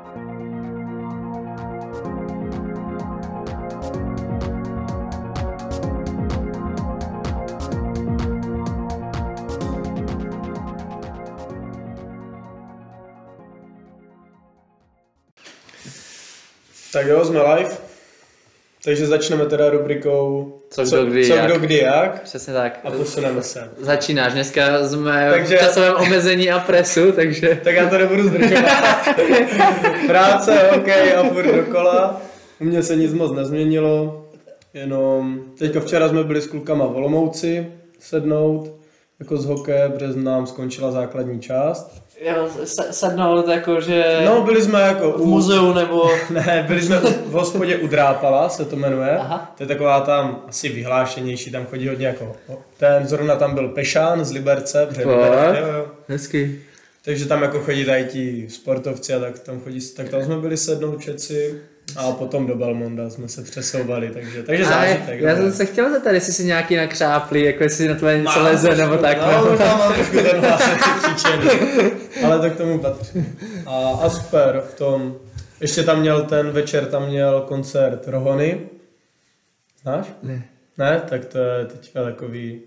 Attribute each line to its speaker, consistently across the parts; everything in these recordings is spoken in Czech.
Speaker 1: Tak jo, jsme live. Takže začneme teda rubrikou
Speaker 2: Co kdo kdy jak.
Speaker 3: Přesně tak.
Speaker 1: A posuneme se.
Speaker 3: Začínáš, dneska jsme v časovém omezení a presu, takže...
Speaker 1: Tak já to nebudu zdržovat. Práce, hokej a furt dokola. U mě se nic moc nezměnilo. Jenom teďka včera jsme byli s klukama v Olomouci sednout. Jako z hokeje, protože nám skončila základní část.
Speaker 3: Jo, sednout jako, že...
Speaker 1: No, byli jsme jako
Speaker 3: v muzeu nebo...
Speaker 1: Ne, byli jsme v hospodě u Drápala, se to jmenuje.
Speaker 3: Aha.
Speaker 1: To je taková tam asi vyhlášenější, tam chodí hodně jako... Ten zrovna tam byl Pešán z Liberce,
Speaker 3: jo. Hezky.
Speaker 1: Takže tam jako chodí tady ti sportovci a tak tam chodí, tak tam jsme byli sednout všetci. A potom do Belmonda jsme se přesouvali, takže zážitek.
Speaker 3: Já jsem se chtěl zeptat, jestli si nějaký nakřáplý, jako jestli na tvé něco leze nebo tak.
Speaker 1: No, možná mám trošku ten hlas příčený, ale to k tomu patří. A super v tom, ještě tam měl ten večer, tam měl koncert Rohony. Znáš?
Speaker 3: Ne.
Speaker 1: Ne? Tak to je teďka takový...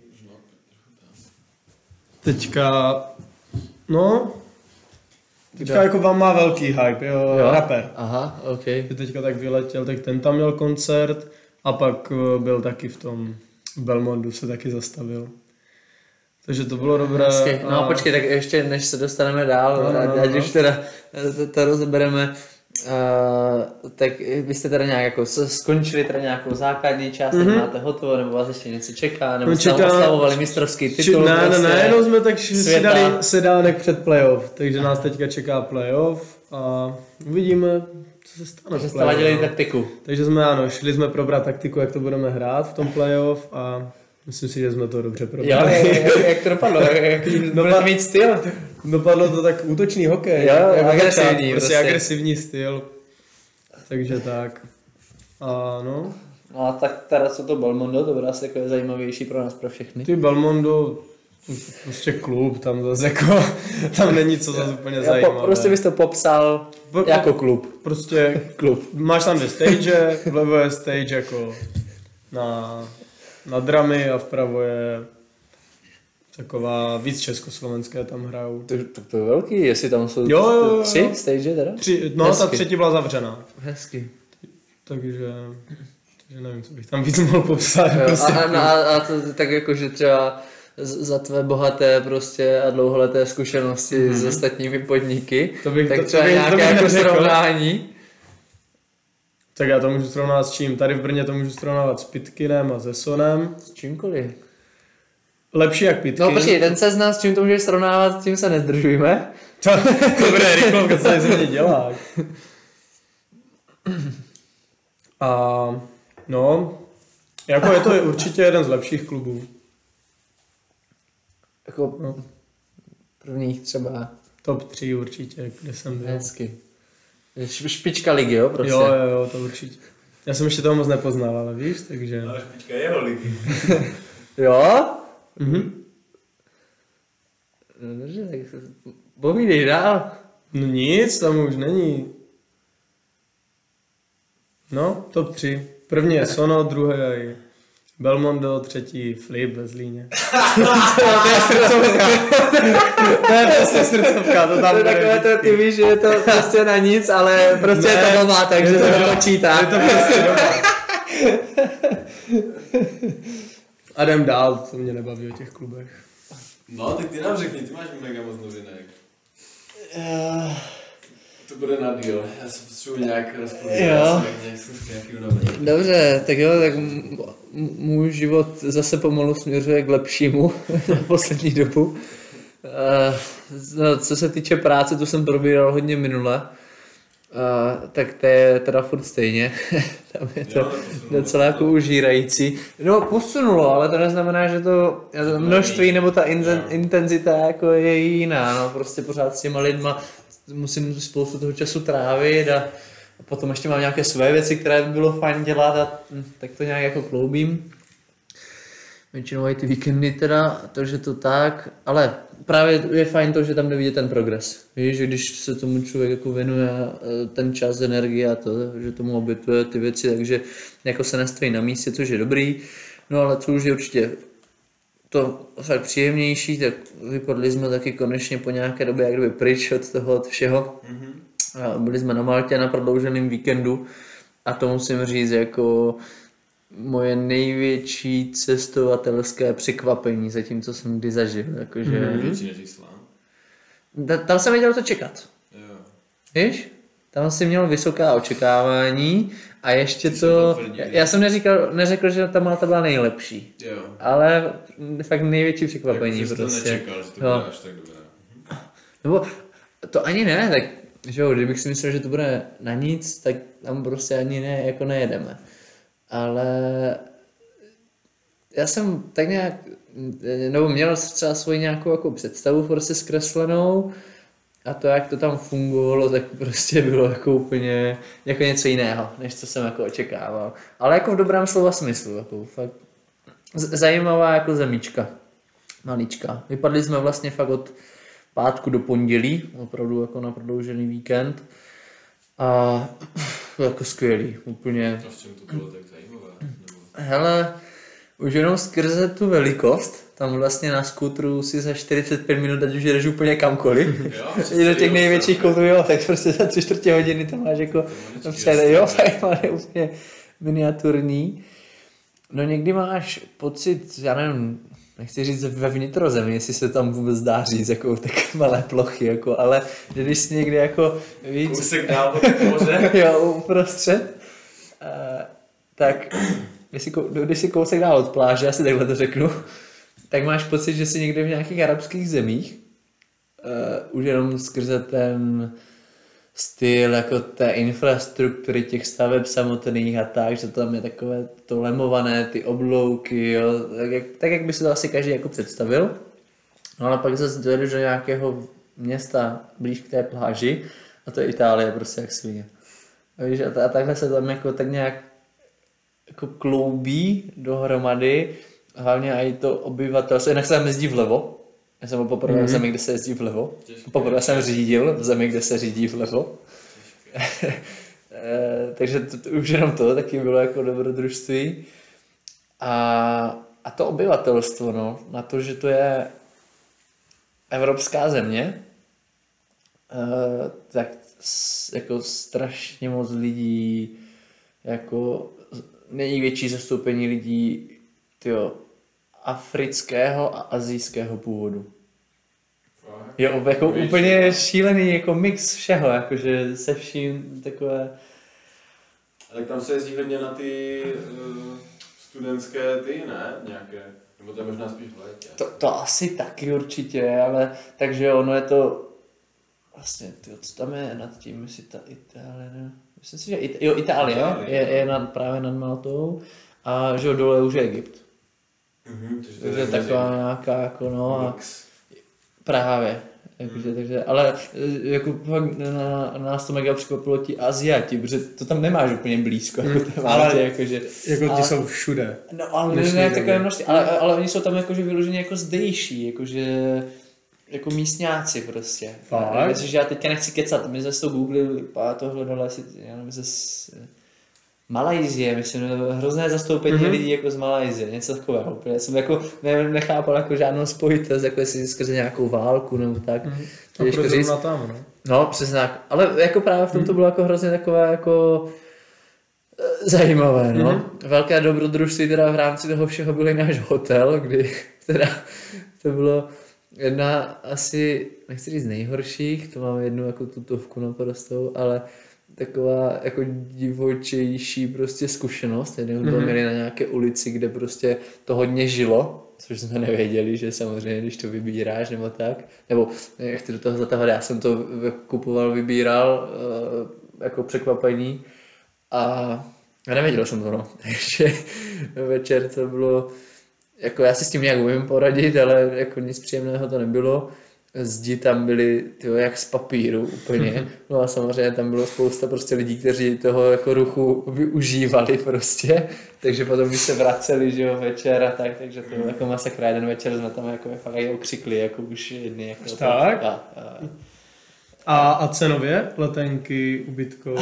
Speaker 1: Teďka jako vám má velký hype, jo, rapper.
Speaker 3: Aha, ok.
Speaker 1: Teďka tak vyletěl, tak ten tam měl koncert a pak byl taky v tom Belmondu, se taky zastavil. Takže to bylo dobré.
Speaker 3: No počkej, tak ještě než se dostaneme dál, když teda to rozebereme, tak vy jste teda nějak jako skončili teda nějakou základní část, tak máte hotovo, nebo vás ještě něco čeká, nebo jste oslavovali mistrovský titul?
Speaker 1: Ne, jenom jsme tak si dali sedánek před playoff, takže nás teďka čeká playoff a uvidíme, co se stane.
Speaker 3: Takže jste ladili taktiku.
Speaker 1: Takže jsme šli jsme probrat taktiku, jak to budeme hrát v tom playoff a myslím si, že jsme to dobře probrali.
Speaker 3: Jo, jak to dopadlo? Budete mít styl?
Speaker 1: Dopadlo to tak útočný hokej.
Speaker 3: Jo, agresivní.
Speaker 1: Prostě agresivní styl. Takže tak. A no.
Speaker 3: No a tak teda co to Belmondo, to bude asi jako zajímavější pro nás, pro všechny.
Speaker 1: Ty Belmondo, prostě klub, tam zase jako, tam není co zase úplně zajímavé.
Speaker 3: Prostě bys to popsal jako klub.
Speaker 1: Prostě klub. Máš tam 2 stage, vlevo je stage jako na dramy a vpravo je taková víc československé tam hrajou.
Speaker 3: Tak to je velký, jestli tam jsou 3 stage teda?
Speaker 1: 3, no hezky. Ta třetí byla zavřená.
Speaker 3: Hezky.
Speaker 1: Takže nevím, co bych tam víc mohl popsat. Prostě
Speaker 3: a to tak jako, že třeba za tvé bohaté prostě a dlouholeté zkušenosti s ostatními podniky, tak třeba nějaké jako srovnání.
Speaker 1: Tak já to můžu srovnávat s čím? Tady v Brně to můžu srovnávat s Pitkinem a se Sonem.
Speaker 3: S čímkoliv.
Speaker 1: Lepší jak Pitkin.
Speaker 3: No počkej, ten seznam, s čím to můžeš srovnávat, tím se nezdržujme.
Speaker 1: Dobré, rychlovka, co tady ze mě dělá. A no, jako je to určitě jeden z lepších klubů.
Speaker 3: Jako prvních třeba.
Speaker 1: Top 3 určitě, kde jsem byl.
Speaker 3: Hezky. Špička ligy, jo, prostě.
Speaker 1: Jo, to určitě. Já jsem ještě toho moc nepoznal, ale víš, takže...
Speaker 2: Ale špička jeho ligy.
Speaker 3: Jo?
Speaker 1: Mhm.
Speaker 3: No dobře, tak povídej dál.
Speaker 1: No nic, tam už není. No, top 3. První je Sono, druhý je Belmondo, třetí Flip ve Zlíně. To je srdcovka. To je prostě srdcovka. To tam
Speaker 3: takové to, ty víš, že je to prostě na nic, ale prostě ne, je to doma, takže to nepočítá.
Speaker 1: Je to prostě doma. A jdem dál, co mě nebaví o těch klubech.
Speaker 2: No, tak ty nám řekni, ty máš mega moc novinek. To bude na díl, já se potřebuji nějak rozpovědět, nějaký unavený.
Speaker 3: Dobře, tak jo, tak můj život zase pomalu směřuje k lepšímu na poslední dobu. No, co se týče práce, tu jsem probíral hodně minule, tak to je teda furt stejně, tam je to docela jako užírající. No posunulo, ale to neznamená, že to množství nebo ta intenzita jako je jiná, no prostě pořád s těma lidma musím spoustu toho času trávit a potom ještě mám nějaké své věci, které by bylo fajn dělat a tak to nějak jako kloubím. Většinou i ty víkendy teda, takže to tak, ale právě je fajn to, že tam nevidí ten progres. Víš, že když se tomu člověk jako věnuje ten čas, energie a to, že tomu obětuje ty věci, takže jako se nestojí na místě, což je dobrý. No ale co už je určitě to fakt příjemnější, tak vypadli jsme taky konečně po nějaké době jak kdyby pryč od toho, od všeho. A byli jsme na Maltě na prodlouženém víkendu a to musím říct jako moje největší cestovatelské překvapení zatím, co jsem kdy zažil. Jakože...
Speaker 2: Větší než Islám.
Speaker 3: Tam jsem věděl to čekat.
Speaker 2: Jo.
Speaker 3: Víš? Tam si měl vysoká očekávání a ještě to... Já jsem neřekl, že ta Malta byla nejlepší.
Speaker 2: Jo.
Speaker 3: Ale fakt největší překvapení
Speaker 2: Jako,
Speaker 3: prostě.
Speaker 2: To nečekal, že to bude až tak dobré.
Speaker 3: Nebo to ani ne, tak že jo, kdybych si myslel, že to bude na nic, tak tam prostě ani ne, jako nejedeme. Ale já jsem tak nějak, nebo měl třeba svoji nějakou jako představu prostě zkreslenou a to, jak to tam fungovalo, tak prostě bylo jako úplně jako něco jiného, než co jsem jako očekával. Ale jako v dobrém slova smyslu, jako fakt zajímavá jako zemička, malička. Vypadli jsme vlastně fakt od pátku do pondělí, opravdu jako na prodloužený víkend a jako skvělý, úplně.
Speaker 2: A v čem to bylo tak zajímavé? Nebo...
Speaker 3: Hele, už jenom skrze tu velikost, tam vlastně na skútru si za 45 minut, ať už jedeš úplně kamkoliv, i do těch největších koutů, jo, tak prostě za 3/4 hodiny tam máš jako, jo, tak je úplně miniaturní. No někdy máš pocit, já nevím, nechci říct ve vnitrozemí, jestli se tam vůbec dá říct, jako tak malé plochy, jako, ale když si někdy jako víc...
Speaker 2: Kousek dál od moře.
Speaker 3: Jo, uprostřed, tak když si kousek dál od pláže, asi takhle to řeknu, tak máš pocit, že jsi někde v nějakých arabských zemích, už jenom skrze ten styl jako té infrastruktury těch staveb samotných a tak, že tam je takové to lemované, ty oblouky, jo, tak jak by si to asi každý jako představil. No ale pak zase dojedeš do nějakého města blíž k té pláži a to je Itálie prostě jak svině. Víš, a takhle se tam jako tak nějak jako kloubí dohromady, hlavně i to obyvatelstvo, jinak se tam jezdí vlevo. Já jsem byl poprvé v zemi, kde se jezdí vlevo. Poprvé jsem řídil v zemi, kde se řídí vlevo. Takže už jenom to taky bylo jako dobrodružství. A to obyvatelstvo, no, na to, že to je evropská země, tak jako strašně moc lidí, jako největší zastoupení lidí, tyjo, afrického a asijského původu. Jo, jako úplně šílený jako mix všeho, jakože se vším takové...
Speaker 2: A tak tam se jezdí hodně na ty studentské ty, ne? Nějaké, nebo to je možná spíš v létě.
Speaker 3: To asi taky určitě, ale takže ono je to vlastně, tyjo, co tam je nad tím, jestli ta Itálie, ne? Myslím si, že Itálie je právě nad Maltou a že dole už je Egypt. Takže taková nějaká jako no a právě. Takže, ale jako fakt na nás to mega překvapilo ti Aziati, protože to tam nemáš úplně blízko. Jako té Maltě, jakože,
Speaker 1: jako ti jsou všude.
Speaker 3: No ale ne takové množství, ale oni jsou tam jakože vyloženě jako zdejší, jakože jako místňáci prostě. Myslím, že já teďka nechci kecat, my jsme to googlili a to hledali asi, já nevím, Malajzie, myslím, hrozné zastoupení lidí jako z Malajzie, něco takového. Já jsem jako nechápal jako žádnou spojitost, jako jestli skrze nějakou válku nebo tak.
Speaker 1: A proto zrovna tam, no.
Speaker 3: No, přesně tak. Ale jako právě v tom to bylo jako hrozně takové jako zajímavé, no. Velké dobrodružství teda v rámci toho všeho byl i náš hotel, kdy teda to bylo jedna asi, nechci říct nejhorších, to máme jednu jako tutovku naprostou, ale taková jako divočejší prostě zkušenost. Jednou jsme měli na nějaké ulici, kde prostě to hodně žilo, což jsme nevěděli, že samozřejmě, když to vybíráš nebo tak, nebo jak ty do toho zatahovat, já jsem to kupoval, vybíral jako překvapení a nevěděl jsem to, no. Takže večer to bylo, jako já si s tím nějak umím poradit, ale jako nic příjemného to nebylo. zdi tam byly tyjo, jak z papíru úplně. No a samozřejmě tam bylo spousta prostě lidí, kteří toho jako ruchu využívali prostě. Takže potom, když se vraceli, že jo, večer a tak, takže to bylo jako masakra. Jeden večer jsme tam jako fakt okřikli, jako už jedny. Jako
Speaker 1: tak? A cenově? Letenky, ubytko?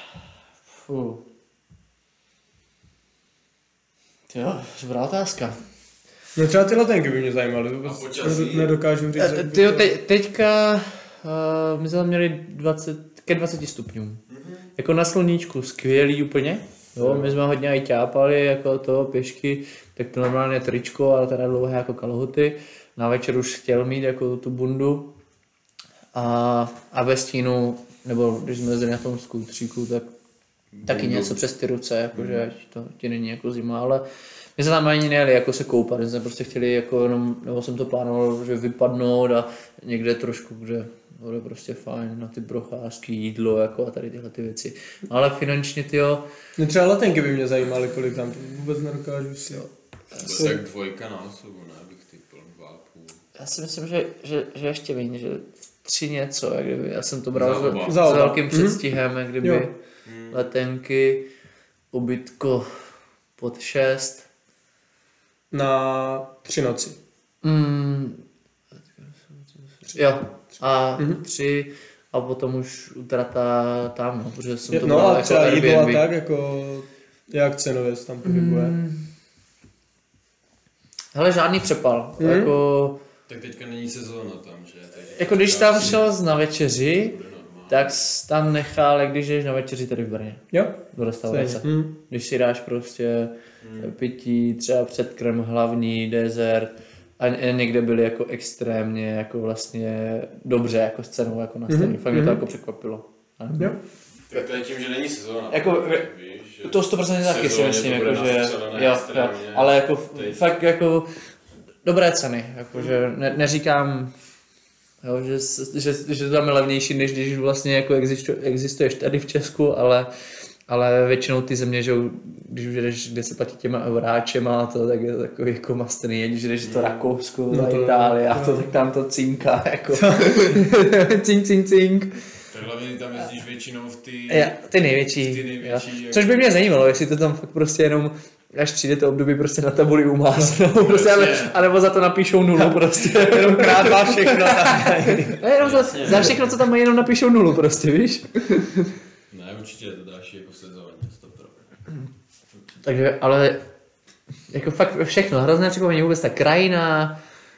Speaker 3: Jo, dobrá otázka.
Speaker 1: No třeba ty letenky by mě zajímaly, nedokážu říct.
Speaker 3: Teďka my jsme tam měli 20 stupňů. Jako na sluníčku, skvělý úplně. Jo, my jsme hodně i ťápali, jako to pěšky, tak to normálně tričko, ale teda dlouhé jako kalhoty. Na večer už chtěl mít jako tu bundu. A ve stínu, nebo když jsme jezdili na tom skútříku, tak taky něco přes ty ruce, jakože to ti není jako zima, ale my jsme tam ani nejeli jako se koupat, my jsme prostě chtěli jako jenom, nebo jsem to plánoval, že vypadnout a někde trošku, kde bude prostě fajn na ty procházky, jídlo jako a tady tyhle ty věci. Ale finančně tyjo.
Speaker 1: No třeba letenky by mě zajímaly, kolik tam, to vůbec nedokážu si.
Speaker 2: To je tak 2 na osobu, ne? Bych typl 2,5.
Speaker 3: Já si myslím, že ještě méně, že 3 něco, jak kdyby, já jsem to bral s
Speaker 1: za
Speaker 3: velkým předstihem, jak kdyby letenky, ubytko pod 6.
Speaker 1: Na 3 noci.
Speaker 3: Jo, a 3 a potom už utrata tam, no, protože jsem to
Speaker 1: no
Speaker 3: bral
Speaker 1: a
Speaker 3: jako
Speaker 1: třeba jídlo a
Speaker 3: Airbnb.
Speaker 1: tak, jako jak cenově se tam pohybuje?
Speaker 3: Hele, žádný přepal, jako...
Speaker 2: Tak teďka není sezóna tam, že?
Speaker 3: Jako když tam šel na večeři, tak tam nechal, jak když jdeš na večeři tady v Brně.
Speaker 1: Jo.
Speaker 3: Do restaurace. Když si dáš prostě pití, třeba předkrm hlavní, dezert a někde byli jako extrémně jako vlastně dobře jako s cenou jako nastavený. Fakt mě to jako překvapilo.
Speaker 1: Jo.
Speaker 2: Tak to je tím, že není sezóna.
Speaker 3: Jako,
Speaker 2: víš,
Speaker 3: to 100% taky si myslím, jako, že jo,
Speaker 2: extrémně.
Speaker 3: ale jako fakt jako dobré ceny, jako, že neříkám, jo, že to tam je levnější, než když vlastně jako existuješ tady v Česku, ale většinou ty země, že když už jdeš, kde se platí těma euráčema a to, tak je to takový jako mastný, když jdeš to Rakousko a Itálie a to, tak tam to cinká, jako cink, cink, cink.
Speaker 2: Tak hlavně tam jezdíš většinou v
Speaker 3: ty největší, jo. Což by mě zajímalo, jestli to tam fakt prostě jenom až přijde to období prostě na tabuli umáznou, prostě, anebo za to napíšou nulu prostě.
Speaker 1: Jenom krátá všechno.
Speaker 3: Jenom za všechno, co tam mají, jenom napíšou nulu prostě, víš?
Speaker 2: Ne, určitě to další jako sezóně, 100%.
Speaker 3: Takže, ale jako fakt všechno, hrozné překvapení, vůbec ta krajina,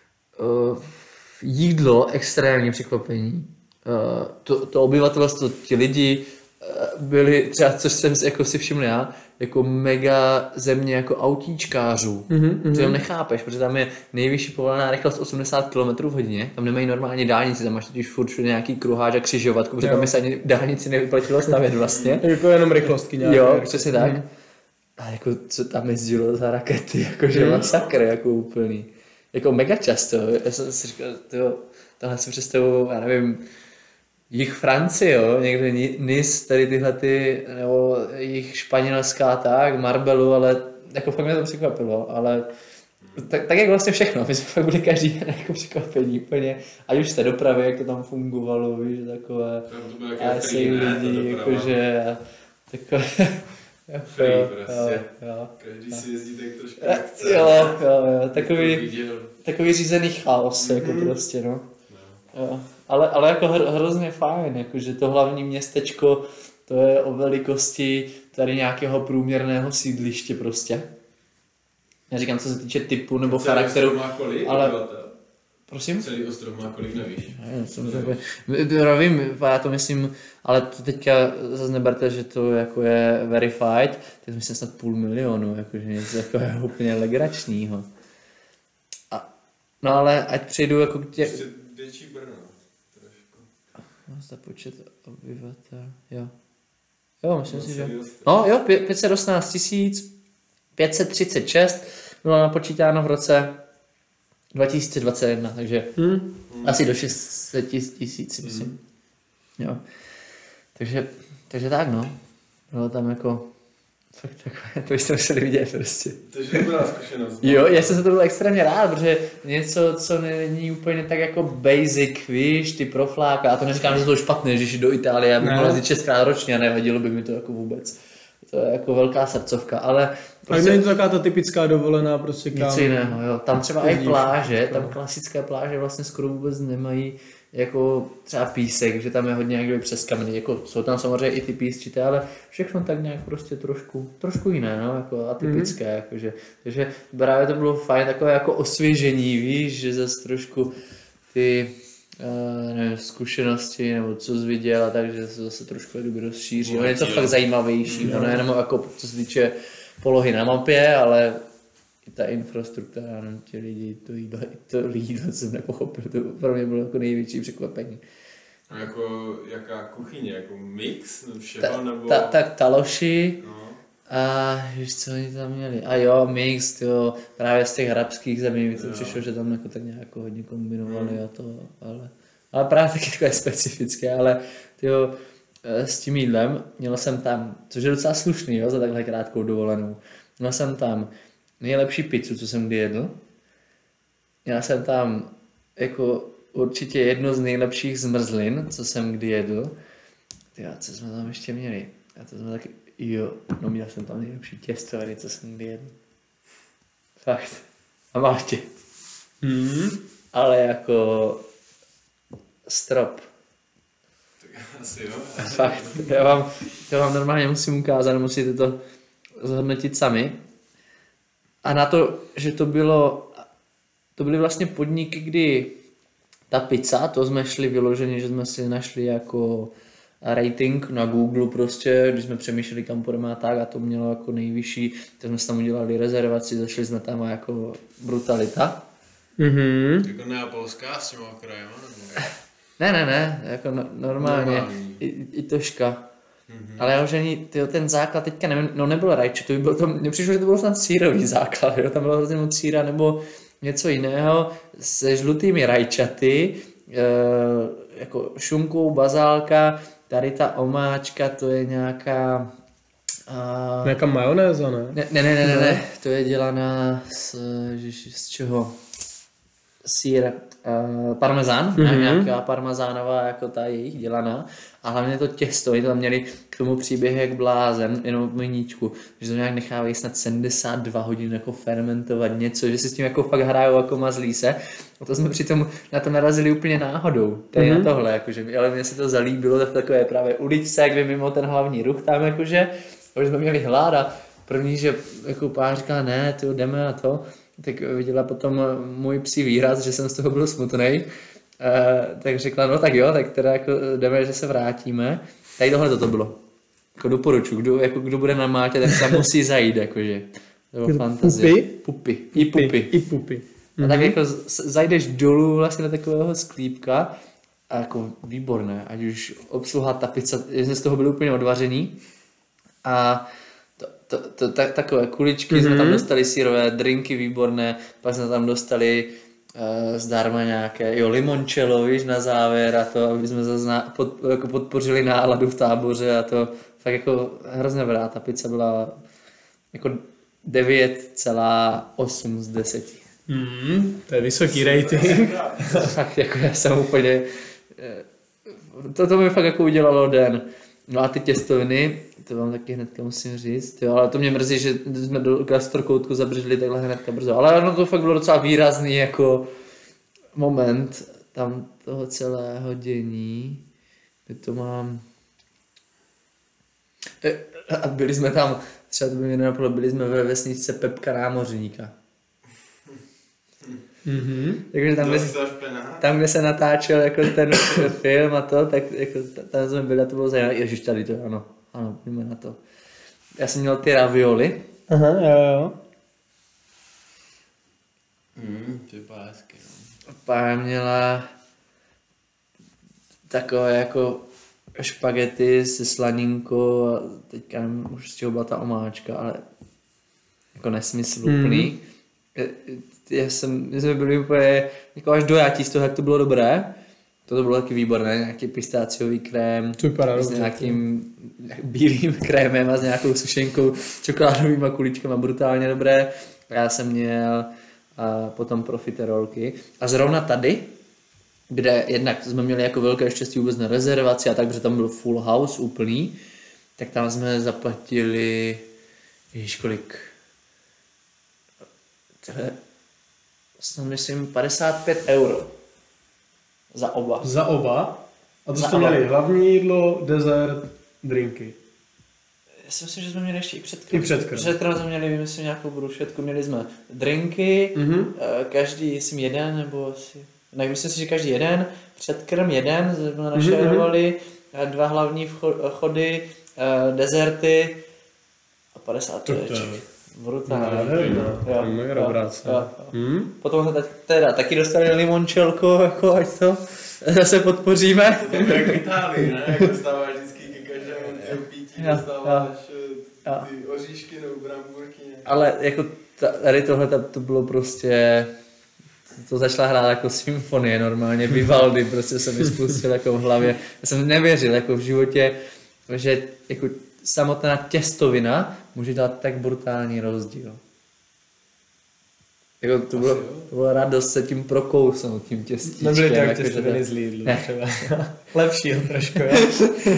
Speaker 3: jídlo, extrémní překvapení, to obyvatelstvo, ti lidi byli třeba, což jsem jako si všiml já, jako mega země jako autíčkářů. Ty tam nechápeš, protože tam je nejvyšší povolená rychlost 80 km/h, tam nemají normálně dálnici, tam máš totiž furt všude nějaký kruháč a křižovatku, protože tam by se ani dálnici nevyplatilo stavět vlastně.
Speaker 1: Jako jenom rychlostky nějaké.
Speaker 3: Jo, přesně tak. A jako co tam jezdilo za rakety, jakože masakr, jako úplný. Jako mega často, já jsem si říkal, tohle si představuji, já nevím, jich Francie, jo, někde Nice, tady tyhle ty, nebo jich Španělská tak, Marbelu, ale jako fakt mě to překvapilo, ale tak jak vlastně všechno, my jsme fakt byli každý den jako překvapení úplně, ať už z té dopravy, jak to tam fungovalo, víš, takové, a se lidi, jakože, takové,
Speaker 2: free prostě,
Speaker 3: jo.
Speaker 2: Každý si jezdí tak trošku
Speaker 3: jo, takový řízený chaos, jako prostě, no. Jo. Ale jako hrozně fajn, jakože to hlavní městečko, to je o velikosti tady nějakého průměrného sídliště prostě. Já říkám, co se týče typu nebo charakteru, ale... Prosím?
Speaker 2: Celý ostrov má kolik, nevíš?
Speaker 3: Nevím, já to myslím, ale to teďka zase neberte, že to jako je verified, tak myslím snad 500 000, jakože něco jako je úplně legračního. No ale ať přejdu jako k tě...
Speaker 2: Větší Brno, trošku.
Speaker 3: Zda počet obyvatel, jo. Jo, myslím si, že... No jo, 518 536 bylo napočítáno v roce 2021, takže asi do 600 000, myslím. Jo. Takže tak, no. Bylo tam jako To byste museli vidět prostě.
Speaker 2: Takže dobrá zkušenost.
Speaker 3: Jo, já jsem se to byl extrémně rád, protože něco, co není úplně tak jako basic, víš, ty profláka, a to neříkám, že to je špatné, že jsi do Itálie a by mohla jezdit 6krát ročně a nevadilo by mi to jako vůbec. To je jako velká srdcovka, ale
Speaker 1: prostě... není to taková ta typická dovolená prostě kam...
Speaker 3: Nic jiného, jo. Tam třeba i pláže, tam klasické pláže vlastně skoro vůbec nemají jako třeba písek, že tam je hodně jakby přes kameny, jako jsou tam samozřejmě i ty písčité, ale všechno tak nějak prostě trošku jiné, no, jako atypické, jakože, takže právě to bylo fajn, takové jako osvěžení, víš, že zase trošku ty nevím, zkušenosti, nebo co jsi viděl, a takže se zase trošku kdyby rozšíří, no, něco fakt zajímavějšího, no, jenom jako co se týče polohy na mapě, ale i ta infrastruktura, no, ti lidi, to jídlo jsem nepochopil, to pro mě bylo jako největší překvapení.
Speaker 2: A jako jaká kuchyně, jako mix všeho, nebo?
Speaker 3: Tak taloši, no. A víš, co oni tam měli? A jo, mix, jo, právě z těch arabských zemí mi to přišlo, že tam jako tak nějak hodně kombinovali a to, ale právě taky takové specifické, ale tyjo, s tím jídlem měl jsem tam, což je docela slušný, jo, za takhle krátkou dovolenou, měl jsem tam nejlepší pizzu, co jsem kdy jedl. Měl jsem tam jako určitě jedno z nejlepších zmrzlin, co jsem kdy jedl. Tyjo, co jsme tam ještě měli? A to jsme taky, jo, no měl jsem tam nejlepší těstoviny, co jsem kdy jedl. Fakt. A máště. Ale jako strop.
Speaker 2: Asi jo.
Speaker 3: Fakt, já vám normálně musím ukázat, musíte to zhodnotit sami. A na to, že to byly vlastně podniky, kdy ta pizza, to jsme šli vyloženě, že jsme si našli jako rating na Google prostě, když jsme přemýšleli kam půjdeme a tak, a to mělo jako nejvyšší, tak jsme si tam udělali rezervaci, zašli jsme tam a jako brutalita.
Speaker 2: Jako neapolská s těma okrajema?
Speaker 3: Ne, jako normálně, i toška. Ale já už ani ten základ teďka nevím, no nebylo rajče, mně přišlo, že to bylo snad sírový základ, jo? Tam bylo hrozně moc síra nebo něco jiného se žlutými rajčaty, jako šunkou, bazálka, tady ta omáčka, to je nějaká...
Speaker 1: Nějaká majonéza, ne?
Speaker 3: Ne, to je dělaná z čeho? Sýr, parmezán, nějaká parmezánová jako ta jejich dělaná, a hlavně to těsto, oni tam měli k tomu příběh jak blázen, jenom v meníčku, že to nějak nechávají snad 72 hodin jako fermentovat něco, že si s tím jako fakt hrajou jako mazlí se, a to jsme přitom na to narazili úplně náhodou, tady na tohle, jakože, ale mně se to zalíbilo, tak takové právě uličce, jak by mimo ten hlavní ruch tam jakože, protože jsme měli hlad a první, že jako pán říká, ne, ty jdeme na to, tak viděla potom můj psí výraz, že jsem z toho byl smutnej, tak řekla, no tak jo, tak teda jako jdeme, že se vrátíme. Tady tohle to bylo. Jako doporučuji, kdo bude na Maltě, tak tam musí zajít, jakože. To bylo fantazie. Pupy. I pupy. A tak jako zajdeš dolů vlastně na takového sklípka a jako výborné, ať už obsluha ta pizza, jsme z toho byli úplně odvařený a takové kuličky jsme tam dostali, sírové drinky výborné, pak jsme tam dostali zdarma nějaké, limoncello, víš, na závěr a to, aby jsme zase jako podpořili náladu v táboře a to fakt jako hrozně dobrá, ta pizza byla jako 9,8 z 10.
Speaker 1: To je vysoký rating.
Speaker 3: Fakt jako já jsem úplně, to mi fakt jako udělalo den. No a ty těstoviny, to vám taky hnedka musím říct, jo, ale to mě mrzí, že jsme do gastrokoutku zabržili takhle hnedka brzo, ale ono to fakt bylo docela výrazný jako moment tam toho celého dění, kde to mám. A byli jsme tam, třeba to by mě nenapadlo, byli jsme ve vesničce Pepka Námořníka. Takže tam, kde se natáčel jako ten film a to, tak jako tam jsme byli a to bylo zajímavé. Ježiš, tady to, ano, pojďme na to. Já jsem měl ty ravioli.
Speaker 1: Aha, jo.
Speaker 2: To vypadá hezky, no.
Speaker 3: Pár měla takové jako špagety se slaninkou a teďka nevím už z čeho byla ta omáčka, ale jako nesmysl úplný. My jsme byli úplně jako až dojatí z toho, jak to bylo dobré. To bylo taky výborné, nějaký pistáciový krém
Speaker 1: To vypadá
Speaker 3: s
Speaker 1: dobře.
Speaker 3: nějakým bílým krémem a s nějakou sušenkou, čokoládovýma kuličkama, brutálně dobré. Já jsem měl potom profiterolky. A zrovna tady, kde jednak jsme měli jako velké štěstí vůbec na rezervaci a tak, protože tam byl full house úplný, tak tam jsme zaplatili, víš kolik, to je, myslím 55 euro za oba.
Speaker 1: Za oba? A to
Speaker 3: Za
Speaker 1: jste
Speaker 3: oba.
Speaker 1: měli hlavní jídlo, dezert, drinky.
Speaker 3: Já si myslím, že jsme měli ještě i
Speaker 1: I předkrm.
Speaker 3: Předkrm jsme měli, myslím, nějakou brušetku, měli jsme drinky, každý, myslím, jeden, nebo asi, ne, myslím si, že každý jeden, předkrm jeden, jsme našerovali, 2 hlavní chody, dezerty a 50
Speaker 1: To je
Speaker 3: teček. Brutálně.
Speaker 1: nádherná.
Speaker 3: Jo,
Speaker 1: Mega
Speaker 3: jo,
Speaker 1: dobrá
Speaker 3: jo,
Speaker 1: cena.
Speaker 3: jo. Potom jsme teda taky dostali limončelku, jako ať to zase podpoříme.
Speaker 2: To je jak v Itálii, ne? Jak dostáváš vždycky ke každému těm pítí,
Speaker 3: Jo,
Speaker 2: dostáváš
Speaker 3: jo.
Speaker 2: ty oříšky nebo bramburky.
Speaker 3: Ale jako tady tohle to bylo prostě, to začala hrát jako symfonie normálně, Vivaldi prostě se mi spustil jako v hlavě. Já jsem nevěřil jako v životě, že jako samotná těstovina může dát tak brutální rozdíl. Jako to bylo radost se tím prokousnout, tím těstíčkem.
Speaker 1: Nebyly tak
Speaker 3: jako, že
Speaker 1: těstoviny
Speaker 3: to-
Speaker 1: z Lidlu
Speaker 3: Ne.
Speaker 1: třeba. Lepšího trošku, jo?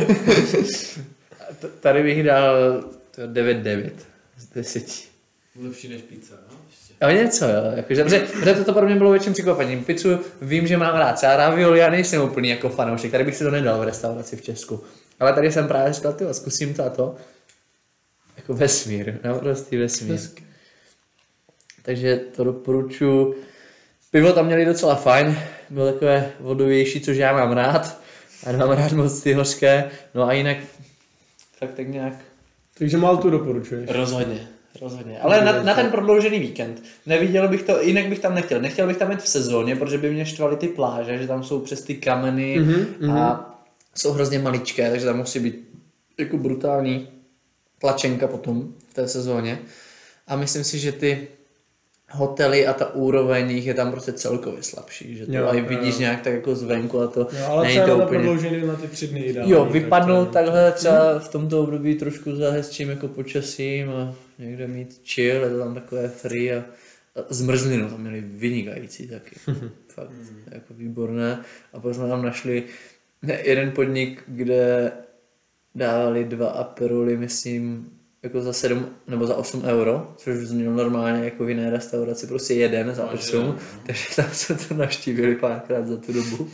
Speaker 3: Tady bych dal 9,9 z 10.
Speaker 2: Lepší než pizza, no? Ještě.
Speaker 3: Ale něco, jo. Jakože, protože to pro mě bylo větším překvapením. Pizzu vím, že mám rád. Třeba ravioli já nejsem úplný jako fanoušek. Tady bych si to nedal v restauraci v Česku. Ale tady jsem právě říkal, tyjo, zkusím to a to. Jako vesmír, naprostý vesmír. Takže to doporučuji. Pivo tam měli docela fajn. Bylo takové vodovější, což já mám rád. A mám rád moc ty hořké. No a jinak fakt tak nějak
Speaker 1: Takže Maltu doporučuješ.
Speaker 3: Rozhodně. Ale na ten prodloužený víkend. Neviděl bych to, jinak bych tam nechtěl. Nechtěl bych tam jít v sezóně, protože by mě štvaly ty pláže, že tam jsou přes ty kameny a jsou hrozně maličké, takže tam musí být jako brutální tlačenka potom v té sezóně. A myslím si, že ty hotely a ta úroveň jich je tam prostě celkově slabší, že to
Speaker 1: Jo,
Speaker 3: aj
Speaker 1: jo.
Speaker 3: vidíš nějak tak jako zvenku a to
Speaker 1: Jo, ale
Speaker 3: není
Speaker 1: třeba
Speaker 3: to
Speaker 1: na
Speaker 3: úplně...
Speaker 1: prodloužený na ty 3 dny ideální.
Speaker 3: Jo,
Speaker 1: tak
Speaker 3: vypadnout
Speaker 1: to-
Speaker 3: takhle třeba v tomto období trošku za hezčím jako počasím a někde mít chill, je to tam takové free a zmrzlinu tam měli vynikající taky. Fakt, jako výborné. A pak jsme tam našli jeden podnik, kde dávali 2 aperoly, myslím, jako za 7 nebo za 8 euro, což znělo normálně jako v jiné restauraci, prostě jeden za 8, takže tam jsme to navštívili párkrát za tu dobu.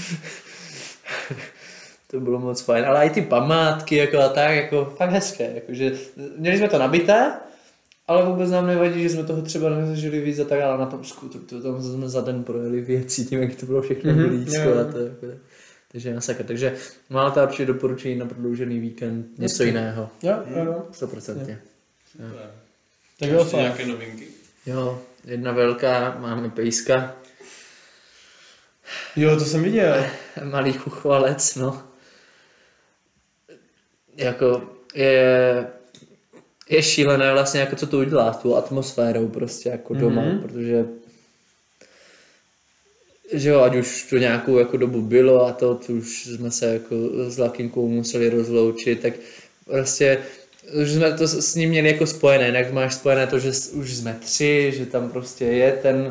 Speaker 3: To bylo moc fajn, ale i ty památky jako a tak, jako fakt hezké, jakože měli jsme to nabité, ale vůbec nám nevadí, že jsme toho třeba nezažili víc a tak, ale na tom skutru, tam jsme za den projeli věci, tím jak to bylo všechno blízko a to jako, takže masakr. Takže Malta určitě doporučení na prodloužený víkend, něco jiného,
Speaker 1: Jo.
Speaker 3: 100%.
Speaker 1: Tak jo,
Speaker 2: Ještě
Speaker 1: fajn.
Speaker 2: nějaké novinky?
Speaker 3: Jo, jedna velká, máme pejska,
Speaker 1: Jo, to jsem viděl.
Speaker 3: malý chuchvalec, no. Jako je šílené vlastně, jako co to udělá s tou atmosférou prostě jako doma, protože že jo, ať už to nějakou jako dobu bylo a to už jsme se jako s Lakinkou museli rozloučit, tak prostě už jsme to s ním měli jako spojené, jinak máš spojené to, že už jsme 3, že tam prostě je ten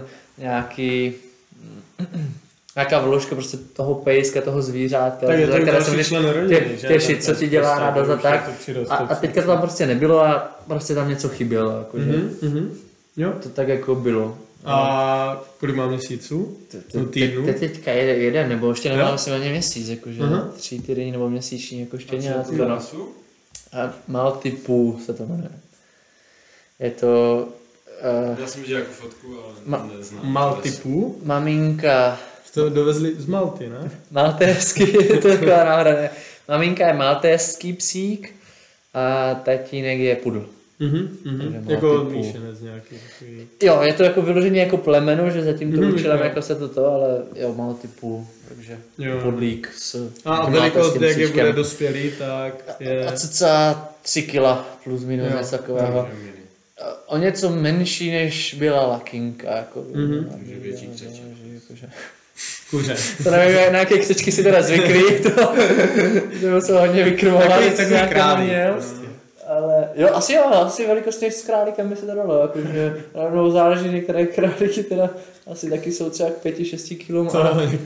Speaker 3: nějaká vložka prostě toho pejska, toho zvířátka,
Speaker 1: Tak je to
Speaker 3: za které
Speaker 1: další
Speaker 3: se
Speaker 1: člen rodiny, že?
Speaker 3: těšit, co ti dělá
Speaker 1: Prostě
Speaker 3: radost a
Speaker 1: už
Speaker 3: tak.
Speaker 1: je to přirost,
Speaker 3: A teďka to tam prostě nebylo a prostě tam něco chybělo, jakože
Speaker 1: Jo.
Speaker 3: to tak jako bylo.
Speaker 1: A kolik má měsíců? No, týdnů?
Speaker 3: Teďka jeden, nebo ještě
Speaker 1: Jo?
Speaker 3: nemám asi ani měsíc, jakože
Speaker 1: Aha.
Speaker 3: 3 týdny nebo měsíční jako štěňátko.
Speaker 2: Co
Speaker 3: No.
Speaker 2: rasu?
Speaker 3: A Maltipu se to jmenuje. Je to
Speaker 2: Já jsem viděl jako fotku, ale neznám.
Speaker 1: Maltipu?
Speaker 3: maminka
Speaker 1: To dovezli z Malty, ne?
Speaker 3: maltéský, je to taková náhoda, ne? Maminka je maltéský psík a tatínek je pudl. Takže
Speaker 1: Jako
Speaker 3: Maltipu.
Speaker 1: odmíšenec nějaký takový.
Speaker 3: Jo, je to jako vyloženě jako plemeno, že zatím to účelem
Speaker 1: jo.
Speaker 3: jako se to, ale jo, Maltipu, takže
Speaker 1: Jo.
Speaker 3: podlík s
Speaker 1: A
Speaker 3: tím
Speaker 1: velikost,
Speaker 3: maltéským
Speaker 1: jak je
Speaker 3: psíčkem.
Speaker 1: bude dospělý, tak je...
Speaker 3: A cca 3 kila plus minus
Speaker 1: Jo.
Speaker 3: něco takového. O něco menší než byla Lakinka, jako.
Speaker 2: Takže větší křeček.
Speaker 3: Jakože,
Speaker 1: Kuře.
Speaker 3: To nevím, na jaké křečky si teda zvyklí, to se hodně vykrmovali.
Speaker 1: Takový králík.
Speaker 3: Ale jo, asi velikostně s králíkem by se to dalo, jakože rovnou záleží, některé králíky teda asi taky jsou třeba k 5-6 kg,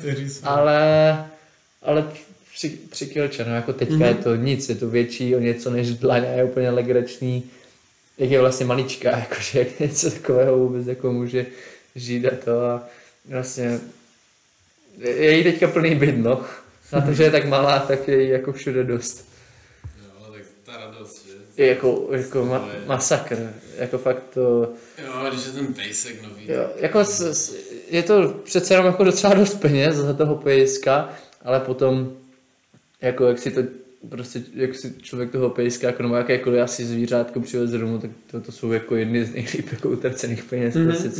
Speaker 3: ale při kilče, no jako teďka je to nic, je to větší o něco než dlaň a je úplně legrační, jak je vlastně maličká, jakože jak něco takového vůbec jako může žít a to a vlastně je jí teďka plný byt, no. Na to, že je tak malá, tak je jí jako všude dost.
Speaker 2: Jo, tak ta radost, že?
Speaker 3: Je jako masakr, jako fakt to...
Speaker 2: Jo, když je ten pejsek nový.
Speaker 3: Jo, jako je to přece jenom jako docela dost peněz za toho pejska, ale potom jako jak si to prostě, jak si člověk toho pejska, jako nebo jakékoliv asi zvířátko přiveze domů, tak to jsou jako jedny z nejlíp jako utracených peněz. Prostě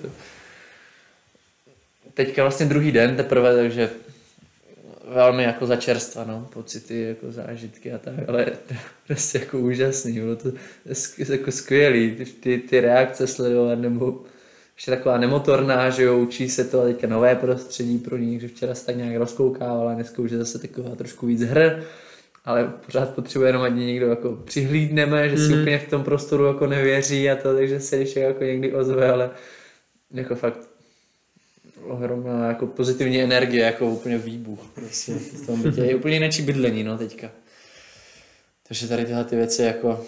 Speaker 3: teďka vlastně druhý den teprve, takže velmi jako začerstva, no, pocity, jako zážitky a tak, ale prostě jako úžasný, bylo to jako skvělý, ty reakce sledovat, nebo ještě taková nemotorná, že jo, učí se to a teďka nové prostředí pro ní, že včera se tak nějak rozkoukávala, dneska už je zase taková trošku víc hr, ale pořád potřebuje jenom, ať někdo jako přihlídneme, že si úplně v tom prostoru jako nevěří a to, takže se ještě jako někdy ozve, ale jako fakt ohromná jako pozitivní energie, jako úplně výbuch prostě v tom bytě. Je úplně jiné bydlení, no teďka. Takže tady tyhle ty věci jako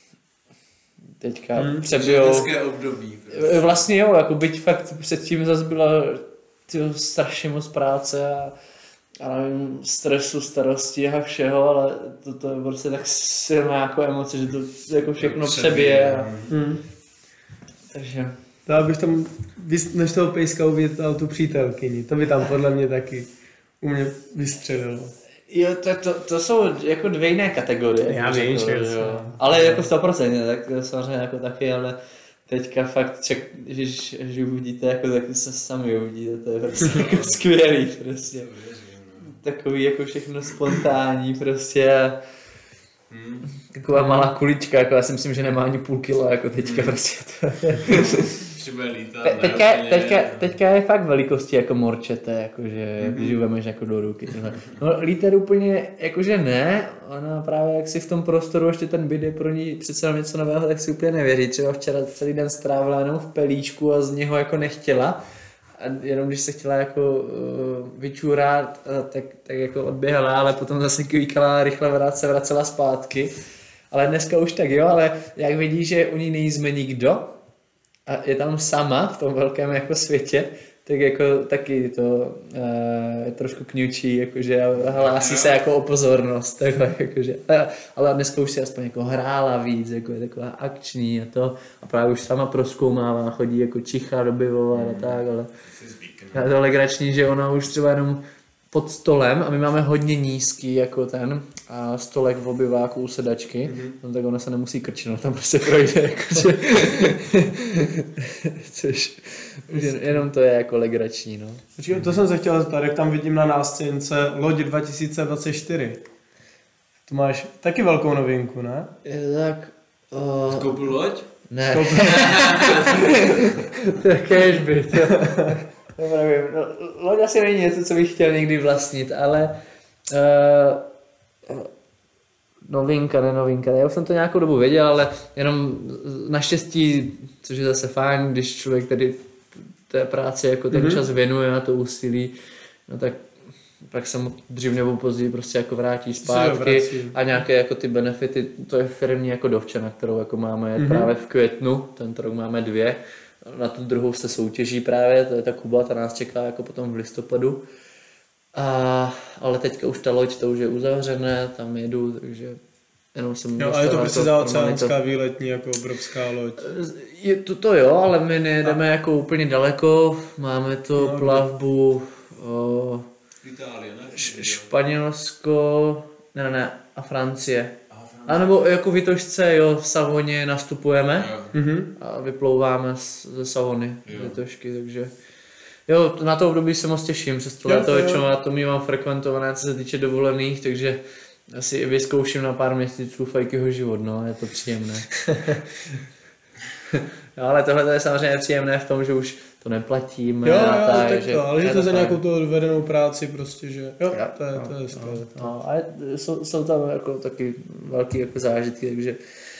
Speaker 3: teďka přebijou.
Speaker 2: Hezké období. Prostě.
Speaker 3: Vlastně jo, jako byť fakt předtím zase byla strašně moc práce a nevím, stresu, starosti a všeho, ale to je prostě tak silná jako emoce, že to jako všechno přebije. Takže...
Speaker 1: To abych tam, než toho pejska uvítal tu přítelkyni, to by tam podle mě taky u mě vystřelilo.
Speaker 3: Jo, to jsou jako dvě jiné kategorie.
Speaker 1: Já vím, že jo.
Speaker 3: Ale jako 100%, tak to samozřejmě jako taky, ale teďka fakt, když uvidíte, jako tak se sami uvidíte, to je prostě jako skvělý prostě. Takový jako všechno spontánní prostě. Taková malá kulička, jako já si myslím, že nemá ani půl kila, jako teďka prostě to teďka je fakt velikosti jako morčete, jakože když ji vemeš jako do ruky. No líter úplně, jakože ne, ona právě jak si v tom prostoru ještě ten byt je pro ní přece jenom něco nového, tak si úplně nevěří. Třeba včera celý den strávila jenom v pelíčku a z něho jako nechtěla. A jenom když se chtěla jako vyčůrat, tak jako odběhala, ale potom zase kvíkala, rychle vracela zpátky. Ale dneska už tak jo, ale jak vidí, že u ní nejsme nikdo a je tam sama v tom velkém jako světě, tak jako taky to je trošku kňučí, jakože hlásí se jako o pozornost, takhle, jakože, ale dneska už si aspoň jako hrála víc, jako je taková akční a to a právě už sama prozkoumává, chodí jako čicha dobivovat a tak, ale je to legrační, že ona už třeba jenom pod stolem a my máme hodně nízký jako ten a stolek v obyváku u sedačky, no, tak ona se nemusí krčit, tam prostě projde, jakože, což jenom to je jako legrační, no.
Speaker 1: Počkej, to jsem se chtěl zeptat, jak tam vidím na nástěnce Loď 2024. Tu máš taky velkou novinku, ne?
Speaker 3: Tak...
Speaker 2: Koupil loď?
Speaker 3: Ne. To je cashbyt, jo. Loď asi není něco, co bych chtěl někdy vlastnit, ale novinka, já už jsem to nějakou dobu věděl, ale jenom naštěstí, což je zase fajn, když člověk tady té práci jako ten čas věnuje na to úsilí, no tak pak se mu dřív nebo později prostě jako vrátí zpátky a nějaké jako ty benefity, to je firmní jako dovčana, kterou jako máme právě v květnu, tento rok máme 2, na tu druhou se soutěží právě, to je ta Kuba, ta nás čeká jako potom v listopadu. Ale teďka už ta loď, to už je uzavřené, tam jedu, takže jenom jsem...
Speaker 1: Jo, ale je to prostě zaoceánská výletní jako obrovská loď.
Speaker 3: To jo, ale my nejedeme jako úplně daleko, máme to plavbu
Speaker 2: Itálie, ne?
Speaker 3: Španělsko, ne, a Francie. A nebo jako Vitošce, jo, v Savoně nastupujeme a vyplouváme ze Savony Vitošky, takže jo, na to období se moc těším, přes to léto většinou já to mívám frekventované, co se týče dovolených, takže asi i vyzkouším na pár měsíců Fajkyho život, no, je to příjemné. No, ale tohle je samozřejmě příjemné v tom, že už to neplatíme
Speaker 1: Jo,
Speaker 3: a tak,
Speaker 1: tak to, ale že to za
Speaker 3: fajn.
Speaker 1: nějakou tu odvedenou práci prostě, že jo,
Speaker 3: Jo,
Speaker 1: to je skvělé.
Speaker 3: No, a jsou tam jako taky velký jako zážitky, takže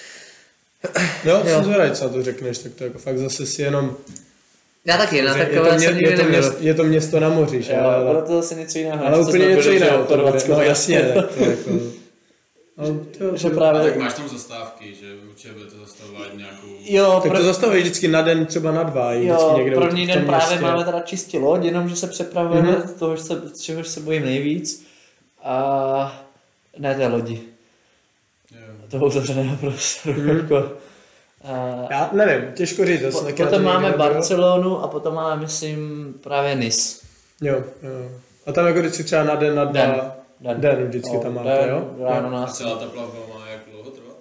Speaker 1: Jo, jsem zvědavý, co to řekneš, tak to jako fakt zase si jenom...
Speaker 3: já taky, na
Speaker 1: je,
Speaker 3: takové jsem nikdy neměl.
Speaker 1: je to město na moři, že?
Speaker 3: Jo, bylo to zase něco jiného.
Speaker 1: Ale
Speaker 3: než co
Speaker 1: úplně
Speaker 3: jsme
Speaker 1: něco
Speaker 3: byli, že
Speaker 1: jiného.
Speaker 3: jo, v Chorvatsku.
Speaker 1: No jasně, tak to jako... Ale to,
Speaker 3: Že
Speaker 2: A
Speaker 3: právě...
Speaker 2: tak máš tam zastávky, že určitě budete zastavovat nějakou...
Speaker 3: Jo,
Speaker 1: tak to zastaví vždycky na den, třeba na 2.
Speaker 3: jo,
Speaker 1: někde
Speaker 3: první
Speaker 1: v tom
Speaker 3: den právě
Speaker 1: městě.
Speaker 3: máme teda čistě loď, jenomže se přepravujeme toho, čehož se bojím nejvíc. A ne té lodi.
Speaker 2: Jo.
Speaker 3: Toho uzavřeného prostoru. Jako. A
Speaker 1: Já nevím, těžko říct. Zase taky na to
Speaker 3: potom máme
Speaker 1: někde nebyl.
Speaker 3: Barcelonu a potom máme, myslím, právě Nice.
Speaker 1: Jo. A tam jako vždycky třeba na den, na 2. Den vždycky
Speaker 3: No,
Speaker 1: tam máte,
Speaker 3: den,
Speaker 1: jo?
Speaker 3: Ráno
Speaker 2: A
Speaker 3: nás
Speaker 2: celá ta plavba má jak dlouho trvat?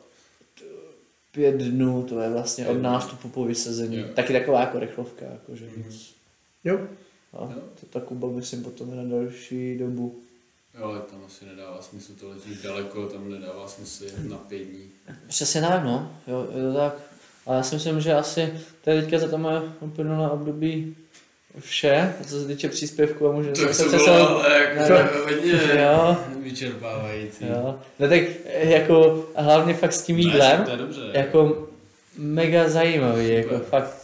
Speaker 3: 5 dnů, to je vlastně od nástupu po vysazení.
Speaker 2: Jo.
Speaker 3: Taky taková jako rychlovka, jakože nic.
Speaker 1: Jo.
Speaker 3: No, to ta Kuba myslím potom je na další dobu.
Speaker 2: Jo, ale tam asi nedává smysl to letíš daleko, tam nedává smysl jet na 5 dní.
Speaker 3: Přesně tak, no. Jo, je to tak. Ale já si myslím, že asi to je teďka za to moje uplynulé období vše, co se týče příspěvku a můžeme
Speaker 2: To
Speaker 3: se
Speaker 2: bylo ale jako
Speaker 3: ne,
Speaker 2: hodně
Speaker 3: jo,
Speaker 2: vyčerpávající.
Speaker 3: jo. No tak jako hlavně fakt s tím jídlem,
Speaker 2: To je dobře.
Speaker 3: jako mega zajímavý, jako fakt.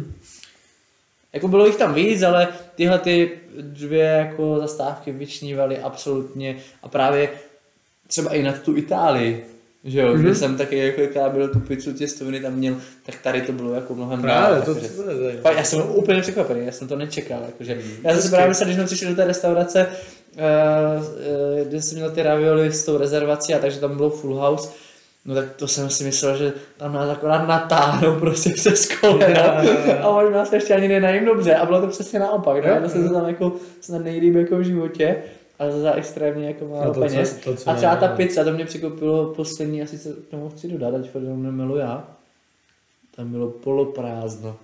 Speaker 3: Jako bylo jich tam víc, ale tyhle ty 2 jako zastávky vyčnívaly absolutně a právě třeba i nad tu Itálii, že jo, že jsem taky jako byl tu pizzu těstoviny tam měl, tak tady to bylo jako mnohem
Speaker 1: Právě,
Speaker 3: dál,
Speaker 1: to
Speaker 3: jakože-
Speaker 1: je zajímavé.
Speaker 3: Fakt, já jsem byl úplně překvapený, já jsem to nečekal, jakože. Já jsem si právě myslel, když jsme přišli do té restaurace, kde jsem měl ty ravioli s tou rezervací a takže tam bylo full house, no tak to jsem si myslel, že tam nás akorát natáhnou prostě přes kolena a možná se ještě ani nenajím dobře a bylo to přesně naopak, no, já jsem to tam jako snad nejlíp jako v životě. Ale za extrémně jako málo
Speaker 1: to,
Speaker 3: peněz.
Speaker 1: co
Speaker 3: A třeba ta
Speaker 1: ne,
Speaker 3: pizza, to mě překvapilo poslední, asi se k tomu chci dodat, ať fakt nemilu já. Tam bylo poloprázdno.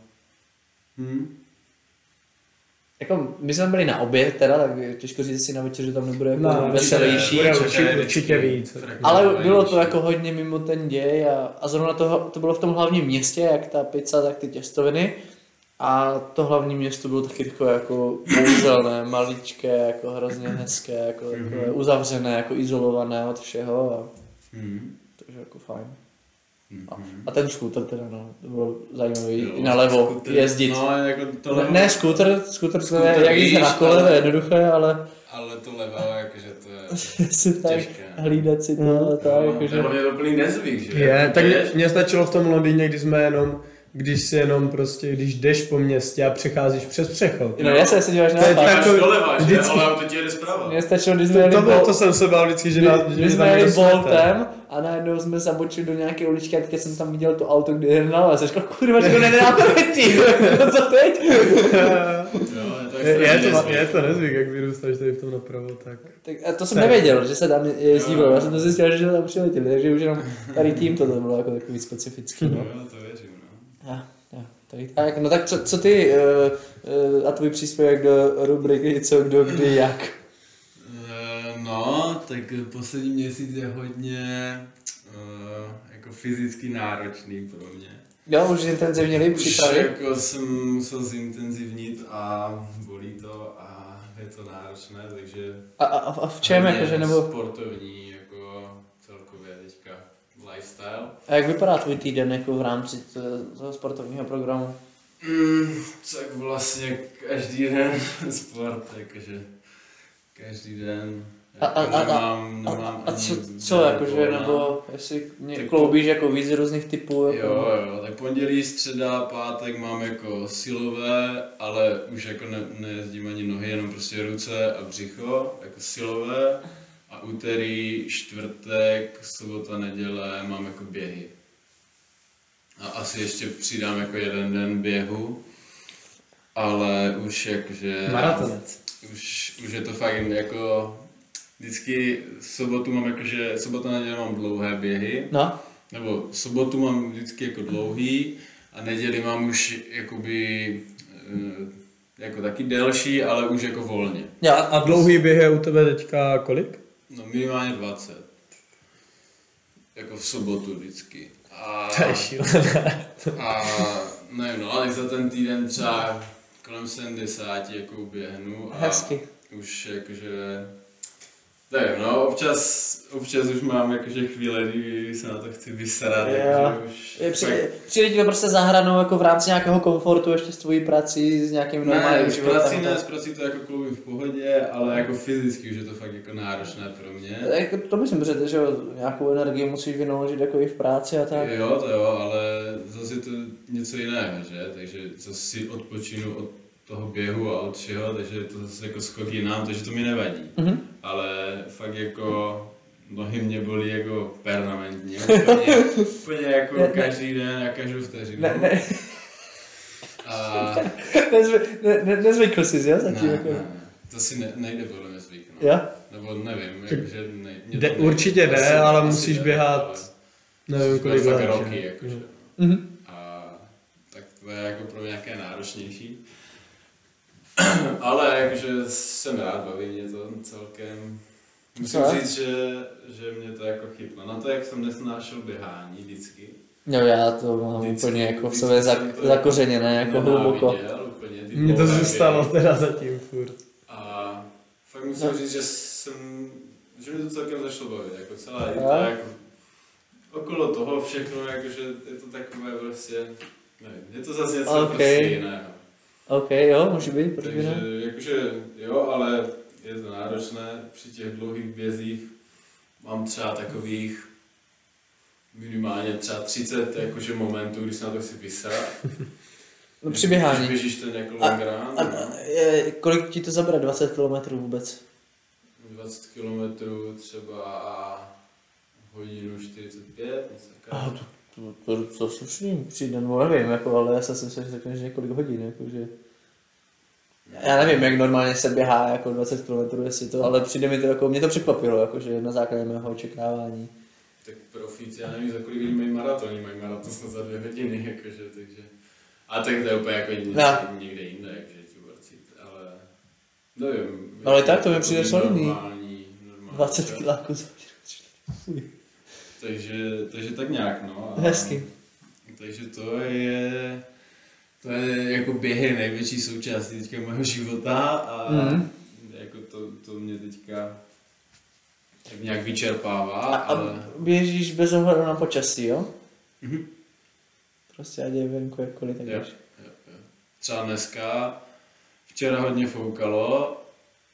Speaker 3: Jako, my jsme byli na oběd teda, tak je těžko říct si na večer, že tam nebude jako veselější.
Speaker 1: bude určitě víc.
Speaker 3: Ale bylo to jako hodně mimo ten děj a zrovna to bylo v tom hlavním městě, jak ta pizza, tak ty těstoviny. A to hlavní město bylo taky takové jako kouzelné, maličké, jako hrozně hezké, jako takové uzavřené, jako izolované od všeho. A, takže jako fajn. A ten skúter teda, no, to bylo zajímavý, i nalevo
Speaker 2: skuter,
Speaker 3: jezdit.
Speaker 2: No, jako to levo,
Speaker 3: Ne, skúter to je, jak jít na kole, to je jednoduché, ale
Speaker 2: ale to levo, jakože to je
Speaker 3: si tak
Speaker 2: těžké.
Speaker 3: hlídat si to a tak,
Speaker 2: To
Speaker 3: jakože.
Speaker 2: je hlavně úplný nezvyk, že?
Speaker 1: Je, tak
Speaker 2: Jdeš,
Speaker 1: mně stačilo v tom Londýně, když jsme jenom, když si jenom prostě, když jdeš po městě a přecházíš přes přechod.
Speaker 3: No jasně, se díváš
Speaker 1: To je
Speaker 3: na
Speaker 2: máš
Speaker 1: takový-
Speaker 2: doleva, že?
Speaker 1: vždycky-
Speaker 2: Ale auto ti jede zprava.
Speaker 3: Mně stačilo, když jsme jeli
Speaker 1: To jsem se bál vždycky, že
Speaker 3: když
Speaker 1: že
Speaker 3: jsme
Speaker 1: tam
Speaker 3: jeli
Speaker 1: někdo smete.
Speaker 3: Boltem a najednou jsme zabočili do nějaké uličky a teď jsem tam viděl to auto, kde jel na les. A říkal, kurva, že to nejde na předtím. Co teď?
Speaker 2: Jo, je to extrémně nezvyk.
Speaker 1: Je to nezvyk, jak vyrůstáš tady v tom napravo, tak.
Speaker 3: Tak, a to jsem nevěděl, že se tam jezdí, já jsem to zjistil, že tam přiletěli, takže už jenom tady tím to bylo jako takový specifický. No.
Speaker 2: Jo, to věřím, no.
Speaker 3: Tak, no tak co ty a tvůj příspěvek do rubriky co, kdo, kdy, jak?
Speaker 2: No, tak poslední měsíc je hodně jako fyzicky náročný pro mě.
Speaker 3: Jo, už intenzivně líp
Speaker 2: Už
Speaker 3: přípravy.
Speaker 2: jako jsem musel zintenzivnit a bolí to a je to náročné, takže...
Speaker 3: A v čem,
Speaker 2: hodně
Speaker 3: jakože, nebo...
Speaker 2: sportovní, jako celkově teďka lifestyle.
Speaker 3: A jak vypadá tvůj týden jako v rámci toho sportovního programu?
Speaker 2: Tak vlastně každý den sport, jakože každý den. Nemám
Speaker 3: A
Speaker 2: ani
Speaker 3: co jakože,
Speaker 2: volna.
Speaker 3: nebo jestli
Speaker 2: Tak
Speaker 3: kloubíš jako víc různých typů? Jako...
Speaker 2: Jo, tak pondělí, středa, pátek mám jako silové, ale už jako nejezdím ani nohy, jenom prostě ruce a břicho, jako silové. A úterý, čtvrtek, sobota, neděle mám jako běhy. A asi ještě přidám jako jeden den běhu, ale už jakože...
Speaker 1: Maratonec.
Speaker 2: Už je to fakt jako... Vždycky sobotu mám jakože, sobota neděle mám dlouhé běhy,
Speaker 3: No,
Speaker 2: nebo sobotu mám vždycky jako dlouhý a neděli mám už jakoby jako taky delší, ale už jako volně.
Speaker 1: A dlouhý běh je u tebe teďka kolik?
Speaker 2: No minimálně 20. Jako v sobotu vždycky. A
Speaker 1: To je šílené.
Speaker 2: nevím, no, ale za ten týden třeba kolem 70 jako uběhnu a
Speaker 3: Hezky.
Speaker 2: už jakože, nevím, no, občas už mám jakože chvíle, kdy se na to chci vysarat, jakože už...
Speaker 3: Přijde ti to prostě za hranou jako v rámci nějakého komfortu ještě s tvojí prací, s nějakým normálním
Speaker 2: Ne,
Speaker 3: životem.
Speaker 2: s prací to jako kloubím v pohodě, ale jako fyzicky už je to fakt jako náročné pro mě.
Speaker 3: Jako to myslím, že jo, nějakou energii musíš vynaložit jako i v práci a tak.
Speaker 2: Jo, to jo, ale zase je to něco jiného, že? Takže zase si odpočinu od toho běhu a od všeho, takže je to zase jako skok jinam, takže to mi nevadí.
Speaker 3: Mm-hmm.
Speaker 2: Ale fakt jako nohy mě bolí jako permanentně, úplně jako každý den a každou vteřinu.
Speaker 3: Ne.
Speaker 2: A...
Speaker 3: Nezvykl jsi, jo? Zatím,
Speaker 2: ne,
Speaker 3: jako...
Speaker 2: ne, to si nejde podle mě zvyknout.
Speaker 3: Jo?
Speaker 2: Nebo nevím, jakože
Speaker 1: určitě jde, ale musíš běhat, nevím kolik
Speaker 2: fakt
Speaker 1: let.
Speaker 2: roky, jakože.
Speaker 3: Mm-hmm.
Speaker 2: A tak to je jako pro mě nějaké náročnější. Ale jakože jsem rád, baví mě to celkem. Musím říct, že mě to jako chytlo. Na to, jak jsem nesnášel běhání vždycky.
Speaker 3: Jo, já to mám úplně jako v sobě zakořeněné, jako hluboko.
Speaker 1: Mně to zůstalo teda zatím furt.
Speaker 2: A fakt musím říct, že mě to celkem začalo bavit, jako celá jita, jako okolo toho všechno, jakože je to takové prostě, nevím, je to zase něco prostě jiného.
Speaker 3: OK, jo, může být, proč by
Speaker 2: Takže
Speaker 3: ne?
Speaker 2: jakože jo, ale je to náročné při těch dlouhých bězích. Mám třeba takových minimálně třeba 30 jakože momentů, kdy se na to chci vysrat.
Speaker 3: No při běhání.
Speaker 2: Když běžíš ten jako long run.
Speaker 3: Kolik ti to zabere 20 km vůbec?
Speaker 2: 20 km třeba hodinu 45, něco takového.
Speaker 3: To slušný přijde, no nevím, jako, ale já jsem si myslel, že řekneš několik hodin, jakože... Já nevím, jak normálně se běhá jako 20 km, jestli to, ale přijde mi to jako, mě to překvapilo, jakože na základě mého očekávání.
Speaker 2: Tak profíci, já nevím, za kolik lidí mají maraton snad za 2 hodiny, jakože, takže... A tak to je úplně jako někde jinde, jakože ti borci, ale... Nevím.
Speaker 3: Ale tak to mi přijde solidní.
Speaker 2: Normální
Speaker 3: 20 kiláků za hodinu.
Speaker 2: Takže tak nějak, no.
Speaker 3: Hezky.
Speaker 2: Takže to je jako běhy největší součástí teďka mého života a jako to mě teďka tak nějak vyčerpává, ale...
Speaker 3: běžíš bez ohledu na počasí, jo?
Speaker 2: Mhm.
Speaker 3: Prostě ať je venku jakkoliv, tak běž.
Speaker 2: Jo. Třeba dneska, včera hodně foukalo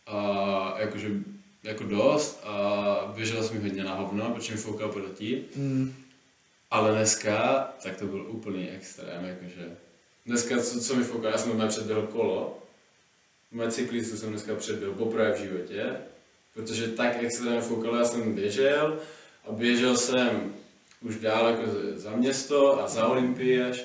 Speaker 2: a jakože jako dost a běžel jsem hodně na hovno, protože mi foukal proti. Ale dneska, tak to byl úplný extrém, jakože dneska, co mi foukal, já jsem normálně předběhl kolo. Moje cyklistu jsem dneska předběhl poprvé v životě, protože tak extrémně foukalo, já jsem běžel a běžel jsem už dál jako za město a za Olympii až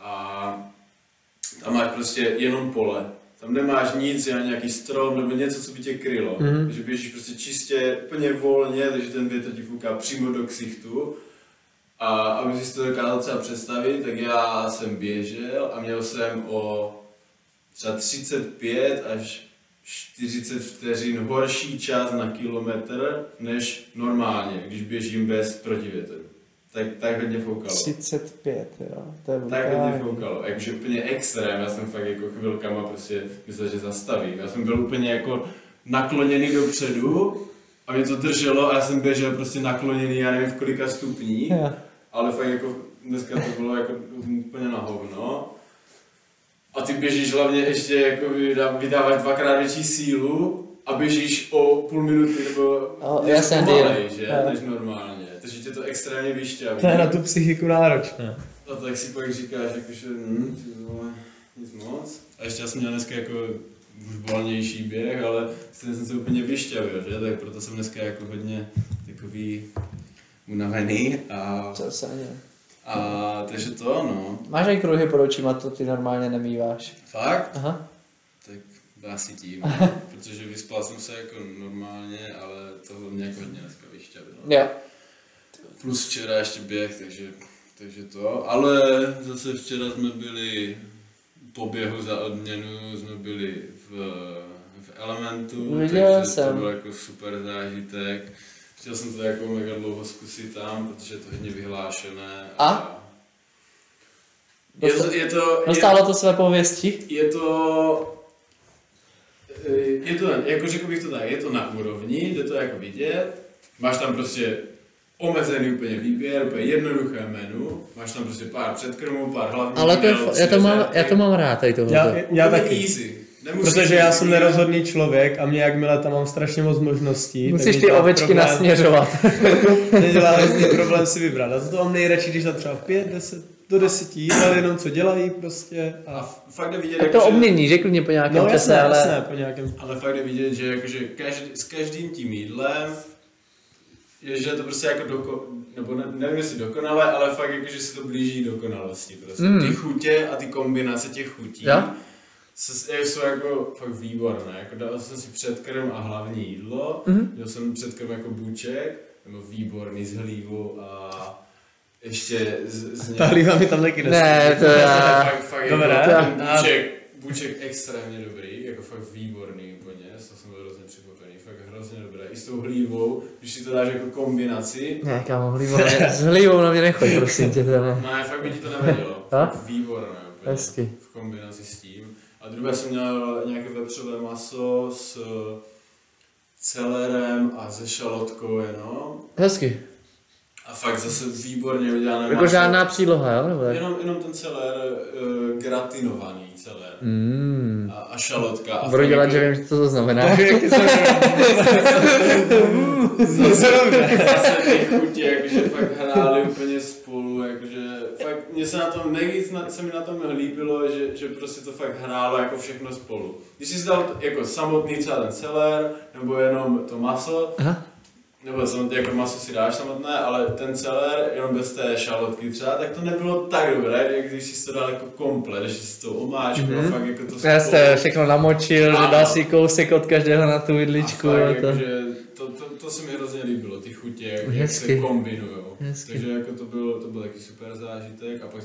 Speaker 2: a tam máš prostě jenom pole. Tam nemáš nic, ani nějaký strom nebo něco, co by tě krylo. Takže běžíš prostě čistě, úplně volně, takže ten větr ti fouká přímo do ksichtu. A aby si to dokázal třeba představit, tak já jsem běžel a měl jsem o třeba 35 až 40 vteřin horší čas na kilometr než normálně, když běžím bez protivětru. Tak hodně foukalo.
Speaker 3: 35, jo, to je
Speaker 2: tak hodně foukalo, jakože úplně extrém, já jsem fakt jako chvilkama prostě myslel, že zastavím. Já jsem byl úplně jako nakloněný dopředu a mě to drželo a já jsem běžel prostě nakloněný, já nevím v kolika stupních, ale fakt jako dneska to bylo jako úplně na hovno. A ty běžíš hlavně ještě jako vydáváš dvakrát větší sílu a běžíš o půl minuty nebo něco pomalej, že? Než normálně. Takže tě to extrémně vyšťaví.
Speaker 1: To je na tu psychiku náročné.
Speaker 2: A tak si pak říkáš, jakože nic moc. A ještě já jsem měl dneska jako už volnější běh, ale jsem se úplně vyšťavil, že? Tak proto jsem dneska jako hodně takový unavený a... takže to, no.
Speaker 3: Máš aj kruhy pod očima, to ty normálně nemýváš.
Speaker 2: Fakt?
Speaker 3: Aha.
Speaker 2: Tak asi tím, protože vyspal jsem se jako normálně, ale tohle mě jako hodně dneska vyšťavilo.
Speaker 3: Jo.
Speaker 2: Plus včera ještě běh, takže to, ale zase včera jsme byli po běhu za odměnu, jsme byli v Elementu, takže to byl jako super zážitek. Chtěl jsem to jako mega dlouho zkusit tam, protože je to hodně vyhlášené.
Speaker 3: Dostalo to své pověsti?
Speaker 2: Je to, jako řekl bych to tak, je to na úrovni, jde to jako vidět, máš tam prostě omezený úplně výběr, úplně jednoduché menu, máš tam prostě pár předkrmů, pár hlavních
Speaker 3: Ale to já to mám rád, tady tohoto.
Speaker 1: Já taky.
Speaker 2: Easy.
Speaker 1: Protože já jsem nerozhodný člověk a mě jakmile tam mám strašně moc možností.
Speaker 3: Musíš ty ovečky nasměřovat.
Speaker 1: Nedělá hrozný problém si vybrat. A to mám nejradši, když tam třeba 5, 10 do 10 jídel, jenom co dělají prostě. A
Speaker 2: fakt jde vidět,
Speaker 3: tak to obmění, že klidně po nějakém čase,
Speaker 1: jasné, po nějakém.
Speaker 2: Ale fakt jde vidět, že jakože s každým tím jídlem že to prostě jako nebo nevím jestli dokonale, ale fakt jako, že se to blíží dokonalosti prostě. Ty chutě a ty kombinace těch chutí jsou jako fakt výborné. Jako dal jsem si předkrm a hlavní jídlo, dal jsem předkrm jako buček, nebo výborný s hlívou a ještě
Speaker 1: ta hlíva mi tam taky
Speaker 3: nestane. Ne, to já...
Speaker 2: Fakt buček extrémně dobrý, jako fakt výborný úplně, to jsem byl hrozně překvapený, fakt hrozně dobré. I s tou hlívou, když si to dáš jako kombinaci.
Speaker 3: Ne, kámo, s hlívou na mě nechoď, prosím tě, to ne.
Speaker 2: Ne, fakt by ti to nevadilo, fakt výborné úplně,
Speaker 3: hezky.
Speaker 2: V kombinaci s tím. A druhé jsem měl nějaké vepřové maso s celerem a se šalotkou jenom.
Speaker 3: Hezky.
Speaker 2: A fakt zase výborně udělané maso.
Speaker 3: Jako žádná příloha, jo? Nebo
Speaker 2: jenom ten celer, gratinovaný celer. A šalotka. A
Speaker 3: budu dělat, že vím, co to znamená.
Speaker 2: Zase ty chutě, jakože fakt hráli úplně spolu, jakože fakt mě se na tom nejvíc se mi na tom líbilo, že prostě to fakt hrálo jako všechno spolu. Když jsi dal jako samotný třeba ten celer, nebo jenom to maso, nebo jako maso si dáš samotné, ale ten celer, jenom bez té šalotky třeba, tak to nebylo tak dobré, jak když jsi to dal jako komplet, že jsi to omáčku a fakt jako to
Speaker 3: já jste všechno namočil, že dá si kousek od každého na tu vidličku.
Speaker 2: A fakt, jako, že to se mi hrozně líbilo, ty chutě, jak se kombinujou. Takže jako to byl taky super zážitek a pak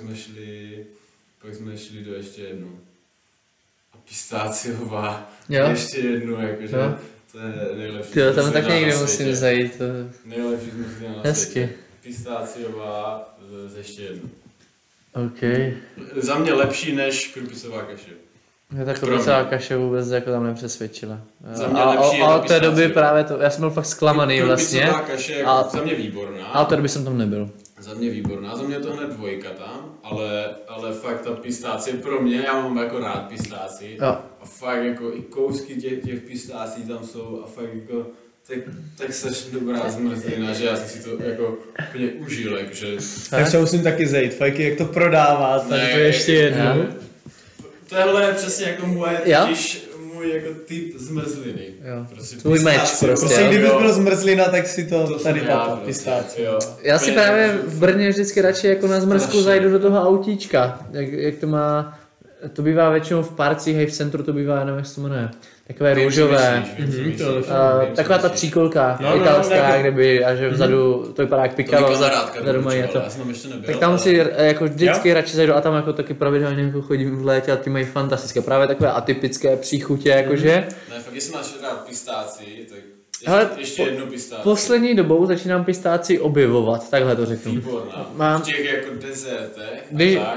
Speaker 2: jsme šli do ještě jednu. A pistáciová, ještě jednu, jakože. To je nejlepší.
Speaker 3: Tyjo, tam tak někdy musím zajít.
Speaker 2: Nejlepší jsme na světě. Pistáciová z ještě jednou.
Speaker 3: OK.
Speaker 2: Za mě lepší než krupicová kaše.
Speaker 3: Mě ta krupicová kaše vůbec jako tam nepřesvědčila.
Speaker 2: Za mě lepší
Speaker 3: a od té doby právě to, já jsem byl fakt zklamaný vlastně.
Speaker 2: Krupicová kaše je jako za mě výborná.
Speaker 3: A od té doby jsem tam nebyl.
Speaker 2: Za mě výborná, za mě to hned 2 tam, ale fakt ta pistácie pro mě, já mám jako rád pistáci. A fakt jako i kousky těch pistácí tam jsou a fakt jako tak strašně dobrá zmrzlina, že já jsem si to jako úplně užil, jakože...
Speaker 1: Tak se musím taky zajít, fakt jak to prodává, tak to ještě jednou.
Speaker 2: Tohle je přesně jako můj jako typ zmrzliny.
Speaker 3: Prostě tvůj meč prostě.
Speaker 1: Kdybys byl zmrzlina, tak si to tady tato pistácie.
Speaker 3: Já si právě v Brně vždycky radši jako na zmrzku zajdu do toho autíčka, jak to má, to bývá většinou v parcích, hej v centru to bývá, nevím jak se to jmenuje. Takové růžové, taková ta tříkolka italská, kde by, a že vzadu to vypadá jak pikalo, vzadu mají to. Tak tam si jako vždycky radši zajdu a tam jako taky pravidelně jako chodím v létě a ty mají fantastické, právě takové atypické příchutě jakože.
Speaker 2: Ne, fakt jestli máš rád pistácii, tak ještě jednu pistáci.
Speaker 3: Poslední dobou začínám pistáci objevovat, takhle to řeknu.
Speaker 2: Výborná, v těch jako dezertech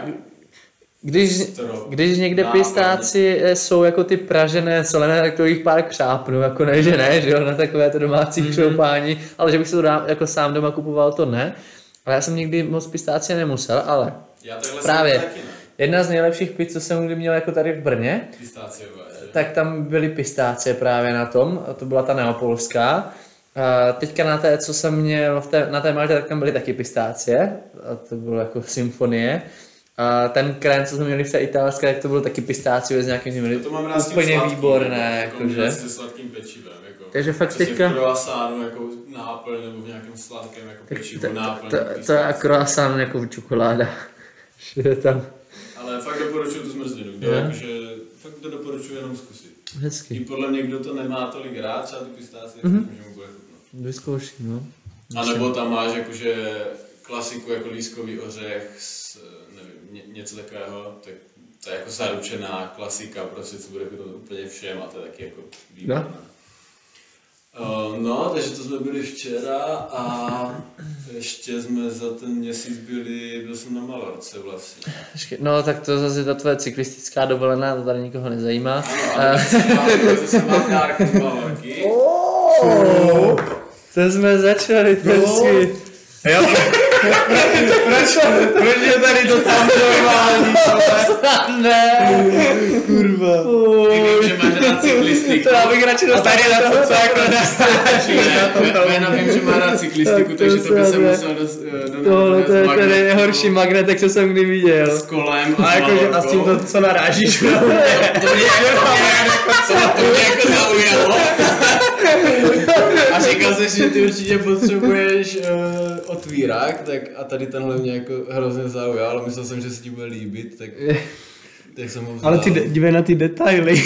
Speaker 3: Když někde pistáci jsou jako ty pražené, solené, tak to jich pár křápnu, jako ne, že jo, na takové to domácí křoupání, ale že bych se to jako sám doma kupoval, to ne. Ale já jsem nikdy moc pistácie nemusel, ale právě jedna z nejlepších pizz, co jsem kdy měl jako tady v Brně, tak tam byly pistácie právě na tom, a to byla ta neapolská. Teďka na té, co jsem měl na té Maltě, tak tam byly taky pistácie, a to bylo jako symfonie. A ten krém, co jsme měli v té italské, tak to bylo taky pistáciové s nějakým měli úplně výborné, jakože.
Speaker 2: Se sladkým pečivem, jako.
Speaker 3: Takže fakt teďka...
Speaker 2: V croissantu jako náplň nebo v nějakém sladkém jako pečivu náplň.
Speaker 3: To je croissant jako čokoláda. Všude tam.
Speaker 2: Ale fakt doporučuji tu zmrzlinu, jakože fakt to doporučuji jenom zkusit.
Speaker 3: Hezky.
Speaker 2: I podle mě, kdo to nemá tolik rád, třeba tu pistáci, tak může mu bude chutnat.
Speaker 3: Vyzkouším, no.
Speaker 2: A nebo tam máš jakože klasiku jako lískový ořech s, nevím, něco takového, tak to je jako zaručená klasika, prostě co bude chutnat úplně všem a to je taky jako výborné. No, takže to jsme byli včera a ještě jsme za ten měsíc byl jsem na Malorce vlastně.
Speaker 3: No tak to zase ta tvoje cyklistická dovolená, to tady nikoho nezajímá.
Speaker 2: Ano, zase mám dárku z Malorky.
Speaker 3: To jsme začali, Persky.
Speaker 1: Proč je tady to tam normální?
Speaker 3: Ne.
Speaker 1: Kurva.
Speaker 2: Vím, že máš rád cyklistiku.
Speaker 3: To já bych radši dostal na to, co jako
Speaker 2: Já vím, že má rád cyklistiku, takže to by se musel
Speaker 3: Tohle to je ten nejhorší magnetek, co jsem kdy viděl.
Speaker 2: s kolem
Speaker 1: A jakože a s tím to, co narážíš na mě.
Speaker 2: To mě jako zaujalo. A říkal jsi, že ty určitě potřebuješ otvírák, tak a tady tenhle mě jako hrozně zaujal, myslel jsem, že se ti bude líbit, tak jsem ho vzal.
Speaker 1: Ale ty dívej na ty detaily.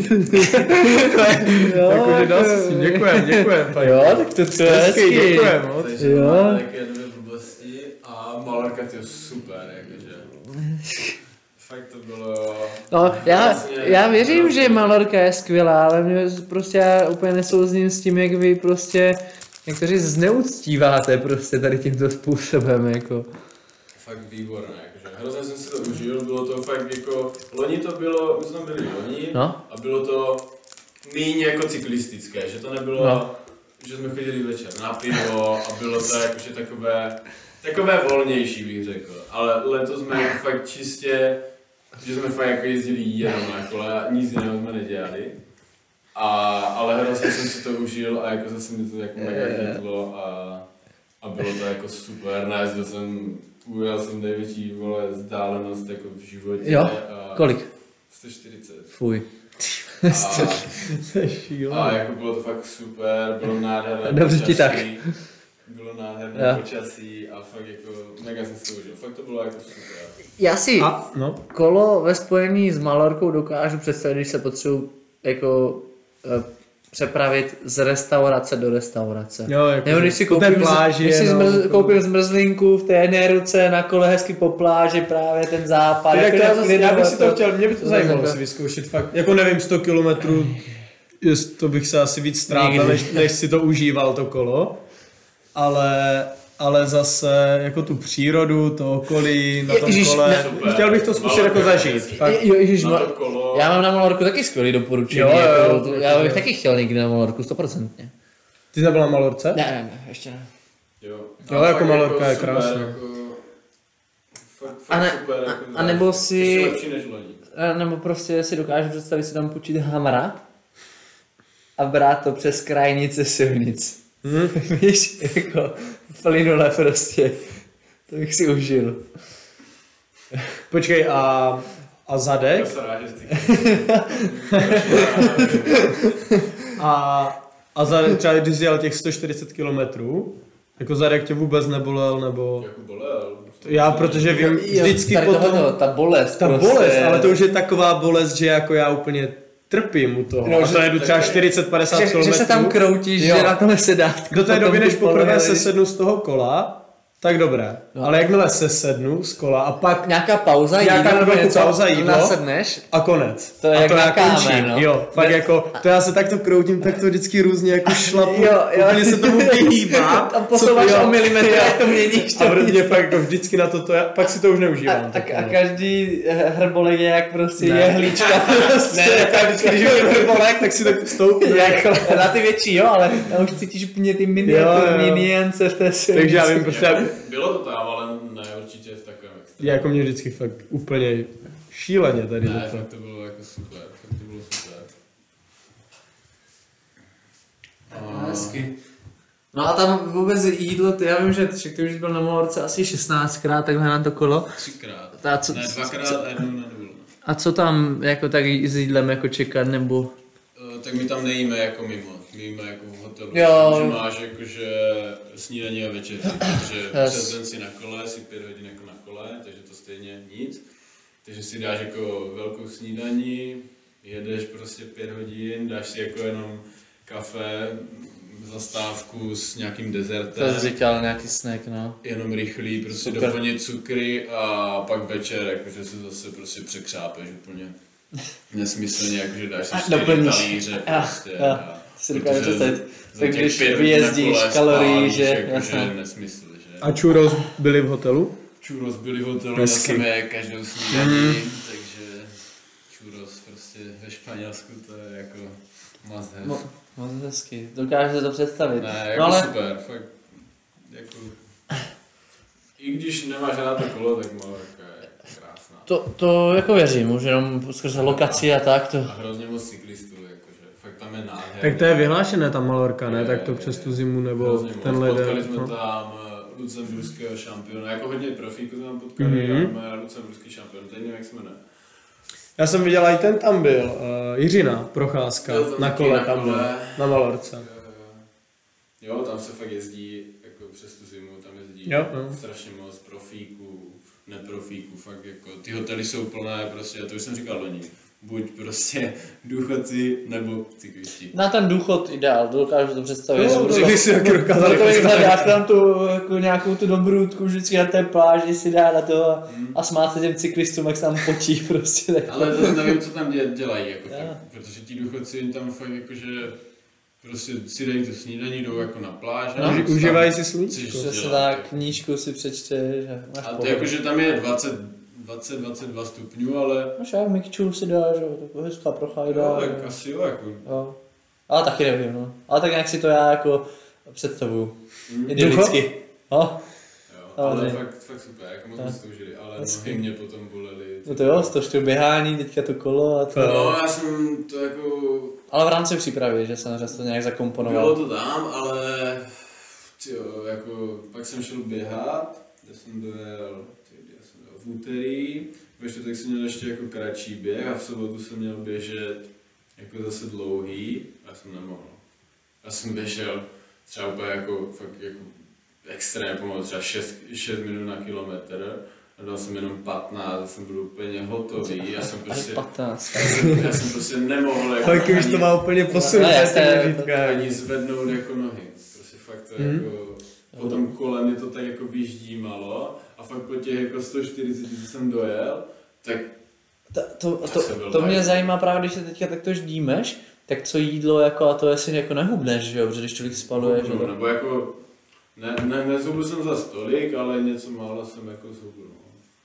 Speaker 1: Jakože dal si s tím, děkujem.
Speaker 3: Jo, tak to je hezký.
Speaker 1: Děkujem moc.
Speaker 2: Takže
Speaker 3: Jo.
Speaker 2: máme také dvě blbosti a Malorka to je super, jakože. Fakt to bylo...
Speaker 3: No, já věřím, že Malorka je skvělá, ale mě prostě já úplně nesouzním s tím, jak vy prostě někteří zneuctíváte prostě tady tímto způsobem, jako.
Speaker 2: Fakt výborné, jakože hrozně jsem si to užil, bylo to fakt jako, loni to bylo, my jsme tam byli loni
Speaker 3: No.
Speaker 2: a bylo to míň jako cyklistické, že to nebylo,
Speaker 3: No.
Speaker 2: že jsme chodili večer na pivo a bylo to jakože takové volnější bych řekl, ale letos jsme jako fakt čistě, že jsme fakt jako jezdili jenom na kole a nic jiného jsme nedělali. Ale hrozně jsem si to užil a jako zase mi to jako mega chytlo a bylo to jako super, ujel jsem největší vzdálenost jako v životě.
Speaker 3: Jo? Kolik?
Speaker 2: 140.
Speaker 3: Fuj.
Speaker 2: A jako bylo to fakt super, bylo nádherné
Speaker 3: Dobře ti tak.
Speaker 2: Bylo nádherné počasí a fakt jako mega jsem si to užil, fakt to bylo jako super.
Speaker 3: Já si
Speaker 1: No.
Speaker 3: kolo ve spojení s Malorkou dokážu představit, když se potřebuji jako přepravit z restaurace do restaurace.
Speaker 1: Jo, jako
Speaker 3: nebo když si
Speaker 1: po té pláži,
Speaker 3: když si
Speaker 1: no,
Speaker 3: koupím zmrzlinku v té jedné ruce na kole hezky po pláži, právě ten západ.
Speaker 1: Tak
Speaker 3: jako
Speaker 1: já bych si to chtěl, mě by to zajímalo
Speaker 3: jako-
Speaker 1: si vyzkoušet fakt, jako nevím 100 kilometrů, to bych se asi víc ztrátil, než si to užíval to kolo, ale zase jako tu přírodu, to okolí na tom
Speaker 3: Ježiš,
Speaker 1: kole,
Speaker 2: super.
Speaker 1: chtěl bych to zkusit jako zažít. Fakt.
Speaker 3: Jo, ježiš,
Speaker 2: Na to kolo.
Speaker 3: já mám na Malorku taky skvělý doporučení.
Speaker 1: Jo,
Speaker 3: jako,
Speaker 1: jo,
Speaker 3: já bych taky chtěl někdy na Malorku, 100%.
Speaker 1: Ty jsi byl na Malorce?
Speaker 3: Ne, ještě ne.
Speaker 2: Jo,
Speaker 1: Jo, jako
Speaker 2: fakt
Speaker 1: Malorka je
Speaker 2: super,
Speaker 1: krásná.
Speaker 2: Jako, fakt
Speaker 3: A ne-
Speaker 2: super, jako
Speaker 3: a nebo si-
Speaker 2: ještě lepší než loni.
Speaker 3: Nebo prostě si dokážu představit si tam půjčit hamra a brát to přes krajnice silnic. Víš, jako plynule prostě. To bych si užil.
Speaker 1: Počkej, a zadek?
Speaker 2: Já se rád, že ty-
Speaker 1: A zadek, třeba když jsi jel těch 140 kilometrů, jako zadek tě vůbec nebolel, nebo...
Speaker 2: Jako bolel.
Speaker 1: Já, protože vím, vždycky
Speaker 3: tady
Speaker 1: potom...
Speaker 3: tohoto, ta bolest.
Speaker 1: Ta
Speaker 3: prostě.
Speaker 1: bolest, ale to už je taková bolest, že jako já úplně trpím u toho.
Speaker 3: No,
Speaker 1: A to
Speaker 3: že-
Speaker 1: jedu třeba 40-50
Speaker 3: že,
Speaker 1: kilometrů.
Speaker 3: že se tam kroutíš,
Speaker 1: Jo.
Speaker 3: že na tom sedátku.
Speaker 1: Do té
Speaker 3: potom
Speaker 1: doby, než
Speaker 3: ty
Speaker 1: poprvé
Speaker 3: polehly.
Speaker 1: se sednu z toho kola, tak dobré.
Speaker 3: No.
Speaker 1: Ale jakmile se sednu z kola a pak
Speaker 3: Nějaká pauza,
Speaker 1: Nějaká
Speaker 3: jídlo, nebo
Speaker 1: chvilku
Speaker 3: něco,
Speaker 1: pauza, jídlo.
Speaker 3: nasedneš.
Speaker 1: a konec.
Speaker 3: To je
Speaker 1: a
Speaker 3: jak
Speaker 1: to
Speaker 3: na
Speaker 1: já
Speaker 3: kámen,
Speaker 1: končím.
Speaker 3: no.
Speaker 1: Jo, fakt jako, to já se takto kroutím, tak to vždycky různě jako šlapu.
Speaker 3: Jo.
Speaker 1: Úplně se tomu vyhýbá.
Speaker 3: Tam posouváš
Speaker 1: Jo.
Speaker 3: o milimetr, jak to měníš.
Speaker 1: A mě fakt jako vždycky na to, pak si to už neužívám.
Speaker 3: A každý hrbolek je jak prostě jehlička. Prostě.
Speaker 1: Ne, tak vždycky, když je vrbolek, tak si to stoupne.
Speaker 3: Jako, na ty větší, jo, ale tam už cítíš úplně ty miniaturní
Speaker 1: Jo.
Speaker 3: niance v té silnici.
Speaker 1: Takže já vím, prostě
Speaker 2: Bylo to tam, ale ne určitě v takovém extrému.
Speaker 1: jako mě vždycky fakt úplně šíleně tady
Speaker 2: Ne,
Speaker 1: to.
Speaker 2: fakt to bylo jako super, fakt to bylo super.
Speaker 3: Hezky. No a tam vůbec jídlo, já vím, že ty už byl na Malorce asi 16krát takhle na to kolo.
Speaker 2: 3krát.
Speaker 3: A co,
Speaker 2: Ne, 2krát a jednou na dovolenou.
Speaker 3: a co tam jako tak s jídlem jako čekat, nebo...
Speaker 2: Tak my tam nejíme jako mimo, my jíme jako v hotelu.
Speaker 3: Jo.
Speaker 2: Že máš jakože snídaní a večeři, takže přes den si na kole, si 5 hodin jako na kole, takže to stejně nic. Takže si dáš jako velkou snídaní, jedeš prostě 5 hodin, dáš si jako jenom kafe, zastávku s nějakým dezertem.
Speaker 3: To jsi říkal, nějaký snack, no.
Speaker 2: Jenom rychlý, prostě
Speaker 3: Super.
Speaker 2: doplnit cukry a pak večer, jakože si zase prostě překřápeš úplně nesmyslně, jakože dáš si 4
Speaker 3: doplníš.
Speaker 2: talíře
Speaker 3: Ah,
Speaker 2: prostě
Speaker 3: ah.
Speaker 2: a
Speaker 3: si dokážu
Speaker 2: Protože
Speaker 3: představit.
Speaker 2: za
Speaker 3: Tak
Speaker 2: těch
Speaker 3: když
Speaker 2: 5
Speaker 3: vyjezdíš
Speaker 2: na kole
Speaker 3: kalorii,
Speaker 2: spálíš,
Speaker 3: že
Speaker 2: jakože
Speaker 3: jasně.
Speaker 2: nesmysl, že?
Speaker 1: A churros byli v hotelu?
Speaker 2: Churros byli v hotelu, já
Speaker 1: Hezky.
Speaker 2: jsem je každou snídaní, takže churros prostě ve Španělsku to je jako must have.
Speaker 3: Moc hezky, dokážu si to představit.
Speaker 2: Ne, jako
Speaker 3: No ale
Speaker 2: super, fakt, jako, i když nemáš rád to kolo, tak Mallorca je krásná.
Speaker 3: to jako věřím, už jenom skrze lokaci a tak to.
Speaker 2: A hrozně moc cyklistů, jakože, fakt tam je nádherný.
Speaker 1: Tak to je vyhlášené ta Mallorca, ne? Tak to přes tu zimu nebo
Speaker 2: Hrozně
Speaker 1: ten
Speaker 2: moc. Potkali
Speaker 1: leden.
Speaker 2: jsme
Speaker 1: No.
Speaker 2: tam lucemburského šampiona, jako hodně profíků tam potkali, máme lucemburský šampion, teď nevím, jak se jmenuje.
Speaker 1: Já jsem viděl, i ten tam byl, Jiřina Procházka,
Speaker 2: Byl tam
Speaker 1: na
Speaker 2: taky
Speaker 1: kole
Speaker 2: na
Speaker 1: tam byl,
Speaker 2: kole.
Speaker 1: na Malorce.
Speaker 2: Jo, tam se fakt jezdí, jako přes tu zimu, tam jezdí
Speaker 1: Jo.
Speaker 2: strašně moc profíků, neprofíků, fakt jako, ty hotely jsou plné prostě, a to už jsem říkal loni, buď prostě důchodci, nebo cyklisti.
Speaker 3: Na ten důchod ideál, dokážu to představit.
Speaker 1: Jo,
Speaker 3: Budu
Speaker 1: to bych si taky dokázal
Speaker 3: budu to mít
Speaker 1: představit.
Speaker 3: dát tam tu, jako nějakou tu dobrůdku vždycky na té pláži si dá na to a smát se těm cyklistům, jak se tam potí prostě. Tak.
Speaker 2: Ale to nevím, co tam dělají, jako
Speaker 3: Jo.
Speaker 2: tak, protože ti důchodci jim tam fakt jakože prostě si dají tu snídaní, jdou jako na pláž.
Speaker 3: No.
Speaker 2: a tam
Speaker 1: Užívají si
Speaker 2: chceš
Speaker 1: sluníčko.
Speaker 3: Že se
Speaker 2: dělat,
Speaker 3: dá
Speaker 2: jako.
Speaker 3: knížku si přečte, že máš
Speaker 2: A to
Speaker 3: pohodu.
Speaker 2: jakože tam je 22 stupňů, ale
Speaker 3: No však mikčů si dá, že jo, taková hezká procházka.
Speaker 2: jo, tak asi jo, jako.
Speaker 3: Jo. Ale taky nevím, no. Ale tak nějak si to já jako představuju.
Speaker 2: Mm.
Speaker 3: Idylicky. No,
Speaker 2: Jo, ale
Speaker 3: Ale-
Speaker 2: fakt super, jako moc jsme si to užili, ale nohy mě potom bolely.
Speaker 3: no to jo, to běhání, teďka to kolo a to.
Speaker 2: No, já jsem to jako,
Speaker 3: Ale v rámci přípravy, že jsem to nějak zakomponoval.
Speaker 2: bylo to tam, ale tyjo, jako, pak jsem šel běhat, kde jsem dojel v úterý, ve čtvrtek jsem měl ještě jako kratší běh a v sobotu jsem měl běžet jako zase dlouhý a jsem nemohl. Já jsem běžel třeba úplně jako, fakt jako extrémně pomalu, třeba 6 minut na kilometr a dal jsem jenom 15 a jsem byl úplně hotový, já jsem
Speaker 3: Až
Speaker 2: prostě,
Speaker 3: 15.
Speaker 2: já jsem prostě nemohl jako
Speaker 1: Tak už to má úplně posunuté
Speaker 3: No, jasně,
Speaker 1: ty měřítka.
Speaker 2: ani zvednout jako nohy, prostě fakt to jako, po tom kole mě to tak jako vyždímalo a fakt po těch jako 140, co jsem dojel, tak
Speaker 3: To mě zajímá právě, když se teďka takto ždímeš, tak co jídlo jako a to jestli jako nehubneš, že jo, protože když tolik spaluješ, že jo.
Speaker 2: nebo jako, nezhubl jsem za stolik, ale něco málo jsem jako zhubl. No.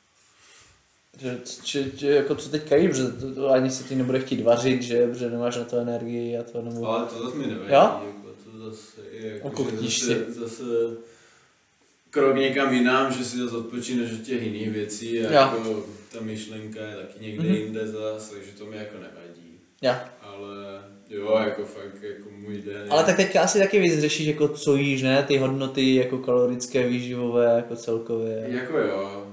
Speaker 3: Že jako co teďka jíš, protože to ani se ti nebude chtít vařit, že, protože nemáš na to energii a to nebo...
Speaker 2: Ale to zase mi nevadí,
Speaker 3: Jo?
Speaker 2: jako to zase je jako,
Speaker 3: Okuchtíš
Speaker 2: že zase krok někam jinam, že si zase odpočíneš od těch jiných věcí a jako ta myšlenka je taky někde jinde zase, takže to mi jako nevadí.
Speaker 3: Já.
Speaker 2: Ale jo, jako fakt jako můj den.
Speaker 3: Ale tak teďka asi taky víc řešíš jako co jíš, ne? Ty hodnoty jako kalorické, výživové, jako celkově.
Speaker 2: Jako jo.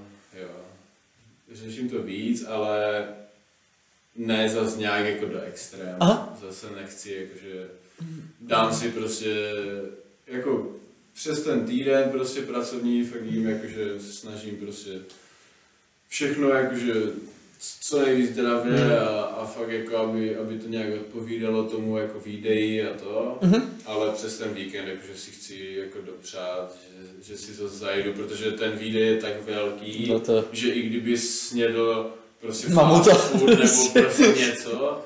Speaker 2: Řeším to víc, ale ne zase nějak jako do extrému.
Speaker 3: Aha.
Speaker 2: Zase nechci jakože dám si prostě jako přes ten týden prostě pracovní fakt jím jakože se snažím prostě všechno jakože co nejvíc zdravě a fakt jako aby to nějak odpovídalo tomu jako výdeji a to, ale přes ten víkend jakože si chci jako dopřát, že si to zajdu, protože ten výdej je tak velký,
Speaker 3: No to-
Speaker 2: že i kdyby snědl prostě
Speaker 3: Mamuta.
Speaker 2: fast food nebo prostě něco,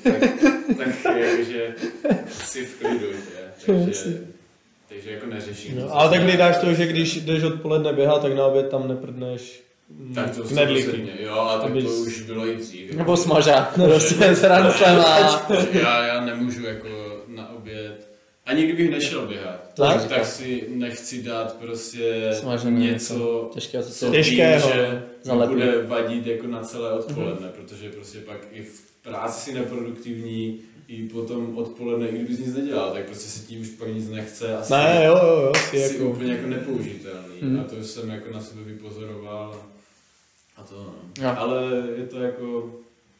Speaker 2: tak jakože si v klidu, že? Takže jako neřeším.
Speaker 1: No,
Speaker 2: to
Speaker 1: ale tak
Speaker 2: zase.
Speaker 1: hlídáš to, že když jdeš odpoledne běhat, tak na oběd tam neprdneš
Speaker 2: Tak to
Speaker 1: knedlíky.
Speaker 2: 100%, jo, a tak to
Speaker 1: Abys-
Speaker 2: už bylo i dřív.
Speaker 3: Nebo smažák, prostě s rancem a...
Speaker 2: Já nemůžu jako na oběd, ani kdybych nešel běhat,
Speaker 3: Tak?
Speaker 2: tak si nechci dát prostě
Speaker 3: Smažené
Speaker 2: něco,
Speaker 3: těžké, co
Speaker 2: co
Speaker 3: se...
Speaker 2: vím,
Speaker 1: Těžkého,
Speaker 2: že
Speaker 3: zalepí.
Speaker 2: bude vadit jako na celé odpoledne, protože prostě pak i v práci si neproduktivní, i potom odpoledne, i kdybys nic nedělal, tak prostě se tím už pak nic nechce a
Speaker 1: Ne, jo,
Speaker 2: si
Speaker 1: jako...
Speaker 2: úplně jako nepoužitelný. A to jsem jako na sebe vypozoroval a to no.
Speaker 3: Jo.
Speaker 2: Ale je to jako...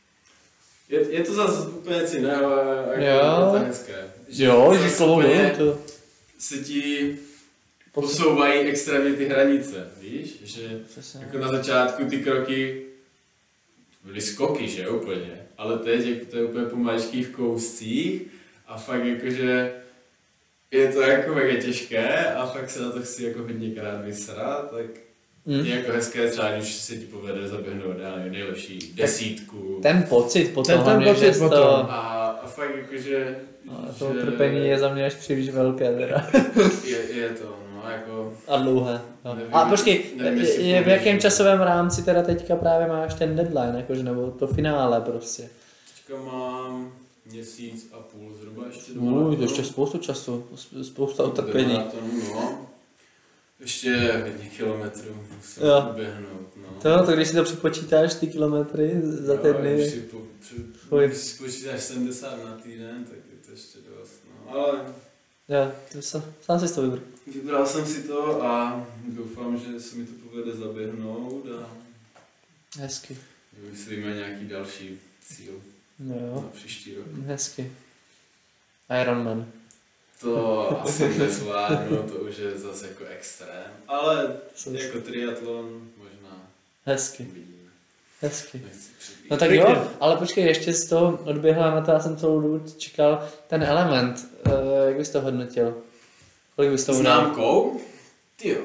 Speaker 2: Je to zase úplně něco jiného a jako
Speaker 3: Jo.
Speaker 2: je to hezké.
Speaker 3: Jo, že
Speaker 2: zase
Speaker 3: slovo
Speaker 2: úplně
Speaker 3: to...
Speaker 2: se ti posouvají extrémně ty hranice, víš? Že
Speaker 3: Přesně.
Speaker 2: jako na začátku ty kroky byly skoky, že úplně, ale teď jak to je úplně po maličkých kouscích a fakt jakože je to jako mega těžké a fakt se na to chci jako hodněkrát vysrat, tak je jako hezké třeba, když se ti povede zaběhnout, já nevím, nejlepší desítku.
Speaker 3: Ten pocit potom,
Speaker 1: Ten
Speaker 3: hlavně,
Speaker 1: pocit
Speaker 3: že jsi
Speaker 1: potom.
Speaker 3: to...
Speaker 2: A fakt jakože,
Speaker 3: Ale to utrpení je za mě až příliš velké teda.
Speaker 2: Je to, no jako...
Speaker 3: A dlouhé. No.
Speaker 2: Nevím,
Speaker 3: A počkej,
Speaker 2: nevím, jestli
Speaker 3: v jakém
Speaker 2: pomůže.
Speaker 3: časovém rámci teda teďka právě máš ten deadline, jakože, nebo to finále prostě?
Speaker 2: Teďka mám měsíc a půl zhruba ještě do
Speaker 3: To
Speaker 2: maratonu.
Speaker 3: ještě spoustu času, spousta
Speaker 2: Do
Speaker 3: utrpení.
Speaker 2: maratonu, no. Ještě hodně kilometrů musím
Speaker 3: Jo.
Speaker 2: uběhnout, no.
Speaker 3: To když si to přepočítáš, ty kilometry za ten
Speaker 2: Jo,
Speaker 3: den.
Speaker 2: Když si spočítáš 70 na týden, tak je to ještě dost, no. Ale
Speaker 3: Jo, sám si to vybral.
Speaker 2: vybral jsem si to a doufám, že se mi to povede zaběhnout a
Speaker 3: Hezky.
Speaker 2: vymyslíme nějaký další cíl
Speaker 3: Jo,
Speaker 2: na příští rok.
Speaker 3: hezky. Ironman.
Speaker 2: To asi nezvládnu, to už je zase jako extrém, ale jako triatlon možná
Speaker 3: Hezky,
Speaker 2: uvidíme.
Speaker 3: hezky.
Speaker 2: Nechci předbíhat.
Speaker 3: No tak jo, ale počkej, ještě z toho odběhla na to, já jsem celou dobu čekal, ten element, jak bys to hodnotil? Kolik bys to udal?
Speaker 2: Známkou? Tyjo.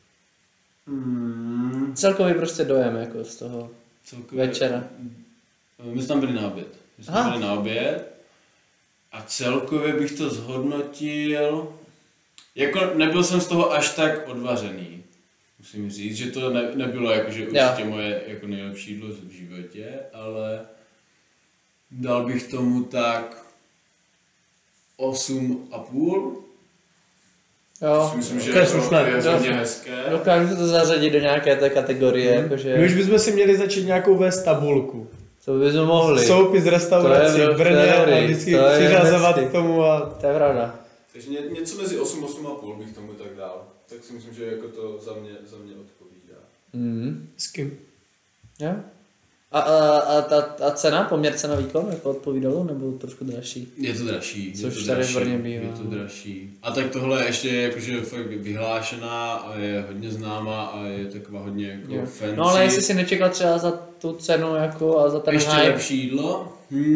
Speaker 3: Celkový prostě dojem jako z toho
Speaker 2: Celkově.
Speaker 3: večera.
Speaker 2: My jsme tam byli na oběd. A celkově bych to zhodnotil, jako nebyl jsem z toho až tak odvařený. Musím říct, že to nebylo jakože určitě moje jako nejlepší jídlo v životě, ale dal bych tomu tak 8,5.
Speaker 3: Jo,
Speaker 2: Myslím, že
Speaker 1: To je slušné.
Speaker 2: je hodně hezké.
Speaker 3: dokážu to zařadit do nějaké té kategorie, jakože
Speaker 1: My už bychom si měli začít nějakou vést tabulku.
Speaker 3: to bychom mohli.
Speaker 1: Soupis restaurací
Speaker 3: To je
Speaker 1: v Brně
Speaker 3: dobrý,
Speaker 1: a vždycky
Speaker 3: to je
Speaker 1: přiřazovat
Speaker 3: hezky.
Speaker 1: k tomu a...
Speaker 3: To je pravda.
Speaker 2: Takže něco mezi 8,5 bych tomu tak dal. Tak si myslím, že jako to za mě odpovídá.
Speaker 1: Hezky.
Speaker 3: Jo. A cena, poměr cena výkon, jako odpovídalo, nebo trošku dražší?
Speaker 2: Je to dražší.
Speaker 3: Což
Speaker 2: je to
Speaker 3: tady v
Speaker 2: dražší,
Speaker 3: Brně bývá.
Speaker 2: Je to dražší. A tak tohle ještě je jakože fakt vyhlášená a je hodně známá a je taková hodně jako
Speaker 3: Jo.
Speaker 2: fancy.
Speaker 3: No ale jestli si nečekal třeba za tu cenu jako a za ten
Speaker 2: ještě
Speaker 3: hype.
Speaker 2: lepší jídlo?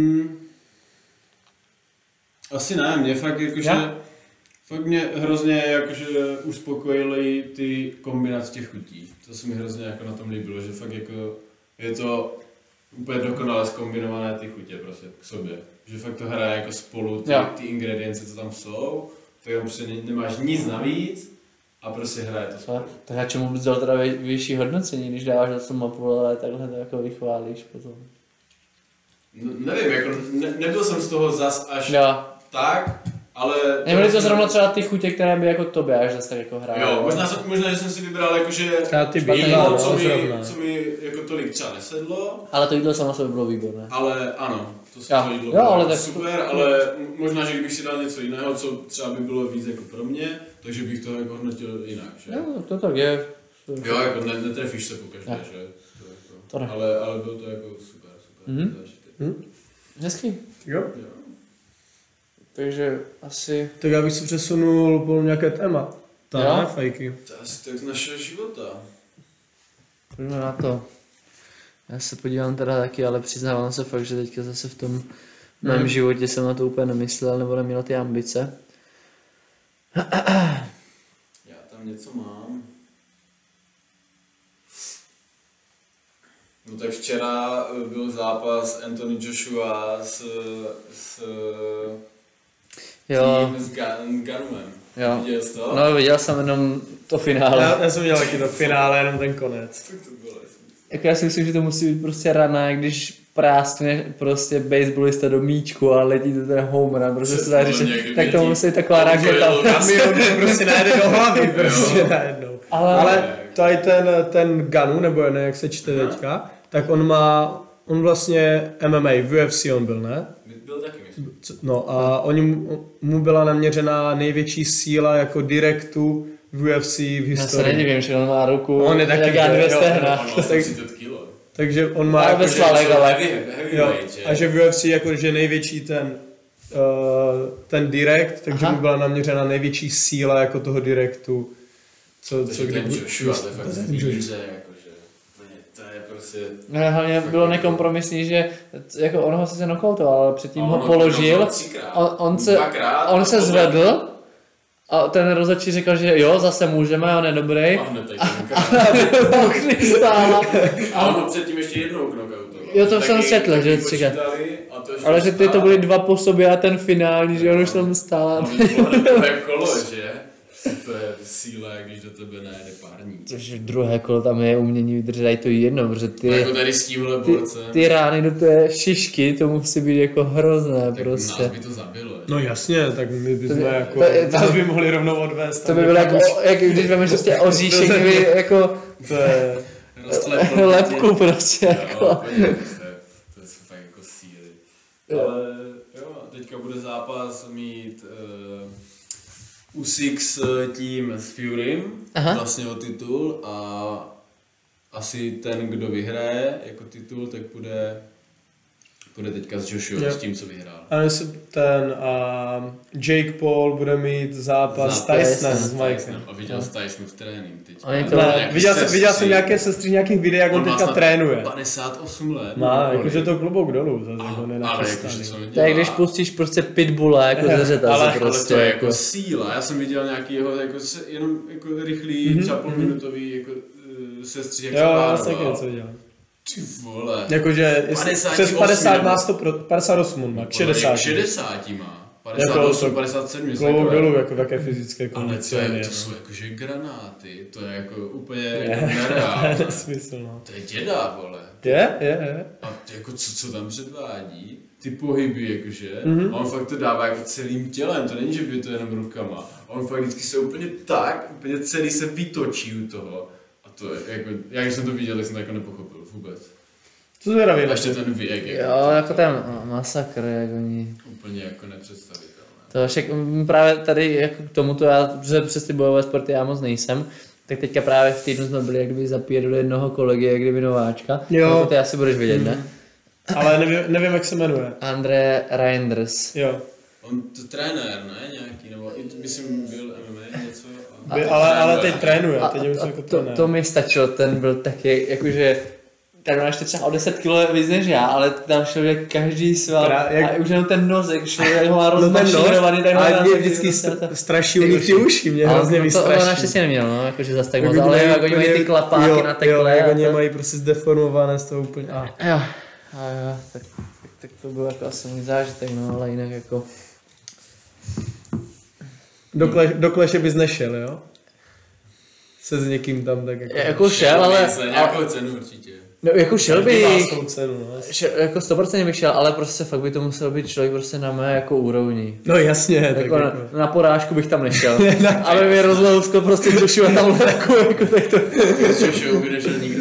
Speaker 2: Asi ne, mě fakt jakože...
Speaker 3: Ja?
Speaker 2: Fakt mě hrozně jakože uspokojily ty kombinace těch chutí. To se mi hrozně jako na tom líbilo, že fakt jako je to úplně dokonale zkombinované ty chutě prostě k sobě. Že fakt to hraje jako spolu ty ingredience, co tam jsou, tak tam prostě nemáš nic navíc a prostě hraje to spolu.
Speaker 3: Tak já čemu bys dal teda vyšší hodnocení, když dáváš 8,5, ale takhle to jako vychválíš potom.
Speaker 2: Nevím, jako nebyl jsem z toho zas až tak, ale...
Speaker 3: Nebyly to zrovna třeba ty chutě, které by jako tobě až zase tak jako hrály.
Speaker 2: Jo, možná, že jsem si vybral jakože
Speaker 1: Třeba ty
Speaker 2: jídlo,
Speaker 1: bílá,
Speaker 2: co mi jako tolik třeba nesedlo,
Speaker 3: Ale to jídlo samo sobě bylo výborné.
Speaker 2: ale ano, to jídlo
Speaker 3: Jo,
Speaker 2: bylo
Speaker 3: ale tak-
Speaker 2: super, ale možná, že kdybych si dal něco jiného, co třeba by bylo víc jako pro mě, takže bych to jako hodnotil jinak, že?
Speaker 3: Jo, to tak je.
Speaker 2: Jo, jako netrefíš se pokaždé,
Speaker 3: Jo.
Speaker 2: že?
Speaker 3: To ne.
Speaker 2: Ale byl to jako super zážitek.
Speaker 3: Hezký.
Speaker 1: Jo.
Speaker 2: Jo.
Speaker 3: Takže asi...
Speaker 1: Tak já bych se přesunul po nějaké téma.
Speaker 3: Jo.
Speaker 1: Ta fajky.
Speaker 2: To je asi tak z našeho života.
Speaker 3: Pojďme na to. Já se podívám teda taky, ale přiznávám se fakt, že teďka zase v tom mém životě jsem na to úplně nemyslel, nebo neměl ty ambice.
Speaker 2: Já tam něco mám. No tak včera byl zápas Anthony Joshua s
Speaker 3: Jo,
Speaker 2: tím s Ganumem.
Speaker 3: jo.
Speaker 2: Viděl jsi to?
Speaker 3: No viděl jsem jenom to finále.
Speaker 1: Já jsem měl taky to finále, jenom ten konec.
Speaker 2: Tak to bylo.
Speaker 3: Jako já si myslím, že to musí být prostě rana, když práskne prostě baseballista do míčku a letí to ten home run, protože se dá
Speaker 2: Přesně,
Speaker 3: říct,
Speaker 2: někdy
Speaker 3: tak to
Speaker 2: letí.
Speaker 3: musí být taková
Speaker 2: A už je
Speaker 3: raketa.
Speaker 2: to
Speaker 1: Kamion prostě najde do hlavy, prostě najednou. Ale tady ten Ganu, nebo ne, jak se čte teďka, tak on vlastně MMA, v UFC on byl, ne?
Speaker 2: Byl taky, myslím.
Speaker 1: No a mu byla naměřená největší síla jako direktu v UFC v
Speaker 3: Já se
Speaker 1: historii.
Speaker 3: nedivím, že on má ruku,
Speaker 1: On je taky
Speaker 3: jak já
Speaker 1: dobrý,
Speaker 3: 200
Speaker 1: jo.
Speaker 3: hra.
Speaker 2: On má 30 kilo.
Speaker 1: Takže on má
Speaker 3: Ale
Speaker 1: jako,
Speaker 3: bez svalek, ale...
Speaker 1: jo,
Speaker 2: Heavyweight,
Speaker 1: a že v UFC jakože největší ten direkt, takže
Speaker 3: Aha.
Speaker 1: mu byla naměřena největší síla jako toho direktu. Co
Speaker 2: Takže
Speaker 1: kdy
Speaker 2: ten Joshua, to je fakt
Speaker 1: ten
Speaker 2: zvíře, jakože. To je prostě...
Speaker 3: No, hlavně bylo nekompromisní, že jako on ho sice nokautoval, ale předtím ho položil, on se zvedl a ten rozhodčí říkal, že jo, zase můžeme, on je dobrý.
Speaker 2: A hned tady ten
Speaker 3: Okny stála.
Speaker 2: A on ho předtím ještě jednou knockoutoval.
Speaker 3: Jo, to
Speaker 2: Taky-
Speaker 3: jsem četl, že
Speaker 2: taky
Speaker 3: třikrát.
Speaker 2: počítali a to
Speaker 3: Ale že ty to byly 2 po sobě a ten finální, že on už tam stál.
Speaker 2: A to bylo hned druhé kolo, že? To je síla, když do tebe najede párník.
Speaker 3: Což druhé kolo tam je umění vydržet i to jedno, protože
Speaker 2: No jako tady s tímhle borcem,
Speaker 3: ty rány do té šišky, to musí být jako hrozné
Speaker 2: tak
Speaker 3: prostě.
Speaker 2: nás by to zabilo. že?
Speaker 1: No jasně, tak my bychom
Speaker 3: To-
Speaker 1: jako,
Speaker 3: to-
Speaker 1: nás by mohli rovnou odvést.
Speaker 3: To by bylo jako, jak když vemeš prostě oříšek, kdyby jako
Speaker 1: To je,
Speaker 2: Rozkleplo
Speaker 3: lepku prostě
Speaker 2: Jo,
Speaker 3: jako.
Speaker 2: úplně, to jsou fakt jako síly. Ale jo, teďka bude zápas mít Usyk s tím, s Furym,
Speaker 3: Aha.
Speaker 2: vlastně o titul a asi ten, kdo vyhraje jako titul, tak půjde teďka s Joshua,
Speaker 1: Jo.
Speaker 2: s tím, co vyhrál.
Speaker 1: a jestli ten Jake Paul bude mít zápas s
Speaker 3: Zápas
Speaker 1: Tysonem
Speaker 3: s
Speaker 1: s Mikem.
Speaker 2: A viděl jsi Tysonův trénink teď.
Speaker 3: Oni to-
Speaker 1: Ne, viděl jsem nějaké sestry nějakých videí, jak on teďka
Speaker 2: snad
Speaker 1: trénuje.
Speaker 2: 58 let.
Speaker 1: Má,
Speaker 2: nebo
Speaker 1: jakože
Speaker 2: kolik.
Speaker 1: to klobouk dolů, zase jako
Speaker 2: Ale
Speaker 1: nenachystaný.
Speaker 2: jakože co mi
Speaker 3: To je,
Speaker 2: dělá.
Speaker 3: když pustíš prostě pitbulla jako ze
Speaker 1: Ale
Speaker 3: řetaze prostě
Speaker 2: ale to je
Speaker 3: jako.
Speaker 2: jako síla. Já jsem viděl nějaký jeho jako jenom jako rychlý, třeba půlminutový jako sestří, jak
Speaker 1: Jo,
Speaker 2: se
Speaker 1: já jsem taky
Speaker 2: pároval.
Speaker 1: něco dělal.
Speaker 2: Ty vole.
Speaker 1: Jakože jestli
Speaker 2: 58
Speaker 1: přes 50
Speaker 2: nebo-
Speaker 1: má 58 on má, k 60.
Speaker 2: 60 má.
Speaker 1: Jako
Speaker 2: 58,
Speaker 1: to-
Speaker 2: 57, něco
Speaker 1: Klobouk
Speaker 2: takového.
Speaker 1: dolů, jako v jaké fyzické
Speaker 2: Ale
Speaker 1: kondici.
Speaker 2: to, je,
Speaker 1: on
Speaker 2: to
Speaker 1: no.
Speaker 2: jsou jakože granáty, to je jako úplně
Speaker 1: Je,
Speaker 2: jako
Speaker 1: to je
Speaker 2: nereálné.
Speaker 1: nesmysl, no.
Speaker 2: To je děda, vole.
Speaker 1: Je.
Speaker 2: A jako co tam předvádí, ty pohyby jakože,
Speaker 1: Mhm.
Speaker 2: a on fakt to dává jako celým tělem, to není, že by to jenom rukama. A on fakt vždycky se úplně tak, úplně celý se vytočí u toho. A to je jako, já když jsem to viděl, tak jsem to jako nepochopil vůbec.
Speaker 1: Co zvědavý
Speaker 2: A
Speaker 1: na
Speaker 2: ještě
Speaker 1: to?
Speaker 2: ten věk,
Speaker 3: Jo, jako ten masakr, jak oni.
Speaker 2: úplně jako nepředstavitelné.
Speaker 3: To však právě tady jako k tomuto, protože přes ty bojové sporty já moc nejsem, tak teďka právě v týdnu jsme byli jak kdyby zapíjet do jednoho kolegy, jak kdyby nováčka.
Speaker 1: Jo.
Speaker 3: No, to ty asi budeš vědět, ne?
Speaker 1: Ale nevím, jak se jmenuje.
Speaker 3: André Reinders.
Speaker 1: Jo.
Speaker 2: On to trenér, ne, nějaký, nebo i myslím byl MMA něco.
Speaker 1: Ale teď trénuje,
Speaker 3: A,
Speaker 1: teď je jako
Speaker 3: to mi stačilo, ten byl taky, jakože ten máš třeba o 10 kg víc než já, ale tam šel jak každý sval a už jenom ten nos, jak šel, jak ho má rozmašírovaný, tak ho
Speaker 1: ale
Speaker 3: má
Speaker 1: mě
Speaker 3: taky
Speaker 1: vždycky
Speaker 3: prostě-
Speaker 1: straší u nich ty uši, mě hrozně
Speaker 3: to
Speaker 1: vystraší.
Speaker 3: naštěstí neměl, no, jakože zase tak
Speaker 1: Jak
Speaker 3: moc,
Speaker 1: oni
Speaker 3: ale
Speaker 1: mají
Speaker 3: jak oni mají ty
Speaker 1: úplně-
Speaker 3: klapáky
Speaker 1: jo,
Speaker 3: na
Speaker 1: Jo,
Speaker 3: tekle.
Speaker 1: jak
Speaker 3: a
Speaker 1: oni
Speaker 3: to-
Speaker 1: mají prostě zdeformované z toho úplně.
Speaker 3: Jo, tak to byl jako asi můj zážitek, no, ale jinak jako...
Speaker 1: Do kleše bys nešel, jo? Se s někým tam tak jako...
Speaker 3: Jako šel, ale...
Speaker 2: Za nějakou cenu určitě.
Speaker 3: No, jako šel
Speaker 1: Každý má
Speaker 3: bych,
Speaker 1: svou cenu, no.
Speaker 3: jako 100% bych šel, ale prostě fakt by to musel být člověk prostě na mé jako úrovni.
Speaker 1: No jasně, tak
Speaker 3: Jako
Speaker 1: jako...
Speaker 3: na porážku bych tam nešel, aby mi rozlouskl prostě dušu a tam takovou, jako tak to...
Speaker 2: Což by nešel nikdo.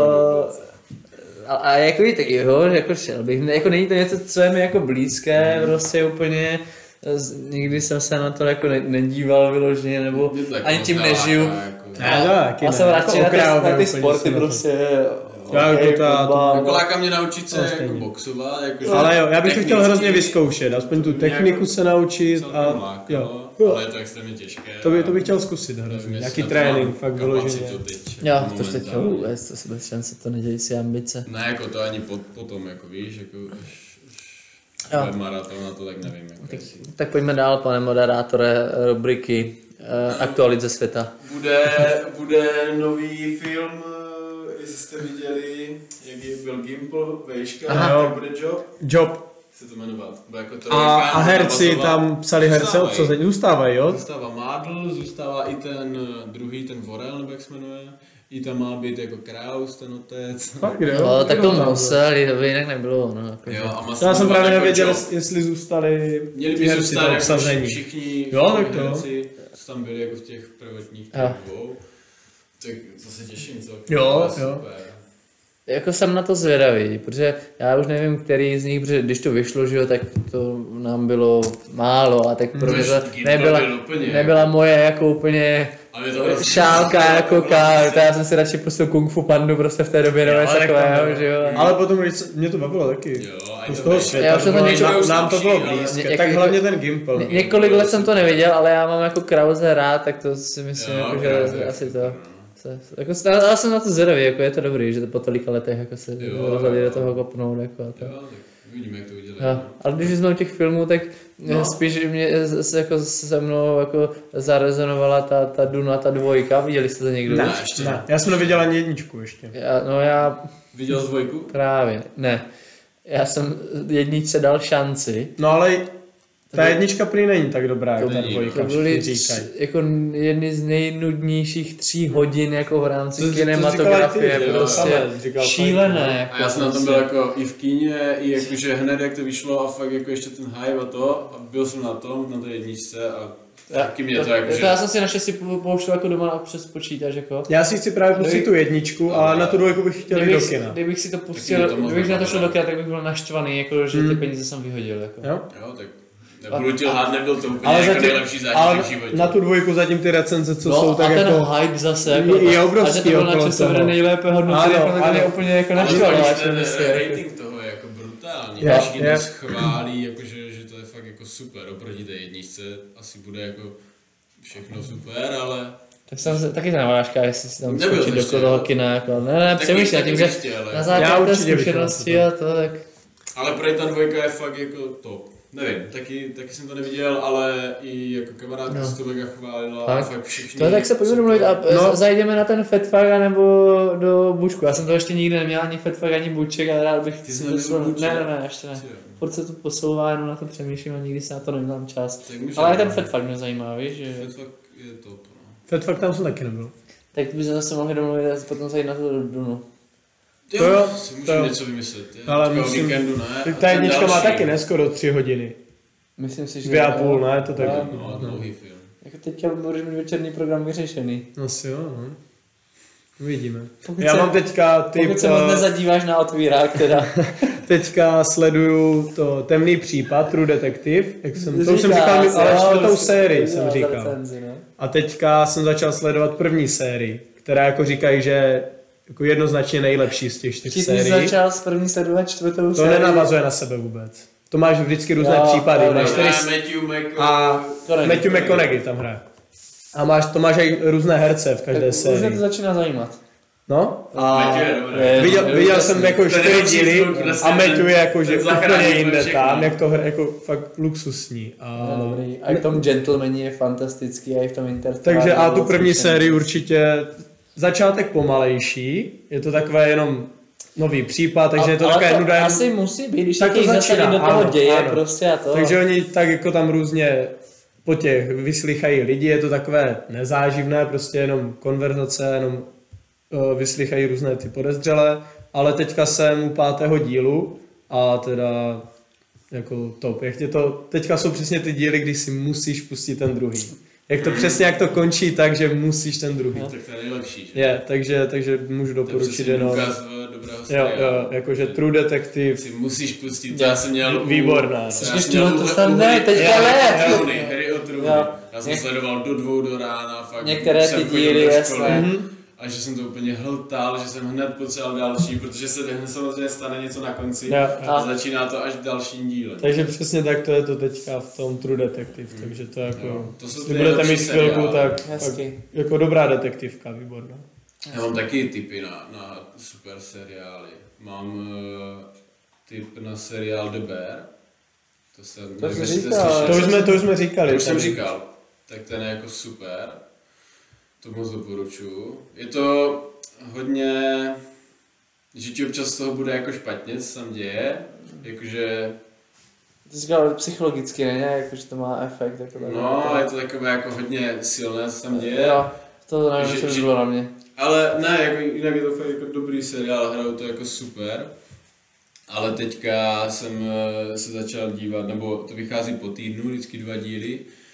Speaker 3: A jako víte, jo, jako šel bych, jako není to něco, co je mi jako blízké, prostě úplně, nikdy jsem se na to jako nedíval vyloženě, nebo
Speaker 2: Mě to jako
Speaker 3: ani tím
Speaker 2: moc
Speaker 3: nežiju.
Speaker 2: jako-
Speaker 1: Ne, taky
Speaker 3: Já
Speaker 1: ne,
Speaker 3: jsem
Speaker 1: jako
Speaker 3: radši na
Speaker 1: okrajově
Speaker 3: ty
Speaker 1: úplně
Speaker 3: sporty
Speaker 1: si na to-
Speaker 3: prostě,
Speaker 1: Já
Speaker 3: hokej,
Speaker 1: to ta-
Speaker 3: fotbal,
Speaker 2: Jako láká mě naučit se
Speaker 1: No,
Speaker 2: jako
Speaker 1: stejně.
Speaker 2: boxovat, jako
Speaker 1: Ale jo, já bych to chtěl
Speaker 2: technicky
Speaker 1: hrozně vyzkoušet, aspoň tu techniku se naučit
Speaker 2: celkem
Speaker 1: a
Speaker 2: lákalo,
Speaker 1: jo.
Speaker 2: ale je to extrémně těžké.
Speaker 1: To bych chtěl zkusit hrozně,
Speaker 2: Nevím,
Speaker 1: nějaký
Speaker 2: jestli na to
Speaker 1: trénink,
Speaker 2: mám
Speaker 1: fakt
Speaker 2: kapacitu
Speaker 1: vyloženě.
Speaker 2: teď,
Speaker 3: Jo,
Speaker 2: jako
Speaker 3: to teď
Speaker 2: momentálně.
Speaker 3: vůbec, to si bez šance, to nedějí si ambice.
Speaker 2: Ne, jako to ani potom, jako víš, jako
Speaker 3: Jo.
Speaker 2: až maraton na to, tak nevím, jako jestli.
Speaker 3: Tak pojďme dál, pane moderátore, rubriky Aktualit ze světa.
Speaker 2: Bude nový film, jestli jste viděli, jak byl Gimple, Vejška,
Speaker 1: Aha.
Speaker 2: tak bude Job,
Speaker 1: Job.
Speaker 2: se to jmenovat. Jako to
Speaker 1: A herci tam psali herce obsazení, zůstávají, jo?
Speaker 2: Zůstává Mádl, zůstává i ten druhý, ten Vorel, nebo jak se jmenuje. I tam má být jako Kraus, ten otec.
Speaker 1: Fakt, jo?
Speaker 3: No, tak to
Speaker 1: Jo, tam,
Speaker 3: museli, to by jinak nebylo, no. Jako,
Speaker 2: Jo, a
Speaker 1: Já jsem právě
Speaker 2: jako
Speaker 1: nevěděl,
Speaker 2: Job.
Speaker 1: jestli zůstali
Speaker 2: Měli
Speaker 1: ty
Speaker 2: by
Speaker 1: herci
Speaker 2: zůstat
Speaker 1: tam
Speaker 2: jako
Speaker 1: obsazení.
Speaker 2: všichni
Speaker 1: Jo, tak to.
Speaker 2: herci, co tam byli jako v těch prvotních
Speaker 3: Jo.
Speaker 2: dvou. Tak to se těším, co?
Speaker 1: Jo,
Speaker 2: To je
Speaker 1: jo.
Speaker 2: super.
Speaker 3: Jako jsem na to zvědavý, protože já už nevím, který z nich, protože když to vyšlo, že jo, tak to nám bylo málo a tak pro mě to
Speaker 2: Gimple
Speaker 3: nebyla,
Speaker 2: byl úplně
Speaker 3: nebyla moje jako úplně
Speaker 2: Ale je to hrozně-
Speaker 3: šálka jako to já jsem si radši pustil Kung Fu Pandu prostě v té době nebo něco
Speaker 1: ale tak tam
Speaker 3: takového,
Speaker 1: bylo.
Speaker 3: že jo.
Speaker 1: Ale potom, když mě to bavilo taky.
Speaker 2: Jo, a
Speaker 1: To
Speaker 2: je
Speaker 1: z
Speaker 2: to
Speaker 1: toho
Speaker 2: nejde.
Speaker 1: světa,
Speaker 3: Já už to
Speaker 1: bylo-
Speaker 3: něčeho
Speaker 1: nám to bylo
Speaker 2: ale
Speaker 1: blízké,
Speaker 3: jako-
Speaker 1: tak hlavně ten Gimple.
Speaker 3: Několik let jsem to neviděl, ale já mám jako Krause rád, tak to si myslím,
Speaker 2: Jo,
Speaker 3: jako,
Speaker 2: Krause
Speaker 3: že
Speaker 2: je
Speaker 3: asi
Speaker 2: super,
Speaker 3: to.
Speaker 2: no.
Speaker 3: Jako, já jsem na to zvědavý, jako je to dobrý, že to po tolika letech jako se
Speaker 2: Jo,
Speaker 3: rozhodli
Speaker 2: jo.
Speaker 3: do toho kopnout, jako a to.
Speaker 2: Jo, tak Uvidíme, jak to udělají.
Speaker 3: No, ale když jsme u těch filmů, tak spíš mě jako se mnou jako zarezonovala ta Duna, ta 2. Viděli jste to někdo?
Speaker 2: Ne, ještě
Speaker 1: Ne, já jsem neviděl ani 1 ještě.
Speaker 3: Já
Speaker 2: Viděl jsi 2?
Speaker 3: právě, ne. Já jsem 1 dal šanci.
Speaker 1: No ale ta 1 prý není tak dobrá, jako ta
Speaker 2: není,
Speaker 1: 2,
Speaker 3: To byly
Speaker 1: všichni říkají.
Speaker 3: jako jedny z nejnudnějších 3 hodin jako v rámci
Speaker 1: To
Speaker 3: kinematografie,
Speaker 1: říkal i ty,
Speaker 3: prostě
Speaker 1: říkal
Speaker 3: šílené. Jako
Speaker 2: A já jsem na tom
Speaker 3: prostě.
Speaker 2: byl jako i v kíně, i jakože hned jak to vyšlo a fakt jako ještě ten hype a to. A byl jsem na té 1 a taky mě to jakože...
Speaker 3: Já jsem si naštěstí pouštěl jako doma přes počítač, jako.
Speaker 1: Já si chci právě pustit tu 1, ale na tu 2 bych chtěl jít do kina.
Speaker 3: Kdybych si to
Speaker 2: Taky
Speaker 3: pustil,
Speaker 2: to moc
Speaker 3: kdybych na to šel
Speaker 2: nebaví.
Speaker 3: do kina, tak bych byl naštvaný, jako, že ty peníze jsem vyhodil. Jako.
Speaker 1: Jo?
Speaker 2: Jo, tak nebudu ti lhát, nebyl to úplně
Speaker 1: Ale
Speaker 2: jako
Speaker 1: zatím,
Speaker 2: nejlepší zážitek
Speaker 1: ale
Speaker 2: v životě.
Speaker 1: na tu 2 zatím ty recenze, co
Speaker 3: No
Speaker 1: jsou
Speaker 3: a
Speaker 1: tak
Speaker 3: ten
Speaker 1: jako...
Speaker 3: hype zase, jako,
Speaker 1: je obrovský
Speaker 3: a že to byl na
Speaker 1: okolo
Speaker 3: časově
Speaker 1: toho.
Speaker 3: nejlépe hodnocený,
Speaker 1: Ano,
Speaker 3: jako, tak mě
Speaker 1: ano.
Speaker 3: úplně jako
Speaker 2: Ale
Speaker 3: naštval.
Speaker 2: ten
Speaker 3: Jako.
Speaker 2: rating toho je jako brutální.
Speaker 1: Je,
Speaker 2: Všichni
Speaker 1: je.
Speaker 2: nás chválí, jakože, že to je fakt jako super. Oproti té 1 asi bude jako všechno super, ale...
Speaker 3: Tak jsem taky na vážka, jestli si tam
Speaker 2: Nebyl
Speaker 3: skočit do
Speaker 2: ještě,
Speaker 3: toho
Speaker 2: jo.
Speaker 3: kina, jako, ne, přemýšlím tím, že
Speaker 2: ještě, ale...
Speaker 3: na
Speaker 1: Já
Speaker 3: základě té
Speaker 1: určitě bych
Speaker 3: zkušenosti
Speaker 1: na
Speaker 3: a to, tak...
Speaker 2: Ale pro ta 2 je fakt jako top. Nevím, taky jsem to neviděl, ale i jako kamarádka si to mega chválila a fakt všichni...
Speaker 3: To tak se pojďme domluvit a zajdeme na ten Fatfag nebo do Bučku. Já jsem to ještě nikdy neměl ani Fatfag, ani Buček, ale rád bych
Speaker 2: Ty
Speaker 3: si
Speaker 2: jsi
Speaker 3: to
Speaker 2: neměl Buček?
Speaker 3: Ne, ještě ne. Furt se to posouvá, jenom na to přemýšlím a nikdy se na to nemám čas.
Speaker 2: Tak můžeme.
Speaker 3: Ale ten Fatfag mě zajímá, víš, že...
Speaker 2: Fakt je top, no.
Speaker 1: Fat tam jsem taky nebyl.
Speaker 3: Tak bychom zase mohli domluvit a potom zajít na to do Dunu.
Speaker 1: To jo,
Speaker 2: si
Speaker 1: to
Speaker 2: můžeme
Speaker 1: jo.
Speaker 2: něco vymyslet.
Speaker 1: Ale
Speaker 2: Teďka o
Speaker 1: musím-
Speaker 2: víkendu ne.
Speaker 1: Ta
Speaker 2: a ten
Speaker 1: 1 má
Speaker 2: další-
Speaker 1: taky, ne? Skoro 3 hodiny.
Speaker 3: Myslím si, že...
Speaker 1: 2,5, ne? To tak.
Speaker 2: No, dlouhý film.
Speaker 3: Jako teďka budeš mít večerní program vyřešený.
Speaker 1: Asi jo, no. Uvidíme.
Speaker 3: Pokud
Speaker 1: Já
Speaker 3: se-
Speaker 1: mám teďka
Speaker 3: Pokud se moc nezadíváš na otvírák, teda.
Speaker 1: teďka sleduju to Temný případ, True Detective, jak to už jsem
Speaker 3: Říká
Speaker 1: říkal,
Speaker 3: se,
Speaker 1: ale
Speaker 3: jo,
Speaker 1: 4.
Speaker 3: už
Speaker 1: sérii
Speaker 3: jsem
Speaker 1: jsem
Speaker 3: dělal
Speaker 1: říkal.
Speaker 3: recenzi, no.
Speaker 1: A teďka jsem začal sledovat 1. sérii, která jako říkají, že jako jednoznačně nejlepší z těch 4
Speaker 3: Ty jsi
Speaker 1: sérií.
Speaker 3: začal s první sledovat 4.
Speaker 1: To
Speaker 3: sérii.
Speaker 1: nenavazuje na sebe vůbec. To máš vždycky různé
Speaker 3: Jo,
Speaker 1: případy.
Speaker 3: to
Speaker 1: Máš
Speaker 3: je.
Speaker 1: tady a Matthew McConaughey tam hraje. A to máš i různé herce v každé
Speaker 3: Už mě to
Speaker 1: sérii.
Speaker 3: začíná zajímat.
Speaker 1: No a
Speaker 2: Matthew je dobré.
Speaker 1: viděl jsem jako
Speaker 2: Ten
Speaker 1: 4
Speaker 2: nejlepší
Speaker 1: díly
Speaker 2: zvuk, prostě
Speaker 1: a Matthew je jako, že
Speaker 2: ten
Speaker 1: úplně
Speaker 2: zachrání
Speaker 1: jinde
Speaker 2: všechno.
Speaker 1: tam, jak to hraje jako fakt luxusní. A
Speaker 3: No, dobrý. A i v tom Gentlemani je fantastický, a i v tom Interstellar.
Speaker 1: takže a
Speaker 3: je
Speaker 1: tu
Speaker 3: moc
Speaker 1: první
Speaker 3: zkušený.
Speaker 1: sérii určitě začátek pomalejší, je to takové jenom nový případ, takže je to
Speaker 3: ale
Speaker 1: takové
Speaker 3: to
Speaker 1: nuda.
Speaker 3: asi musí být, když
Speaker 1: Tak
Speaker 3: tak
Speaker 1: to
Speaker 3: to
Speaker 1: začíná,
Speaker 3: zasadí do toho
Speaker 1: ano,
Speaker 3: děje
Speaker 1: ano.
Speaker 3: prostě a to.
Speaker 1: Takže oni tak jako tam různě po těch vyslychají lidi, je to takové nezáživné, prostě jenom konverzace, jenom vyslychají různé ty podezřelé, ale teďka jsem u 5. dílu a teda jako top. Teďka jsou přesně ty díly, kdy si musíš pustit ten druhý. Jak to končí tak, že musíš ten druhý.
Speaker 2: Tak to je nejlepší, že?
Speaker 1: Je, takže můžu
Speaker 2: To je
Speaker 1: doporučit
Speaker 2: přesně
Speaker 1: jenom.
Speaker 2: důkaz dobrého
Speaker 1: Jo,
Speaker 2: seriálu.
Speaker 1: jakože True Detective.
Speaker 2: Si musíš pustit, já jsem měl...
Speaker 1: Výborná.
Speaker 3: Ještě to snad ne, teďka ne.
Speaker 2: Harry o trůny.
Speaker 3: Jo.
Speaker 2: Já jsem sledoval do 2 do rána, fakt.
Speaker 3: Některé
Speaker 2: jsem
Speaker 3: ty
Speaker 2: chodil
Speaker 3: díly,
Speaker 2: do školy.
Speaker 3: jasné.
Speaker 2: A že jsem to úplně hltal, že jsem hned potřeboval další, protože se hned samozřejmě stane něco na konci
Speaker 1: Jo,
Speaker 2: a začíná to až dalším dílem.
Speaker 1: Takže přesně tak to je to teďka v tom True Detective, takže to jako,
Speaker 2: Jo, to jsou
Speaker 1: jestli
Speaker 2: ty
Speaker 1: budete
Speaker 2: nejlepší
Speaker 1: mít chvilku,
Speaker 2: seriály.
Speaker 1: tak
Speaker 3: Hezky.
Speaker 1: jako dobrá detektivka, výborná.
Speaker 2: Já mám taky tipy na super seriály. Mám tip na seriál The Bear. To jsem, nevím,
Speaker 3: jsi
Speaker 2: jestli jste
Speaker 3: říkal.
Speaker 2: slyšeli.
Speaker 1: To už jsme říkali.
Speaker 2: To už jsem
Speaker 1: tady.
Speaker 2: říkal. Tak ten je jako super. To moc doporučuju. Je to hodně, že ti občas z toho bude jako špatně, co se tam děje. Jakože,
Speaker 3: Ty jsi říkal psychologicky, ne? Jako, že to má efekt. Jako
Speaker 2: no, je to takové jako hodně silné, co se tam děje.
Speaker 3: Jo, to nevím,
Speaker 2: Že-
Speaker 3: že by
Speaker 2: že-
Speaker 3: bylo na mě.
Speaker 2: Ale ne, jako, jinak je to fakt jako dobrý seriál, hrajou to jako super. Ale teďka jsem se začal dívat, nebo to vychází po týdnu, vždycky 2 díly.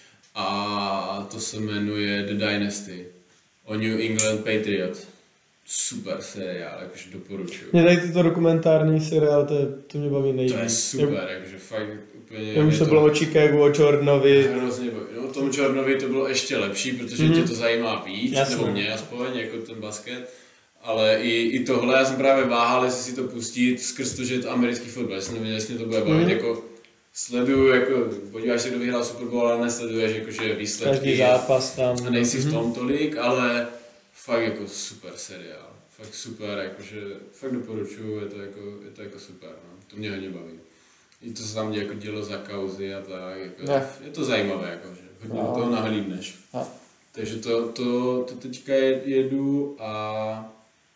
Speaker 2: A to se jmenuje The Dynasty. O New England Patriots. Super seriál, jakože doporučuju.
Speaker 1: Mě tady tyto dokumentární seriál, to mě baví nejvíc.
Speaker 2: To je super, jakože fakt úplně...
Speaker 1: Jak už to bylo o Chicagu, o Jordanovi.
Speaker 2: Hrozně baví. No, tomu Jordanovi to bylo ještě lepší, protože tě to zajímá víc,
Speaker 1: Jasně.
Speaker 2: nebo mě aspoň, jako ten basket. Ale i tohle, já jsem právě váhal, jestli si to pustit skrz to, že je to americký fotbal, já jsem nevěděl, jestli mě to bude bavit, jako sleduju, jako podíváš se, kdo vyhrál Super Bowl, ale nesleduješ jakože výsledky.
Speaker 1: Každý zápas tam.
Speaker 2: A nejsi v tom tolik, ale fakt jako super seriál. Fakt super, jakože fakt doporučuju, je to jako super, no. To mě hodně baví. i to se tam jako dělo za kauzy a tak, jako,
Speaker 3: Ne.
Speaker 2: je to zajímavé, jako, že hodně
Speaker 3: No.
Speaker 2: do toho nahlídneš.
Speaker 3: No.
Speaker 2: Takže to teďka jedu a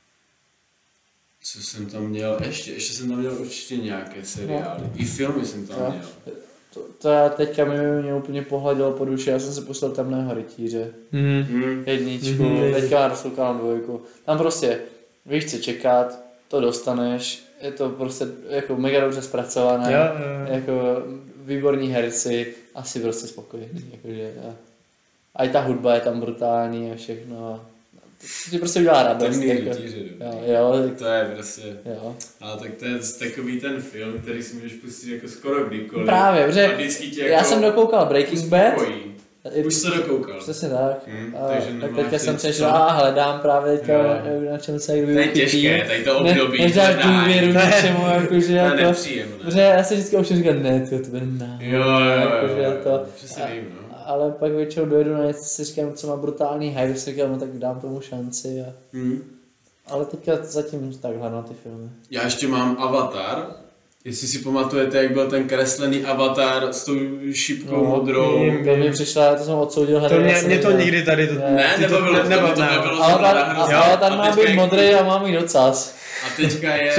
Speaker 2: co jsem tam měl, ještě jsem tam měl určitě nějaké seriály, i filmy jsem tam
Speaker 3: No.
Speaker 2: měl.
Speaker 3: To já teďka mě úplně pohladilo po duši, já jsem se pustil Temného rytíře. Jedničku, teďka rozkoukám dvojku. Tam prostě víš, co čekat, to dostaneš, je to prostě jako mega dobře zpracované,
Speaker 1: Jo.
Speaker 3: jako výborní herci, asi prostě spokojený, jakože a i ta hudba je tam brutální a všechno. To ti prostě udělá radost.
Speaker 2: Temný
Speaker 3: Jako,
Speaker 2: rytíře,
Speaker 3: jo,
Speaker 2: to je prostě,
Speaker 3: jo.
Speaker 2: ale tak to je takový ten film, který si můžeš pustit jako skoro kdykoliv.
Speaker 3: Právě, protože
Speaker 2: A vždycky tě
Speaker 3: já jsem dokoukal Breaking Bad.
Speaker 2: uspokojí. Už se dokoukal.
Speaker 3: Přesně tak.
Speaker 2: takže
Speaker 3: Tak
Speaker 2: nemáš
Speaker 3: teďka jsem
Speaker 2: nic,
Speaker 3: přešel
Speaker 2: co?
Speaker 3: a hledám právě teďka,
Speaker 2: Jo.
Speaker 3: na čem se jdu
Speaker 2: To je těžké, tady to období.
Speaker 3: Než dáš
Speaker 2: hledání.
Speaker 3: důvěru něčemu, jakože
Speaker 2: To je
Speaker 3: jako...
Speaker 2: nepříjemné.
Speaker 3: Protože já si vždycky už říkám, ne, to bude jakože to...
Speaker 2: Přesně vím, no.
Speaker 3: Ale pak většinou dojedu na něco, si říkám, co má brutální hype, si říkám, no tak dám tomu šanci. Ale teďka zatím takhle na ty filmy.
Speaker 2: Já ještě mám Avatar. Jestli si pamatujete, jak byl ten kreslený Avatar s tou šipkou modrou.
Speaker 3: To mi přišla, to jsem odsoudil
Speaker 1: To mě to nikdy tady to...
Speaker 2: Ne,
Speaker 1: ty to
Speaker 2: nebavilo, to
Speaker 1: nebavilo.
Speaker 2: nebylo.
Speaker 3: Ale tam má být modrý a mám mít docas.
Speaker 2: A teďka je...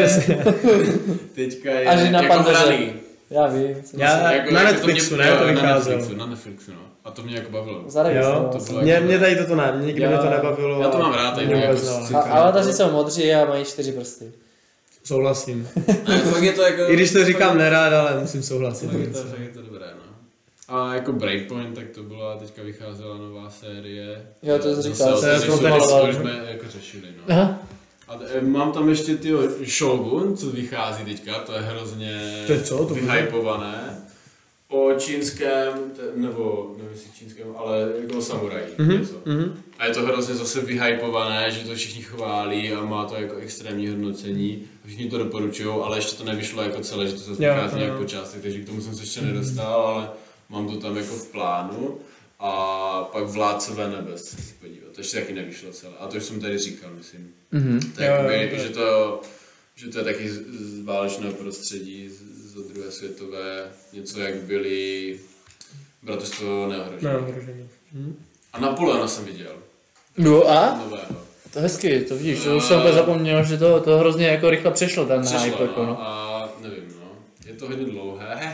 Speaker 2: teďka je
Speaker 3: A že na
Speaker 2: jako
Speaker 3: panteře.
Speaker 2: hraný.
Speaker 3: Já vím.
Speaker 1: Na Netflixu, ne? To vycházelo.
Speaker 2: Na Netflixu, no. A to mě jako bavilo.
Speaker 3: Zaregistroval
Speaker 1: Jo,
Speaker 3: jsem.
Speaker 2: bylo
Speaker 1: mě tady toto ne, nikdy mě to
Speaker 3: Já-
Speaker 1: nebavilo.
Speaker 2: Já to mám rád, tady to
Speaker 1: Vůbec
Speaker 2: jako
Speaker 1: ne.
Speaker 2: cykl.
Speaker 3: Ale taři jsou modří a mají 4 prsty.
Speaker 1: Souhlasím.
Speaker 2: Ne, fakt je to jako...
Speaker 1: I když to říkám nerád, ale musím souhlasit.
Speaker 2: fakt je to dobré, no. A jako Breakpoint, tak to byla, teďka vycházela nová série.
Speaker 3: Jo, to jsi říkal,
Speaker 2: Zase
Speaker 1: to
Speaker 2: to
Speaker 1: jsem
Speaker 3: maloval.
Speaker 2: už jsme jako řešili, no.
Speaker 3: Aha.
Speaker 2: A mám tam ještě Shogun, co vychází teďka, to je hrozně
Speaker 1: To je co? To bude?
Speaker 2: vyhypované. O čínském, nebo nevím jestli čínském, ale jako o samuraji, něco. A je to hrozně zase vyhypované, že to všichni chválí a má to jako extrémní hodnocení. Všichni to doporučují, ale ještě to nevyšlo jako celé, že to se vychází nějak po částech, takže k tomu jsem se ještě nedostal, ale mám to tam jako v plánu. A pak Vládcové nebes se chci podívat, to ještě taky nevyšlo celé. A to už jsem tady říkal, myslím. To je jakoby, že to je taky z válečného prostředí, z druhé světové, něco jak byly Bratrstvo neohrožených. A Napoleona jsem viděl,
Speaker 3: No a?
Speaker 2: nového.
Speaker 3: To je hezky, to vidíš, to už jsem úplně zapomněl, že to hrozně jako rychle přešlo ten hype,
Speaker 2: Přešlo,
Speaker 3: jako
Speaker 2: no,
Speaker 3: no.
Speaker 2: a nevím, no. Je to hodně dlouhé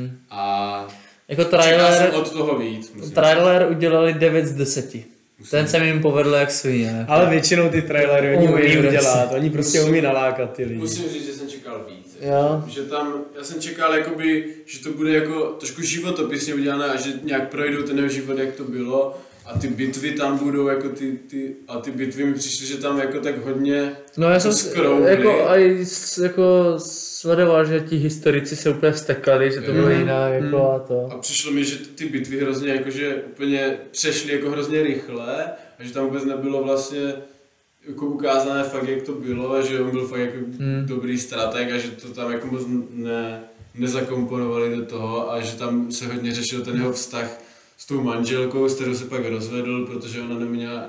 Speaker 2: a
Speaker 3: Jako
Speaker 2: čekal jsem
Speaker 3: trailer,
Speaker 2: od toho víc, musím
Speaker 3: trailer udělali 9 z 10. Ten se jim povedl jak svině.
Speaker 1: Ale většinou ty trailery oni
Speaker 3: Umí
Speaker 1: umí
Speaker 3: prostě.
Speaker 1: udělat, oni prostě umí nalákat ty lidi.
Speaker 2: Musím říct, že jsem čekal víc.
Speaker 3: Jo.
Speaker 2: Že tam, já jsem čekal jakoby, že to bude jako trošku životopisně udělané a že nějak projdou ten jeho život, jak to bylo. A ty bitvy tam budou jako ty bitvy mi přišly, že tam jako tak hodně
Speaker 3: No já jsem
Speaker 2: skroubly.
Speaker 3: jako, jako sledoval, že ti historici se úplně vstekali, že to bylo jinak jako a to.
Speaker 2: A přišlo mi, že ty bitvy hrozně jakože úplně přešly jako hrozně rychle a že tam vůbec nebylo vlastně jako ukázané fakt, jak to bylo a že on byl fakt jako dobrý strateg a že to tam jako moc nezakomponovali do toho a že tam se hodně řešil ten jeho vztah s tou manželkou, s kterou se pak rozvedl, protože ona neměla,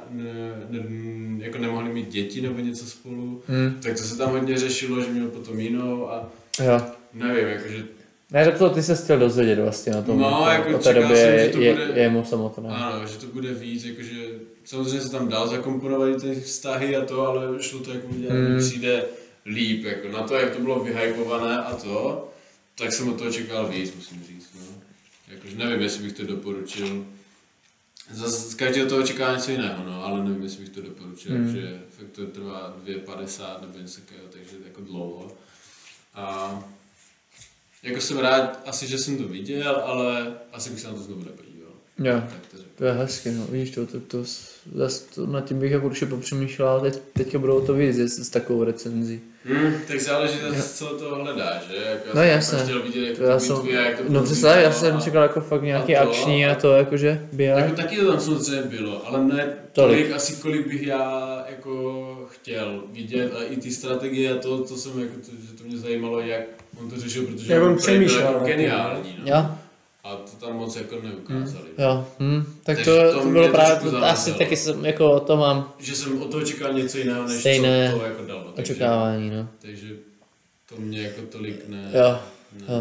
Speaker 2: jako nemohli mít děti nebo něco spolu. Tak to se tam hodně řešilo, že měl potom jinou a
Speaker 3: Jo.
Speaker 2: nevím, jakože
Speaker 3: Ne, tak to ty se chtěl dozvědět vlastně na tom.
Speaker 2: No, jako
Speaker 3: o té
Speaker 2: čekal
Speaker 3: době
Speaker 2: jsem, že to
Speaker 3: je
Speaker 2: bude-
Speaker 3: jemu samotné.
Speaker 2: ano, že to bude víc, jakože samozřejmě se tam dál zakomponovat ty vztahy a to, ale šlo to jako udělat, mi přijde líp, jako na to, jak to bylo vyhypované a to, tak jsem od toho čekal víc, musím říct, no. Jakože nevím, jestli bych to doporučil. Zase z každého toho čeká něco jiného, no, ale nevím, jestli bych to doporučil, že fakt to trvá 2,50 nebo něco takového, takže jako dlouho. A jako jsem rád, asi, že jsem to viděl, ale asi bych se na to znovu nepodíval.
Speaker 3: Jo.
Speaker 2: Tak to řeknu.
Speaker 3: To je hezky, no, vidíš to nad tím bych jako určitě popřemýšlel, ale teďka budou to vidět s takovou recenzí.
Speaker 2: Tak záleží, co to hledáš, že? Jako
Speaker 3: No
Speaker 2: já
Speaker 3: jasně.
Speaker 2: jsem chtěl vidět, jak
Speaker 3: To já
Speaker 2: to
Speaker 3: jsem,
Speaker 2: bitvy a jak to
Speaker 3: no přesně, já jsem čekal jako fakt nějaký
Speaker 2: a to,
Speaker 3: akční a to jakože běh.
Speaker 2: Jako taky to tam samozřejmě bylo, ale ne tolik asi, kolik bych já jako chtěl vidět a i ty strategie a to jsem jako, že to mě zajímalo, jak on to řešil, protože
Speaker 1: Jak on
Speaker 2: byl
Speaker 1: přemýšlel
Speaker 2: jako
Speaker 1: nad tím,
Speaker 2: geniální, no.
Speaker 3: Jo,
Speaker 2: A to tam moc jako neukázali.
Speaker 3: jo, tak
Speaker 2: Takže
Speaker 3: to
Speaker 2: to
Speaker 3: bylo
Speaker 2: mě
Speaker 3: právě,
Speaker 2: trošku
Speaker 3: to, asi
Speaker 2: zarazilo.
Speaker 3: taky jsem, jako to mám
Speaker 2: Že jsem od toho čekal něco jiného, než
Speaker 3: Stejné
Speaker 2: co to jako dalo.
Speaker 3: očekávání, no.
Speaker 2: Takže to mě jako tolik ne.
Speaker 3: Jo,
Speaker 2: ne.
Speaker 3: jo.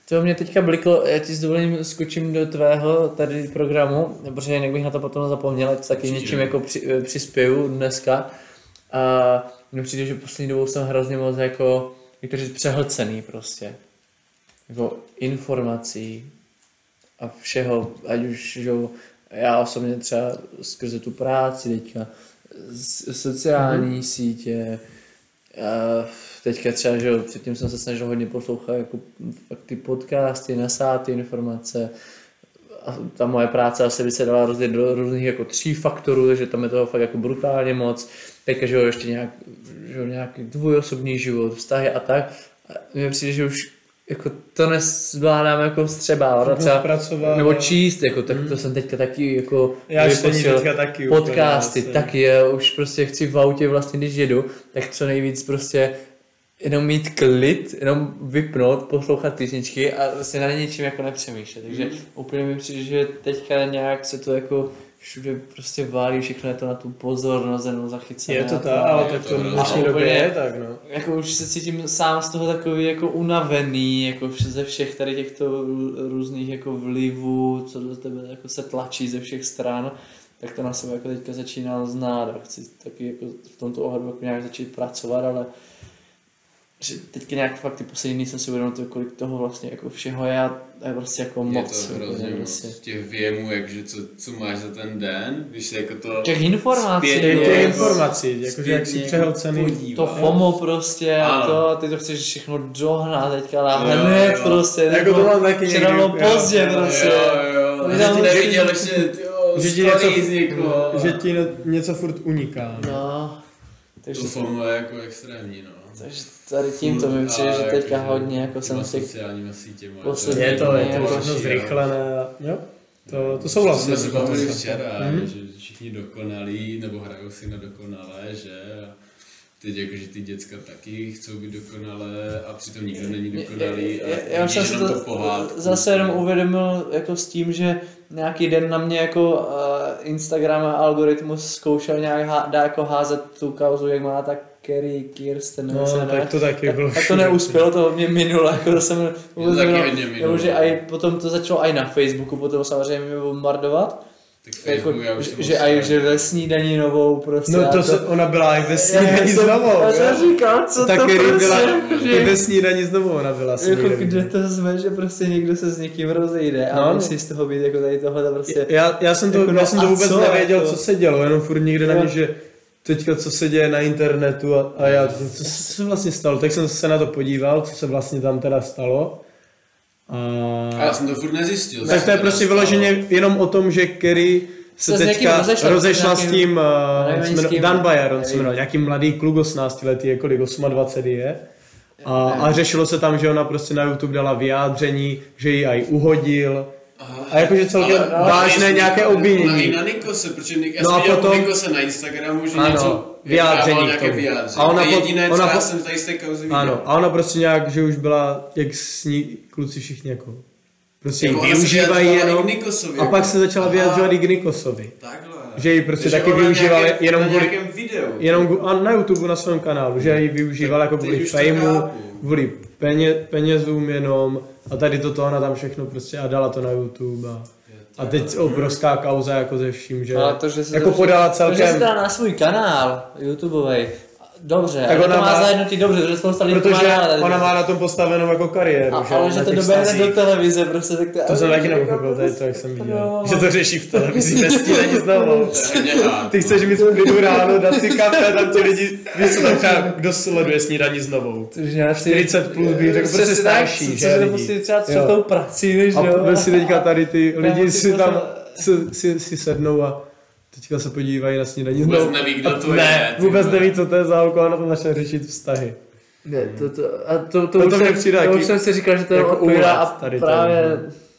Speaker 3: To mě teďka bliklo, já ti s dovolením skočím do tvého tady programu, protože jinak bych na to potom zapomněl, ať taky něčím jako přispěju dneska. A mně přijde, že poslední dobou jsem hrozně moc jako, jak to říct, přehlcený prostě. Jako informací a všeho, ať už, že já osobně třeba skrze tu práci teďka, sociální sítě, teďka třeba, že jo, předtím jsem se snažil hodně poslouchat jako fakt ty podcasty, nasát ty informace a ta moje práce asi by se dala rozdělit do různých jako 3 faktorů, takže tam je toho fakt jako brutálně moc. Teďka, že jo, ještě nějaký dvojosobní život, vztahy a tak. A mně přijde, že už jako to nezvládám jako vstřebávat třeba, nebo číst, jako tak to jsem teďka taky jako
Speaker 1: taky
Speaker 3: podcasty, taky je, už prostě chci v autě vlastně, když jedu, tak co nejvíc prostě jenom mít klid, jenom vypnout, poslouchat písničky a vlastně na něčím jako nepřemýšlet, takže úplně mi přijde, že teďka nějak se to jako všude prostě válí, všechno je to na tu pozornost, jenom zachycené.
Speaker 1: Je to tak, ale tak to v dnešní době je tak, no.
Speaker 3: Jako už se cítím sám z toho takový jako unavený, jako ze všech tady těchto různých jako vlivů, co do tebe jako se tlačí ze všech stran, tak to na sebe jako teďka začíná znát a chci taky jako v tomto ohledu jako nějak začít pracovat, ale že teďka nějak fakt ty poslední dny jsem si uvědomil, kolik toho vlastně jako všeho je prostě jako moc.
Speaker 2: Je to hrozně moc těch věmů, jakže co máš za ten den, když se jako to...
Speaker 3: Těch informací.
Speaker 1: Jakože jak jsi přehlcený.
Speaker 3: To FOMO prostě a ty to chceš všechno dohnat teďka na hned prostě.
Speaker 1: Jako to mám taky někdy.
Speaker 3: Včera pozdě prostě.
Speaker 2: Že ti neviděl ještě
Speaker 1: že ti něco furt uniká.
Speaker 3: No.
Speaker 2: Takže to FOMO je jako extrémní, no.
Speaker 3: Takže tady tímto mi přijde, že teďka hodně jako jsem si
Speaker 2: sociálníma sítěma.
Speaker 1: Je to všechno zrychlené, jo? To jsou vlastně.
Speaker 2: Jsme se bavili včera, že všichni dokonalí, nebo hrajou si na dokonalé, že? Teď jakože ty děcka taky chcou být dokonalé a přitom nikdo není dokonalý a
Speaker 3: já jsem si to zase jenom uvědomil jako s tím, že nějaký den na mě jako Instagram a algoritmus zkoušel nějak jako házet tu kauzu, jak má tak Kerry Kirsten,
Speaker 1: tak to taky bylo.
Speaker 3: Tak to neuspělo, to mě minulo, jako to jsem
Speaker 2: vůbec
Speaker 3: nevěděl, že aj, potom to začalo i na Facebooku, potom samozřejmě mě bombardovat.
Speaker 2: Tak Facebook,
Speaker 3: jako, že ve snídaní novou prostě.
Speaker 1: No ona byla i ve snídaní s novou.
Speaker 3: Já jsem říkal, co
Speaker 1: ta
Speaker 3: to
Speaker 1: Kerry
Speaker 3: prostě.
Speaker 1: Byla i ve snídaní s novou ona byla.
Speaker 3: Jako kde to jsme, že prostě někdo se s někým rozejde a musí z toho být jako tady tohle prostě.
Speaker 1: Já jsem to vůbec nevěděl, co se dělo, jenom furt někde na mě, že teďka co se děje na internetu a já, co se vlastně stalo, tak jsem se na to podíval, co se vlastně tam teda stalo.
Speaker 2: A já jsem to furt nezjistil.
Speaker 1: Tak to je prostě vyloženě jenom o tom, že Kerry se teďka rozešla s tím Dan Bayer, on se jmenoval, nějaký mladý kluk 18 letý, kolik 28 je. A řešilo se tam, že ona prostě na YouTube dala vyjádření, že ji aj uhodil. A jakože celkem vážné nějaké obvinění.
Speaker 2: Na Nikose, protože já jsem viděl Nikose na Instagramu, že něco
Speaker 1: vyjádření
Speaker 2: nějaké vyjádření.
Speaker 1: A ona
Speaker 2: jediné, co já jsem tady z té kauzy viděl.
Speaker 1: Ano, a ona prostě nějak, že už byla, jak s ní kluci všichni jako prostě ji využívají jenom. A pak se začala vyjadřovat i k Nikosovi.
Speaker 2: Takhle.
Speaker 1: Že ji prostě taky využívali jenom
Speaker 2: videu.
Speaker 1: Na YouTube na svém kanálu, že ji využíval jako kvůli fejmu, kvůli penězům jenom a tady toto ona tam všechno prostě a dala to na YouTube a teď obrovská kauza jako ze vším, že jako podala celkem.
Speaker 3: To, že se dala na svůj kanál YouTubeovej. Dobře, tak ona to má zajednutý dobře, že spousta lidí
Speaker 1: protože ona má na tom postavenou jako kariéru.
Speaker 3: Ale že to doběhne do televize, prostě tak
Speaker 1: to jsem taky nepochopil, tady to jak jsem viděl. Že to řeší v televizi ve snídani znovu. Ty chceš mít v klidu ráno, dát si kafe, tam ti lidi, víš co tam třeba, kdo sleduje snídani znovu. 40 plus bych řekl, prostě starší, že lidi.
Speaker 3: Musí třeba třetou prací, než jo.
Speaker 1: A si teďka tady ty lidi si tam si sednou a teďka se podívají na snídaní.
Speaker 2: Vůbec neví, kdo to je.
Speaker 1: Ne, vůbec neví, co to je za alkohol, na tom začne řešit vztahy.
Speaker 3: Ne, to už jsem si říkal, že to je opěra a právě...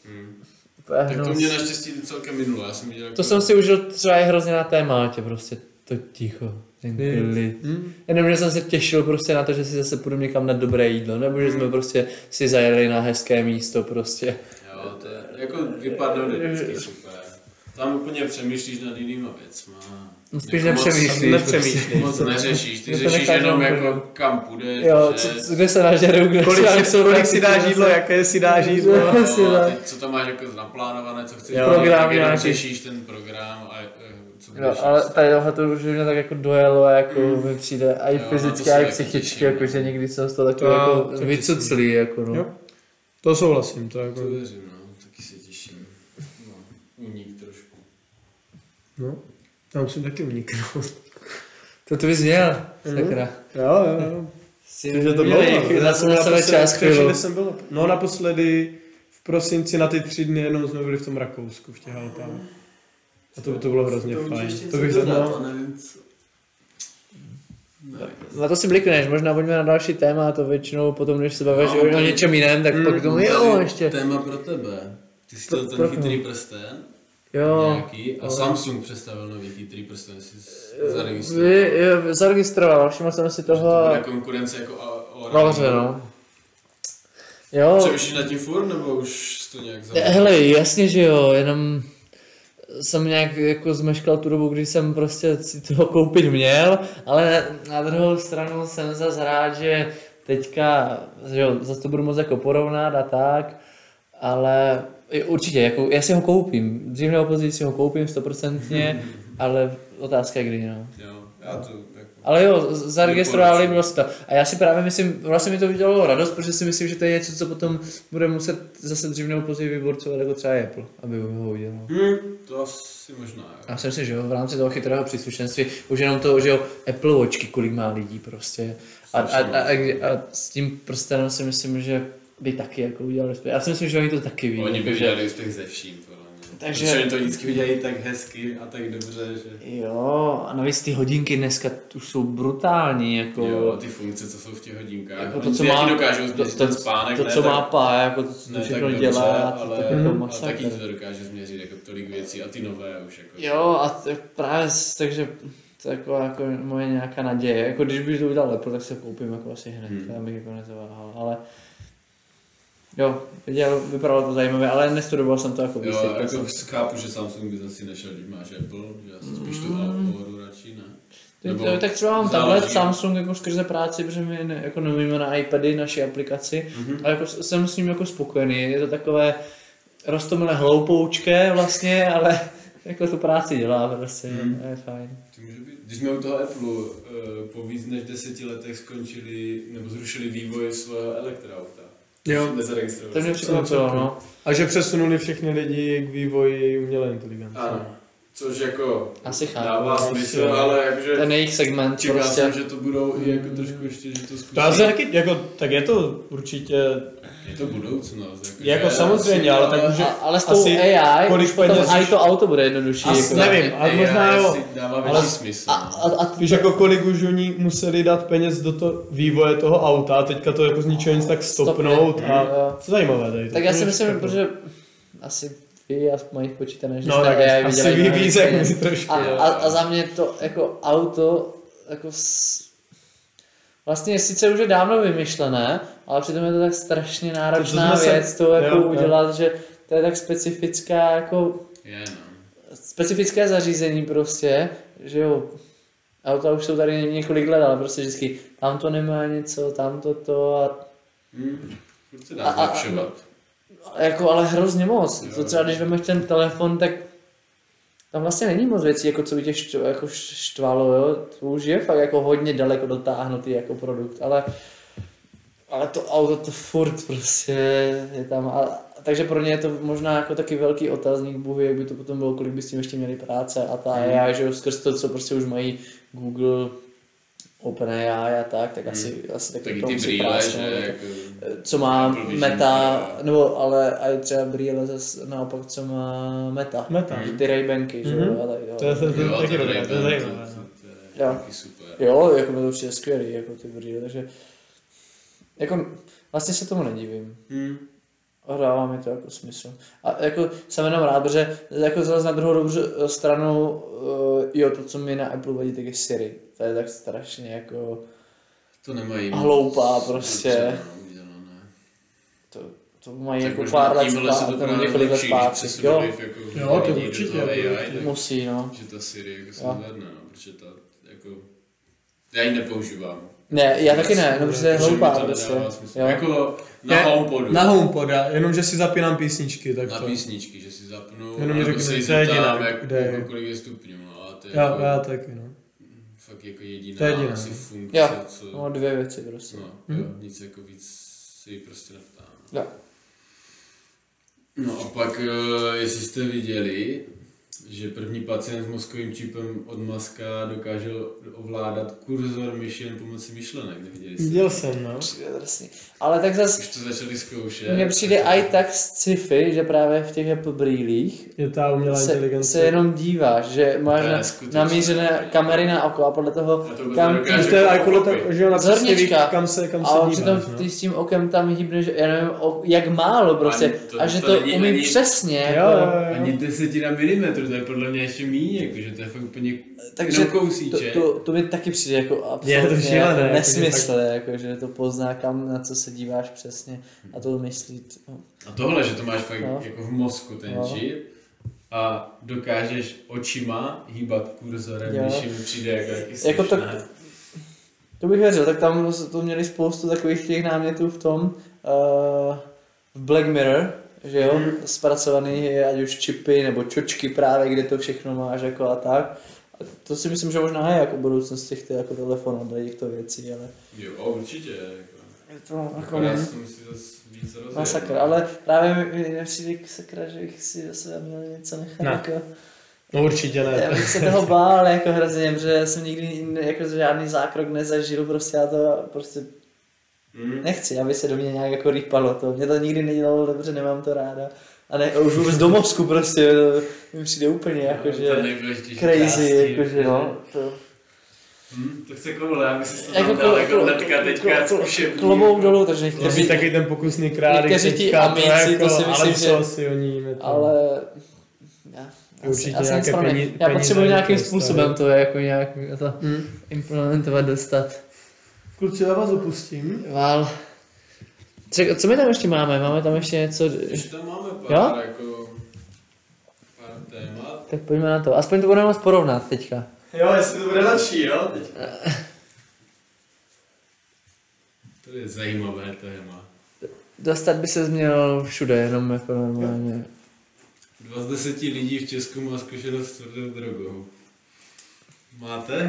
Speaker 2: Tak to mě naštěstí celkem minulo, já jsem viděl...
Speaker 3: To jsem si užil třeba i hrozně na tématě, prostě to ticho, ten klid. Jenom, že jsem se těšil prostě na to, že si zase půjdu někam na dobré jídlo, nebo že jsme prostě si zajeli na hezké místo prostě.
Speaker 2: Jo, to je, jako vypadlo vždycky super. Tam úplně přemýšlíš nad jinýma věcma.
Speaker 3: Spíš
Speaker 2: Jako
Speaker 3: nepřemýšlíš.
Speaker 2: Moc neřešíš, ty
Speaker 3: Mě to
Speaker 2: řešíš
Speaker 3: necháš
Speaker 2: jenom
Speaker 3: na
Speaker 2: jako
Speaker 3: pokoju.
Speaker 2: kam půjdeš,
Speaker 3: Jo,
Speaker 2: že...
Speaker 3: kde se nažerou, kde
Speaker 1: Kolik si dáš jídlo, jaké si dáš jídlo.
Speaker 2: No, a teď, co tam máš jako naplánované, co chceš,
Speaker 3: Program
Speaker 2: tak jenom
Speaker 3: nějaký.
Speaker 2: řešíš ten program a co budeš
Speaker 3: Jo, ale tadyhle to už mě tak jako dojelo, jako mi přijde i
Speaker 2: Jo, na
Speaker 3: fyzicky,
Speaker 2: to se
Speaker 3: i
Speaker 2: taky
Speaker 3: psychicky,
Speaker 2: těším,
Speaker 3: jako,
Speaker 2: no.
Speaker 3: že někdy jsem z toho takový
Speaker 1: To
Speaker 3: jako
Speaker 1: taky
Speaker 3: vycuclý, jako no.
Speaker 1: Jo. To souhlasím, to jako...
Speaker 2: To věřím, no, taky se těším. No, uník trošku.
Speaker 1: No, já musím taky uniknout.
Speaker 3: To bys měl, sakra.
Speaker 1: Jo.
Speaker 3: Že to bylo, zase na sebe čas chvíli.
Speaker 1: No naposledy v prosinci na ty 3 dny jenom jsme byli v tom Rakousku, v těch Alpách. A to bylo hrozně fajn. To bych znal.
Speaker 2: nevím co.
Speaker 3: Na to si blikneš, možná pojďme na další téma, to většinou potom, když se bavíš o něčem jiném, tak pak tomu jo, ještě.
Speaker 2: Téma pro tebe. Ty jsi to ten chytrý prsten?
Speaker 3: Jo.
Speaker 2: Nějaký? A Samsung představil nový chytrý prsten, jsi zaregistroval.
Speaker 3: Zaregistroval, všiml jsem si toho.
Speaker 2: To bude konkurence jako
Speaker 3: Dobře, no. Jo.
Speaker 2: Přemýšlíš nad tím furt, nebo už to nějak zavěděl?
Speaker 3: Hele, jasně, že jo, jenom jsem nějak jako zmeškal tu dobu, kdy jsem prostě si toho koupit měl, ale na druhou stranu jsem zase rád, že teďka, že jo, zase to budu moc jako porovnat a tak, ale určitě, jako já si ho koupím, dřív nebo později si ho koupím 100%, ale otázka je kdy, no.
Speaker 2: Jo, já to jako...
Speaker 3: Ale jo, zaregistrovali, bylo to. A já si právě myslím, vlastně mi to udělalo radost, protože si myslím, že to je něco, co potom bude muset zase dřív nebo později vyborcovat jako třeba Apple, aby ho udělal.
Speaker 2: To asi možná, jo.
Speaker 3: Já si myslím, že jo, v rámci toho chytrého příslušenství, už jenom to, že jo, Apple Watchky, kolik má lidí prostě. A s tím prstenem si myslím, že by taky jako udělali úspěch. Já si myslím, že oni to taky ví.
Speaker 2: Oni by
Speaker 3: že...
Speaker 2: udělali úspěch ze vším, podle mě.
Speaker 3: Takže...
Speaker 2: Protože oni to vždycky udělají tak hezky a tak dobře, že...
Speaker 3: Jo, a navíc ty hodinky dneska už jsou brutální, jako...
Speaker 2: Jo, a ty funkce, co jsou v těch hodinkách.
Speaker 3: Jako to,
Speaker 2: Oni
Speaker 3: co
Speaker 2: si
Speaker 3: má,
Speaker 2: taky dokážou změřit ten spánek,
Speaker 3: to,
Speaker 2: ne
Speaker 3: co
Speaker 2: tak,
Speaker 3: má pá, jako to, co to
Speaker 2: ne
Speaker 3: všechno
Speaker 2: tak
Speaker 3: dělá,
Speaker 2: dobře,
Speaker 3: to
Speaker 2: ale,
Speaker 3: tak jako
Speaker 2: ale
Speaker 3: masakr.
Speaker 2: taky to dokáže změřit jako tolik věcí a ty nové už jako...
Speaker 3: Jo, a právě, takže to je jako moje nějaká naděje. Jako když bych to udělal Apple, tak se koupím jako asi hned, já bych jako nezaváhal, ale... Jo, vypadalo to zajímavé, ale nestudoval jsem to jako víc.
Speaker 2: Jo, jako chápu, že Samsung bys asi nešel, když máš Apple, že asi spíš tu Auroru radši, ne?
Speaker 3: Nebo tak třeba mám tablet Samsung jako skrze práci, protože my jako neumíme na iPady naši aplikaci, a jako jsem s ním jako spokojený, je to takové roztomilé hloupoučké vlastně, ale jako tu práci dělá prostě, je fajn.
Speaker 2: To může být. Když jsme u toho Apple po víc než 10 letech skončili, nebo zrušili vývoj svého elektroauta.
Speaker 1: Jo.
Speaker 2: Nezaregistrovali.
Speaker 3: To mě překvapilo, no.
Speaker 1: A že přesunuli všechny lidi k vývoji umělé inteligence.
Speaker 2: Ano. Což jako
Speaker 3: Asi chápu.
Speaker 2: dává smysl, ale jakože
Speaker 3: Ten jejich segment
Speaker 2: čekal
Speaker 3: prostě.
Speaker 2: jsem, že to budou i jako trošku ještě, že to zkusí.
Speaker 1: To asi taky, jako, tak je to určitě,
Speaker 2: Je to budoucnost.
Speaker 1: jako samozřejmě, ale tak už
Speaker 3: Ale s tou
Speaker 1: asi
Speaker 3: AI,
Speaker 1: kolik
Speaker 3: už potom
Speaker 1: peněz
Speaker 3: i to auto bude jednodušší.
Speaker 1: Asi
Speaker 3: jako
Speaker 1: nevím, ale možná jo.
Speaker 2: Dává
Speaker 1: ale-
Speaker 2: větší smysl.
Speaker 1: Víš, jako kolik už oni museli dát peněz do vývoje toho auta a teďka to jako z ničeho nic tak stopnout a
Speaker 3: Jo.
Speaker 1: to zajímavé tady.
Speaker 3: Tak já si
Speaker 1: To je
Speaker 3: myslím,
Speaker 1: jako-
Speaker 3: protože asi vy a mají spočítané, že
Speaker 1: No,
Speaker 3: jste
Speaker 1: tak
Speaker 3: AI
Speaker 1: asi
Speaker 3: vydělají
Speaker 1: ví
Speaker 3: mnohem
Speaker 1: víc, jak
Speaker 3: peněz.
Speaker 1: my trošku.
Speaker 3: A za mě to jako auto, jako vlastně sice už je dávno vymyšlené, ale přitom je to tak strašně náročná
Speaker 1: To jsme se-
Speaker 3: věc to jako
Speaker 1: jo.
Speaker 3: udělat, že to je tak specifická jako
Speaker 2: Je, no.
Speaker 3: specifické zařízení prostě, že jo, auta už jsou tady několik let, ale prostě vždycky tam to nemá něco, tam to a
Speaker 2: Furt se dá zlepšovat.
Speaker 3: jako ale hrozně moc.
Speaker 2: Jo.
Speaker 3: To třeba když vemeš ten telefon, tak tam vlastně není moc věcí, jako co by tě jako štvalo, jo. To už je fakt jako hodně daleko dotáhnutý jako produkt, ale to auto to furt prostě je tam. Takže pro ně je to možná jako taky velký otazník, Bůh ví, jak by to potom bylo, kolik by s tím ještě měli práce a ta AI, že jo, skrz to, co prostě už mají Google, OpenAI a tak asi taky
Speaker 2: Taky
Speaker 3: to
Speaker 2: ty
Speaker 3: musí
Speaker 2: brýle,
Speaker 3: práce,
Speaker 2: že
Speaker 3: no,
Speaker 2: jako...
Speaker 3: co má
Speaker 2: Apple Vision
Speaker 3: Meta,
Speaker 2: Pro.
Speaker 3: nebo ale i třeba brýle zase naopak, co má Meta.
Speaker 1: Meta.
Speaker 3: Že ty Ray-Banky, že jo, a tak, jo.
Speaker 1: To je
Speaker 2: Jo,
Speaker 1: taky
Speaker 2: to
Speaker 1: dobré, to je
Speaker 2: Ray-Ban,
Speaker 1: zajímavé.
Speaker 2: to je
Speaker 3: Jo.
Speaker 2: taky super.
Speaker 3: Jo, jako mi to přijde skvělý, jako ty brýle, takže jako vlastně se tomu nedivím. A dává mi to jako smysl. A jako jsem jenom rád, protože jako zase na druhou stranu jo, to, co mi na Apple vadí, tak je Siri. To je tak strašně jako
Speaker 2: To nemají.
Speaker 3: hloupá prostě.
Speaker 2: Udělané.
Speaker 3: To to mají
Speaker 2: Tak
Speaker 3: jako
Speaker 2: možná
Speaker 3: pár let
Speaker 2: tímhle se to
Speaker 3: zpátky,
Speaker 2: právě
Speaker 3: několik let
Speaker 2: lepší, když
Speaker 3: zpátky.
Speaker 2: přesunu
Speaker 3: Jo,
Speaker 2: vliv jako
Speaker 1: Jo, to
Speaker 2: lidí do
Speaker 1: určitě,
Speaker 2: toho
Speaker 1: to
Speaker 2: AI,
Speaker 1: určitě.
Speaker 2: tak-
Speaker 3: musí, no.
Speaker 2: že ta Siri jako se
Speaker 3: Jo.
Speaker 2: zvedne, no, protože ta jako... Já ji nepoužívám.
Speaker 3: Ne, já taky ne, no, protože je
Speaker 2: Protože mi
Speaker 3: hloupá
Speaker 2: to
Speaker 3: prostě.
Speaker 2: nedává smysl.
Speaker 3: Jo.
Speaker 2: Jako na
Speaker 1: Ne,
Speaker 2: HomePodu.
Speaker 1: Na HomePoda, jenomže si zapínám písničky, tak
Speaker 2: Na
Speaker 1: to.
Speaker 2: písničky, že si zapnu,
Speaker 1: Jenom mi
Speaker 2: nebo
Speaker 1: řekni,
Speaker 2: se jí
Speaker 1: co je
Speaker 2: zeptám,
Speaker 1: jediné, kde je.
Speaker 2: jako kolik je stupňů, no, a to je
Speaker 1: Já
Speaker 2: jako,
Speaker 1: taky, no.
Speaker 2: fakt jako jediná
Speaker 1: To je jediné,
Speaker 2: asi
Speaker 1: no.
Speaker 2: funkce,
Speaker 3: Jo,
Speaker 2: co...
Speaker 3: no 2 věci prostě.
Speaker 2: No, jo, nic jako víc si ji prostě neptám.
Speaker 3: Jo.
Speaker 2: No a pak, jestli jste viděli, že první pacient s mozkovým čipem od Muska dokáže ovládat kurzor myši jen pomocí myšlenek, neviděli jste?
Speaker 1: Viděl jsem, no.
Speaker 3: Přijde drsný. Ale tak zase
Speaker 2: Už to začali zkoušet.
Speaker 3: mně přijde i tak sci-fi, že právě v těch Apple brýlích
Speaker 1: Je ta umělá
Speaker 3: se
Speaker 1: inteligence.
Speaker 3: jenom díváš, že máš
Speaker 2: To je skutečné.
Speaker 3: namířené kamery na oko a podle toho,
Speaker 2: A to vůbec
Speaker 3: kam
Speaker 2: nedokáže
Speaker 1: Že to je jako
Speaker 2: pochopit.
Speaker 1: že jo, na co
Speaker 3: Zornička.
Speaker 1: víš, kam se
Speaker 3: ale
Speaker 1: díváš,
Speaker 3: přitom
Speaker 1: no.
Speaker 3: ty s tím okem tam hýbneš, já nevím, jak málo prostě,
Speaker 2: Ani to-
Speaker 3: a že
Speaker 2: to
Speaker 3: to
Speaker 2: není
Speaker 3: umí
Speaker 2: ani-
Speaker 3: přesně,
Speaker 1: Jo,
Speaker 3: jako,
Speaker 1: jo, jo.
Speaker 2: Ani desetina milimetru, to je podle mě ještě míň, jakože to je fakt úplně
Speaker 3: takže
Speaker 2: jenom kousíček.
Speaker 3: to mi taky přijde jako
Speaker 1: Je to
Speaker 3: absolutně
Speaker 1: šílené,
Speaker 3: jako
Speaker 1: jako, že
Speaker 3: nesmysl, jako, že to pozná, kam, na co se díváš přesně a to myslí, no.
Speaker 2: A tohle, že to máš fakt
Speaker 3: No.
Speaker 2: jako v mozku ten
Speaker 3: No.
Speaker 2: čip a dokážeš očima hýbat kurzorem,
Speaker 3: Jo.
Speaker 2: když mi přijde jako
Speaker 3: Jako to,
Speaker 2: směšné.
Speaker 3: to bych věřil, tak tam to měli spoustu takových těch námětů v tom, v Black Mirror, že jo, zpracovaný ať už čipy nebo čočky právě, kde to všechno máš jako a tak. A to si myslím, že možná je jako budoucnost těchto jako telefonů, tady těchto věcí, ale
Speaker 2: Jo, určitě. Jako.
Speaker 3: je to jako
Speaker 2: Akorát se to musí zase víc rozjet.
Speaker 3: masakr,
Speaker 2: no.
Speaker 3: ale právě mi nepřijde sakra, že bych si zase měl něco nechat
Speaker 1: Ne.
Speaker 3: jako...
Speaker 1: No určitě
Speaker 3: Já
Speaker 1: ne.
Speaker 3: bych se toho bál jako hrozně, protože jsem nikdy jako žádný zákrok nezažil, prostě já to prostě nechci, aby se do mě nějak jako rýpalo to. Mě to nikdy nedělalo dobře, nemám to ráda. A ne, už vůbec do mozku prostě, to mi přijde úplně jako,
Speaker 2: To
Speaker 3: že
Speaker 2: nejdůležitější
Speaker 3: crazy,
Speaker 2: části,
Speaker 3: jakože no. To,
Speaker 2: To chce koule, já bych si to
Speaker 3: jako
Speaker 2: tam dal jako letka teďka zkušební.
Speaker 3: klobouk dolů, takže
Speaker 1: To být taky ten pokusný králík.
Speaker 3: Někteří ti
Speaker 1: teďka,
Speaker 3: amici, to si
Speaker 1: ale
Speaker 3: myslím, že-
Speaker 1: co si o ní to.
Speaker 3: ale... Já
Speaker 1: Určitě
Speaker 3: asi
Speaker 1: nějaké
Speaker 3: nic pro mě.
Speaker 1: peníze
Speaker 3: Já potřebuji nějakým
Speaker 1: dostat.
Speaker 3: způsobem to jako nějak to implementovat, dostat.
Speaker 1: Kluci, já vás opustím.
Speaker 3: Vál. Co my tam ještě máme? Máme tam ještě něco...
Speaker 2: Ještě tam máme
Speaker 3: Jo?
Speaker 2: pár, jako, pár témat.
Speaker 3: Tak pojďme na to. Aspoň to budeme moct porovnat teďka.
Speaker 1: Jo, jestli to bude lepší, jo? Teď.
Speaker 2: To je zajímavé téma.
Speaker 3: Dostat by se měl všude, jenom jako normálně.
Speaker 2: 2 z 10 lidí v Česku má zkušenost s tvrdou drogou. Máte?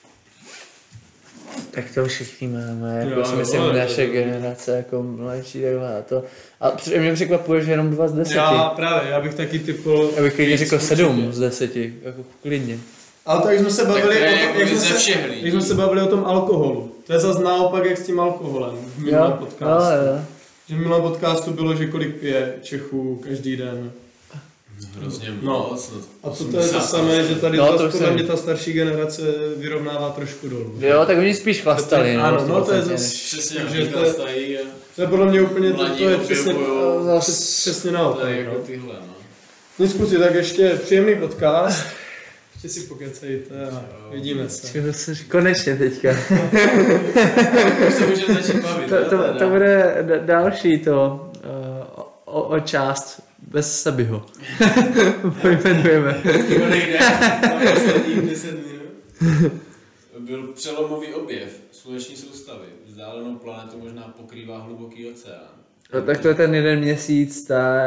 Speaker 3: Tak to všichni máme, jako
Speaker 1: Jo,
Speaker 3: si myslím,
Speaker 1: ale
Speaker 3: naše
Speaker 1: to-
Speaker 3: generace, jako mladší, takhle a to. A mě překvapuje, že jenom 2 z 10.
Speaker 1: Já bych taky typl...
Speaker 3: Já bych klidně
Speaker 1: víc
Speaker 3: řekl
Speaker 1: určitě.
Speaker 3: 7 z 10, jako klidně.
Speaker 1: Ale tak jsme se bavili,
Speaker 2: to je
Speaker 1: o tom,
Speaker 2: jako
Speaker 1: jak jsme
Speaker 2: ze
Speaker 1: se,
Speaker 2: všech lidí.
Speaker 1: jak jsme se bavili o tom alkoholu. To je zase naopak jak s tím alkoholem v minulém podcastu.
Speaker 3: jo.
Speaker 1: Že v minulém podcastu bylo, že kolik pije Čechů každý den.
Speaker 2: Hrozně
Speaker 1: No.
Speaker 2: moc.
Speaker 1: A to je to samé, že tady
Speaker 3: No, to
Speaker 1: zase
Speaker 3: už
Speaker 1: podle
Speaker 3: jsem-
Speaker 1: mě ta starší generace vyrovnává trošku dolů.
Speaker 3: Jo, tak oni spíš chlastali, no.
Speaker 1: Ano, no to je
Speaker 3: 100%.
Speaker 1: zase...
Speaker 2: Přesně,
Speaker 1: Takže
Speaker 2: takže
Speaker 1: to je-
Speaker 2: stají a
Speaker 1: To je podle mě úplně,
Speaker 2: mladí
Speaker 1: to je přesně,
Speaker 2: objevují
Speaker 1: přesně naopak.
Speaker 2: tady jako
Speaker 1: No.
Speaker 2: tyhle, no.
Speaker 1: Nic kluci, tak ještě příjemný podcast. Ještě si pokecejte a vidíme se.
Speaker 3: Konečně teďka.
Speaker 2: Už se můžeme začít bavit.
Speaker 3: To bude další to o část bez Sabiho. Pojmenujeme.
Speaker 2: To nejde. Na posledních 10 minut. Byl přelomový objev sluneční soustavy. Vzdálenou planetu možná pokrývá hluboký oceán.
Speaker 3: No, tak to je ten 1 měsíc,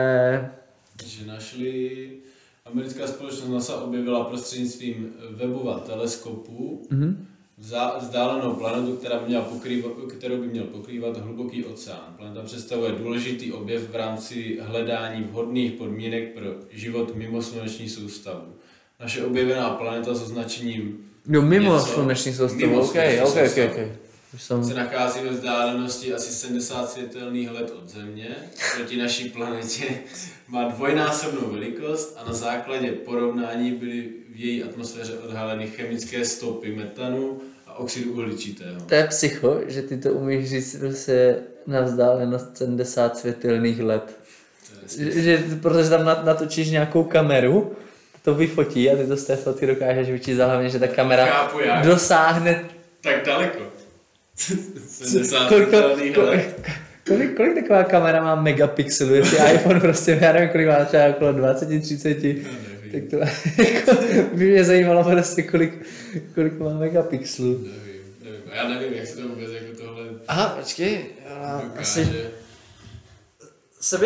Speaker 2: Že našli, americká společnost NASA objevila prostřednictvím webova teleskopu vzdálenou planetu, kterou by měl pokrývat hluboký oceán. Planeta představuje důležitý objev v rámci hledání vhodných podmínek pro život mimo sluneční soustavu. Naše objevená planeta s označením
Speaker 3: No mimo
Speaker 2: něco-
Speaker 3: sluneční soustavu,
Speaker 2: mimo
Speaker 3: ok.
Speaker 2: sluneční
Speaker 3: Už jsem...
Speaker 2: se nachází ve vzdálenosti asi 70 světelných let od Země. Proti naší planetě má dvojnásobnou velikost a na základě porovnání byly v její atmosféře odhaleny chemické stopy metanu a oxidu uhličitého.
Speaker 3: To je psycho, že ty to umíš říct prostě na vzdálenost 70 světelných let. Protože tam natočíš nějakou kameru, to vyfotí a ty to z té fotky dokážeš vyčíst, hlavně, že ta kamera
Speaker 2: Chápu jak.
Speaker 3: dosáhne
Speaker 2: Tak daleko. 70
Speaker 3: kolik to,
Speaker 2: světelných let.
Speaker 3: Kolik taková kamera má megapixelů? Jestli iPhone prostě, já nevím, kolik má třeba okolo 20, 30. Tak to jako, by mě zajímalo prostě, kolik má megapixelů.
Speaker 2: Nevím. A já nevím, jak se to vůbec jako tohle
Speaker 3: Aha, počkej. Asi...
Speaker 2: dokáže.
Speaker 3: Seby?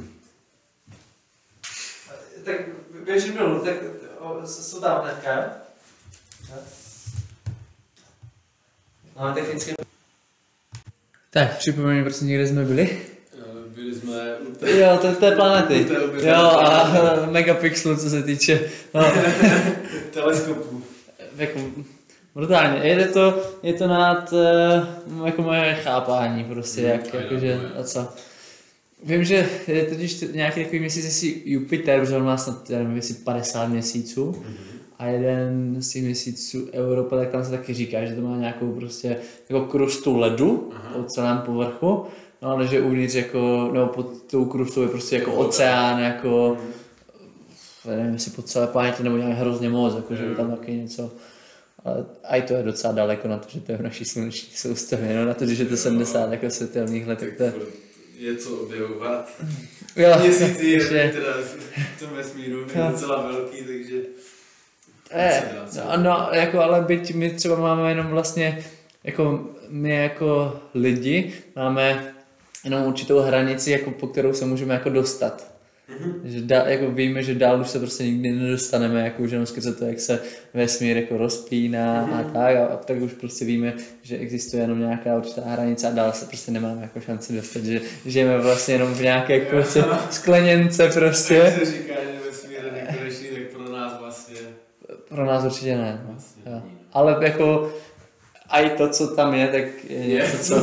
Speaker 3: Tak běžím dolů, tak jsou tam hnedka. Máme technické... Tak, připomeň, prostě někde jsme byli.
Speaker 2: Byli jsme u
Speaker 3: Jo, to je té planety. Jo, a megapixelů, co se týče. No.
Speaker 2: teleskopu.
Speaker 3: Jako, brutálně. Je to nad jako moje chápání prostě, jakože a co. Vím, že je totiž nějaký takový měsíc, jestli Jupiter, protože on má snad, já nevím, jestli 50 měsíců. A jeden z těch měsíců Europa, tak tam se taky říká, že to má nějakou prostě jako krustu ledu po celém povrchu. No ale že uvnitř jako, nebo pod tou krustou je prostě jako oceán, jako nevím, jestli po celé planetě nebo nějak hrozně moc, jako že je tam taky něco. Ale i to je docela daleko na to, že to je v naší sluneční soustavě, no na to, že to je 70 jako světelných let, tak to
Speaker 2: je co objevovat.
Speaker 3: Jo,
Speaker 2: Měsíc je teda v tom vesmíru, je docela velký, takže...
Speaker 3: No, jako, ale byť my třeba máme jenom vlastně, jako my jako lidi máme jenom určitou hranici, jako po kterou se můžeme jako dostat. Že jako víme, že dál už se prostě nikdy nedostaneme, jako už jenom skrze to, jak se vesmír jako rozpíná a tak už prostě víme, že existuje jenom nějaká určitá hranice a dál se prostě nemáme jako šanci dostat, že žijeme vlastně jenom v nějaké prostě skleněnce prostě.
Speaker 2: Jak se říká, že vesmír je nekonečný, tak pro nás vlastně...
Speaker 3: Pro nás určitě ne, no.
Speaker 2: Vlastně
Speaker 3: Ale jako i to, co tam je, tak je něco,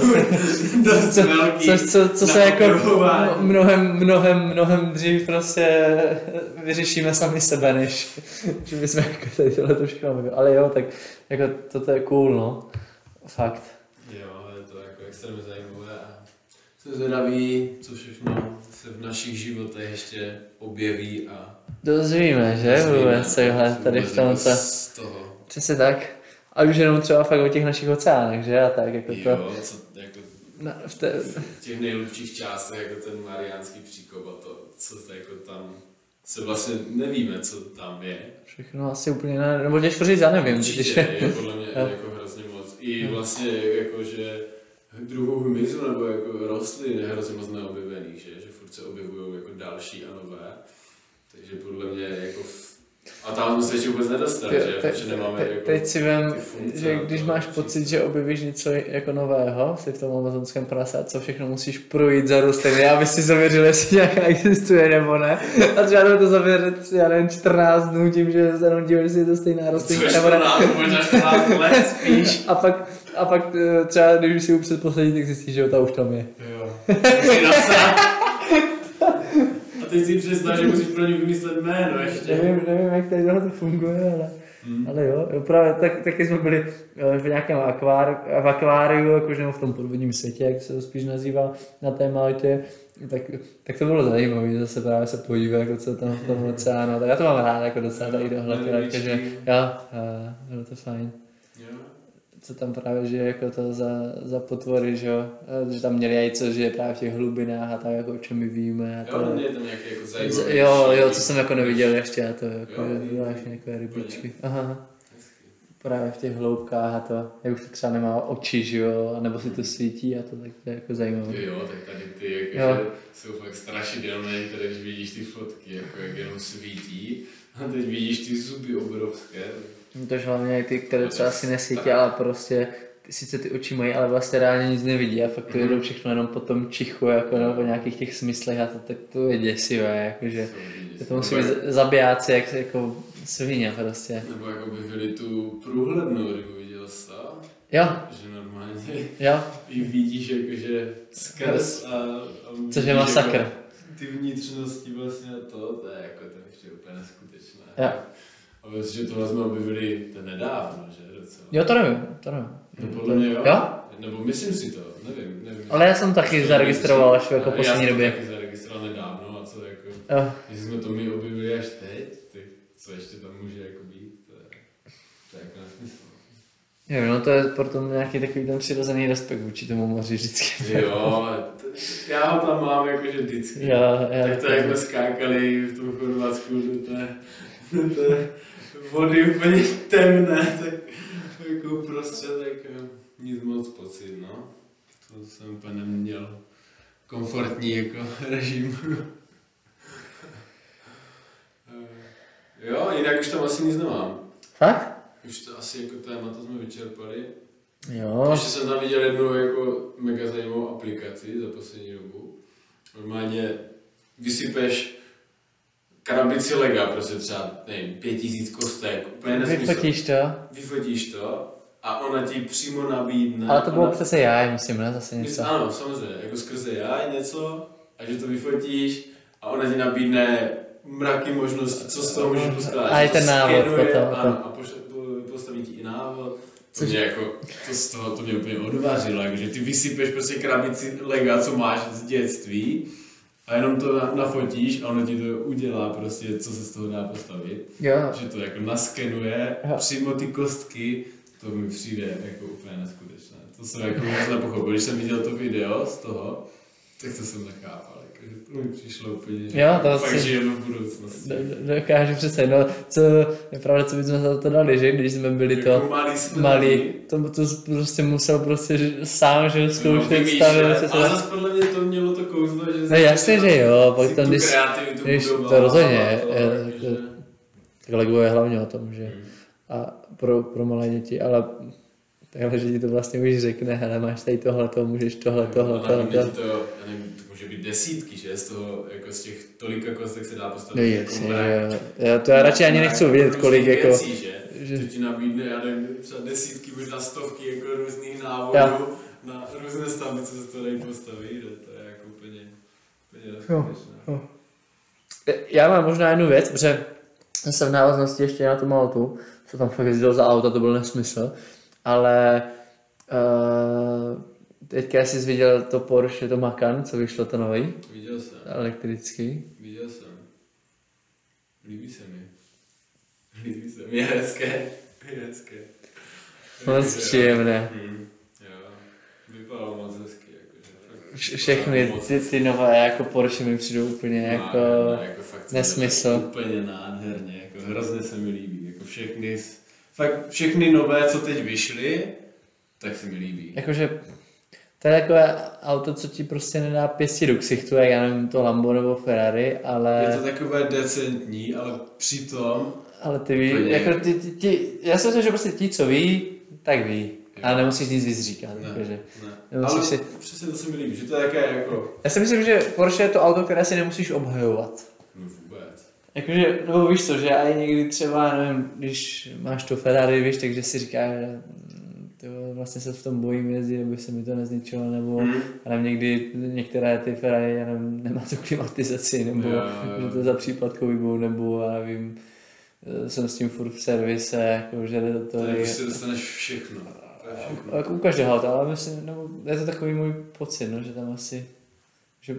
Speaker 3: co se jako mnohem dřív prostě vyřešíme sami sebe, než že bychom jako tady tohle všechno mohli. Ale jo, tak jako toto je cool, no. Fakt.
Speaker 2: Jo, je to jako extrémně zajímavé a jsem zvědavý, co všechno se v našich životech ještě objeví a...
Speaker 3: Dozvíme, že? Vůbec tady v tomto.
Speaker 2: Z toho.
Speaker 3: Přesně tak. A už jenom třeba fakt o těch našich oceánech, že? A tak jako to...
Speaker 2: Jo, co jako... v těch nejlepších částech, jako ten Mariánský příkop a to, co jako tam... Se vlastně nevíme, co tam je.
Speaker 3: Všechno asi úplně ne, nebo těžko říct, já nevím.
Speaker 2: Určitě, je podle mě jako hrozně moc. I vlastně jako, že druhou hmyzu nebo jako rostlin je hrozně moc neobjevených, že furt se objevují jako další a nové. Takže podle mě jako... A tam jsme se ještě vůbec nedostali, že? Protože nemáme jako...
Speaker 3: Teď si vem, že když máš pocit, že objevíš něco jako nového, si v tom amazonském prase, co všechno musíš projít za rostliny, aby si zavěřil, jestli nějaká existuje nebo ne. A třeba to zavěřit, já nevím, 14 dnů tím, že se jenom díváš, jestli je to stejná rostlinka nebo ne.
Speaker 2: Možná 14 let spíš.
Speaker 3: A pak třeba, když si upřed poslední, tak zjistíš, že ta už tam je.
Speaker 2: Jo. A teď si představ, že musíš pro ní vymyslet jméno ještě.
Speaker 3: Nevím, jak tady to funguje, ale jo, právě taky jsme byli v nějakém akváriu, jakože nebo v tom podvodním světě, jak se to spíš nazývá na té Maltě, tak to bylo zajímavé, zase právě se podívat, jako co tam v tom oceánu, tak já to mám rád, jako docela tady dohled, takže jo, bylo to fajn. Co tam právě žije jako to za potvory, že jo, že tam měli jajco, že je právě v těch hlubinách a tak, jako o čem my víme. A to...
Speaker 2: Jo, je tam nějaké jako zajímavé.
Speaker 3: Jo, co jsem jako neviděl ještě a to jako zvláštní takové rybičky. Aha. Právě v těch hloubkách a to, jak už to třeba nemá oči, že jo, nebo si to svítí a to, tak to je jako zajímavé.
Speaker 2: Jo, tak tady ty jakože jsou fakt strašidelné, které když vidíš ty fotky, jako jak jenom svítí a teď vidíš ty zuby obrovské.
Speaker 3: To je hlavně ty, které třeba si nesvítí, ale prostě sice ty oči mají, ale vlastně reálně nic nevidí a fakt to jedou všechno jenom po tom čichu, jako nebo po nějakých těch smyslech a to, tak to je děsivé, jakože to musí být zabijáci jako svině prostě.
Speaker 2: Nebo jako by byli tu průhlednou rybu, viděl jsi to?
Speaker 3: Jo.
Speaker 2: Že normálně i vidíš jakože skrz a
Speaker 3: což je masakr.
Speaker 2: Jako ty vnitřnosti vlastně to je jako to ještě úplně neskutečné.
Speaker 3: Jo.
Speaker 2: A vlastně, že tohle jsme objevili to nedávno, že docela.
Speaker 3: Jo, to nevím.
Speaker 2: No podle mě jo? Nebo myslím si to, nevím.
Speaker 3: Ale já jsem taky zaregistroval až jako poslední době.
Speaker 2: Já jsem taky zaregistroval nedávno a co jako, jestli jsme to my objevili až teď, tak co ještě tam může jako být, to je jako nesmysl.
Speaker 3: Jo, no to je potom nějaký takový ten přirozený respekt vůči tomu moři vždycky.
Speaker 2: Jo, já ho tam mám jakože vždycky. Tak to jak jsme skákali v tom Chorvatsku do té vody úplně temné, tak jako uprostřed, tak nic moc pocit, no. To jsem úplně neměl komfortní jako režim. Jo, jinak už tam asi nic nemám.
Speaker 3: Fakt?
Speaker 2: Už to asi jako témata jsme vyčerpali.
Speaker 3: Jo.
Speaker 2: Ještě jsem tam viděl jednu jako mega zajímavou aplikaci za poslední dobu. Normálně vysypeš krabici lega, prostě třeba, nevím, 5000 kostek, úplně nesmysl. Vyfotíš to a ona ti přímo nabídne.
Speaker 3: Ale to bylo přes AI, myslím, ne? Zase něco.
Speaker 2: Ano, samozřejmě, jako skrze AI něco a že to vyfotíš a ona ti nabídne mraky možností, co z toho můžeš poskládat.
Speaker 3: A i ten návod potom.
Speaker 2: Ano, a postaví ti i návod. To mě jako, to mě úplně odvařilo, jakože ty vysypeš prostě krabici lega, co máš z dětství a jenom to nafotíš a ono ti to udělá prostě, co se z toho dá postavit.
Speaker 3: Jo.
Speaker 2: Že to jako naskenuje, přímo ty kostky, to mi přijde jako úplně neskutečné. To jsem jako moc nepochopil, když jsem viděl to video z toho, tak to jsem nechápal. To mi přišlo úplně, že
Speaker 3: jo, to
Speaker 2: fakt žijeme v budoucnosti.
Speaker 3: Dokážu přesně, no, co je pravda, co bychom za to dali, že když jsme byli
Speaker 2: jako
Speaker 3: to malí, to prostě musel prostě sám, že zkoušet stavit.
Speaker 2: Ale zase podle mě to mělo to kouzlo, že...
Speaker 3: No jasně, že jo, pak tam
Speaker 2: když
Speaker 3: to rozhodně, tak Lego je hlavně o tom, že a pro malé děti, ale takhle, že ti to vlastně už řekne, hele, máš tady tohle, můžeš tohle.
Speaker 2: Může být desítky, že? Z toho, jako z těch tolika kostek se dá postavit.
Speaker 3: No jasně, já radši ani nechci vidět, kolik jako...
Speaker 2: Věcí, že ti nabídne, já nevím, třeba desítky, možná stovky jako různých návodů na různé stavby, co se to dají postavit, to je jako úplně neskutečné.
Speaker 3: Já mám možná jednu věc, protože jsem v návaznosti ještě na tu Maltu, co tam fakt jezdil za auta, to byl nesmysl, ale teďka jsi viděl to Porsche, to Macan, co vyšlo to nový?
Speaker 2: Viděl jsem.
Speaker 3: Elektrický.
Speaker 2: Viděl jsem. Líbí se mi. Je hezké.
Speaker 3: Moc příjemné.
Speaker 2: Jo, vypadalo moc hezky.
Speaker 3: Všechny ty nové jako Porsche mi přijdou úplně jako nesmysl.
Speaker 2: Úplně nádherně, jako hrozně se mi líbí. Jako všechny nové, co teď vyšly, tak se mi líbí.
Speaker 3: Jakože to je takové auto, co ti prostě nedá pěstí do ksichtu, jak já nevím, to Lambo nebo Ferrari, ale...
Speaker 2: Je to takové decentní, ale přitom...
Speaker 3: Ale ty ví, jako já si myslím, že prostě ti, co ví, tak ví. Ale nemusíš nic víc říkat.
Speaker 2: Ne. Ale přesně to se mi líbí, že to je také jako...
Speaker 3: Já si myslím, že Porsche je to auto, které si nemusíš obhajovat.
Speaker 2: No vůbec.
Speaker 3: Jakože, nebo víš co, že já někdy třeba, nevím, když máš to Ferrari, víš, takže si říkáš, že vlastně se v tom bojím jezdit, aby se mi to nezničilo, nebo nevím, někdy některé ty Ferrari, já nevím, nemá tu klimatizaci, nebo že to za příplatkový byl, nebo já nevím, jsem s tím furt v servise, jako, že jde to...
Speaker 2: Tady si dostaneš všechno.
Speaker 3: Jako u každého auta, ale myslím, nebo je to takový můj pocit, no, že tam asi, že...